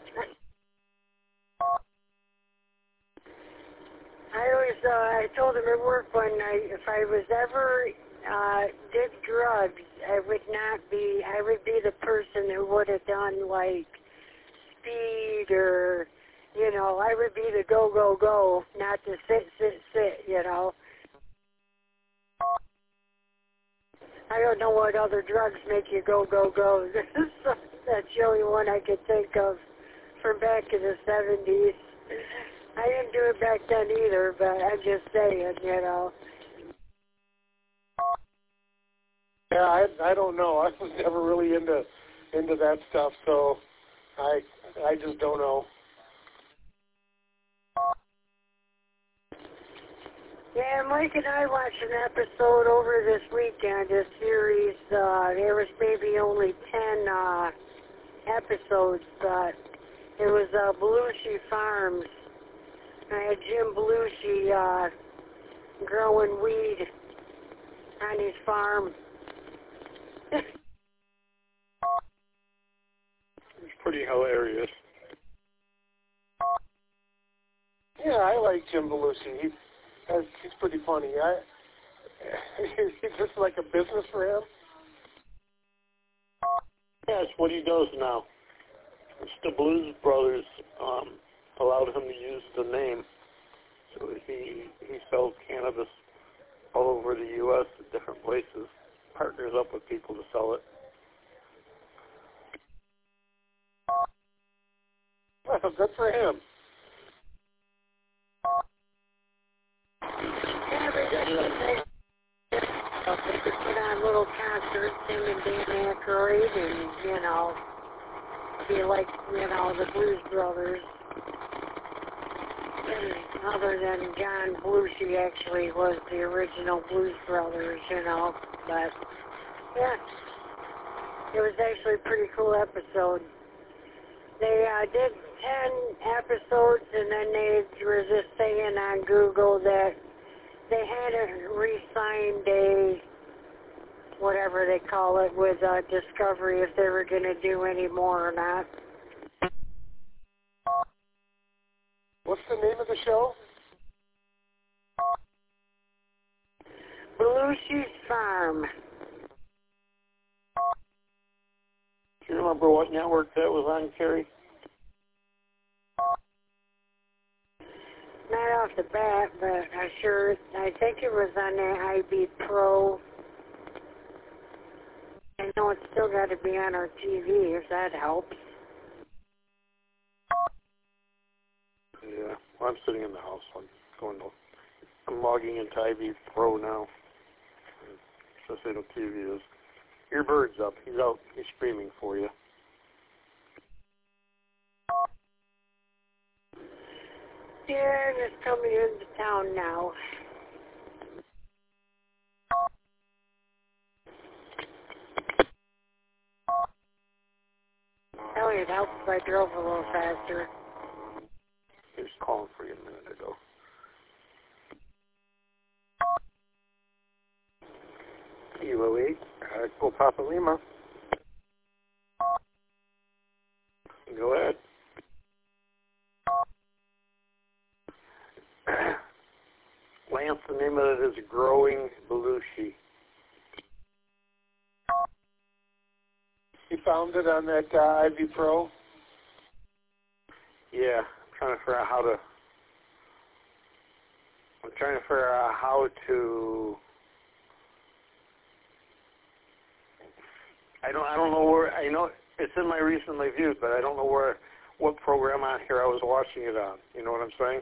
I always, uh, I told him at work one night, if I was ever uh, did drugs, I would not be, I would be the person who would have done like speed or, you know, I would be the go, go, go, not the sit, sit, sit, you know. I don't know what other drugs make you go, go, go. That's the only one I could think of from back in the seventies. I didn't do it back then either, but I'm just saying, you know. Yeah, I I don't know. I was never really into into that stuff, so I I just don't know. Yeah, Mike and I watched an episode over this weekend, a series. Uh, there was maybe only ten uh, episodes, but it was uh, Belushi Farms. I had Jim Belushi uh, growing weed on his farm. It's pretty hilarious. Yeah, I like Jim Belushi. He, uh, he's pretty funny. I, is this like a business for him? Yeah, it's what he does now. It's the Blues Brothers um, allowed him to use the name. So he he sells cannabis all over the U S at different places, partners up with people to sell it. Well, good for him. concerts, him and Dan Aykroyd, and, you know, be like, you know, the Blues Brothers. Other than John Belushi actually was the original Blues Brothers, you know, but, yeah. It was actually a pretty cool episode. They uh, did ten episodes, and then they were just saying on Google that they hadn't re-signed a, whatever they call it, with uh, Discovery, if they were going to do any more or not. What's the name of the show? Belushi's Farm. Do you remember what network that was on, Carrie? Not off the bat, but I sure, I think it was on the I B Pro. I know it's still got to be on our T V, if that helps. Yeah, well, I'm sitting in the house. I'm going to, I'm logging into I B Pro now. Just say no T V is. Your bird's up. He's out. He's screaming for you. Yeah, I'm just coming into town now. Tell you, it helps if I drove a little faster. He was calling for you a minute ago. Kilo eight, Echo Papa Lima. Go ahead. Lance, the name of it is Growing Belushi. You found it on that uh, I B Pro? Yeah, I'm trying to figure out how to. I'm trying to figure out how to. I don't. I don't know where. I know it's in my recently viewed, but I don't know where, what program on here I was watching it on. You know what I'm saying?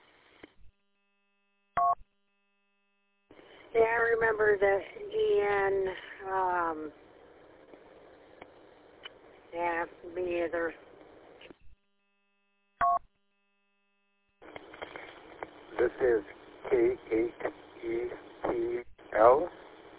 Yeah, I remember the Ian. Um, yeah, me either. This is K eight E T L.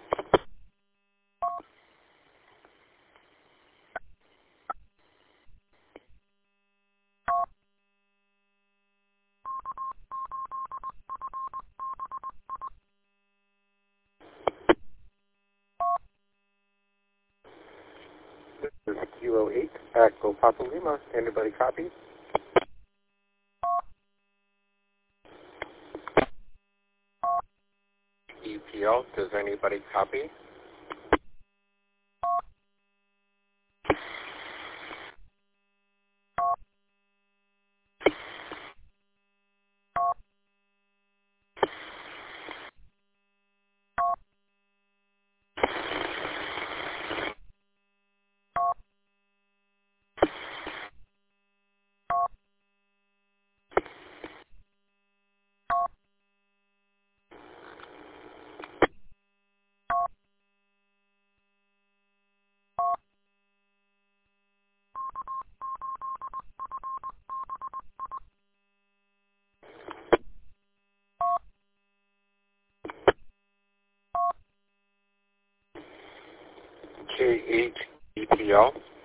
This is Kilo eight, Echo Papa Lima. Anybody copy? E P L, does anybody copy? K eight E P L.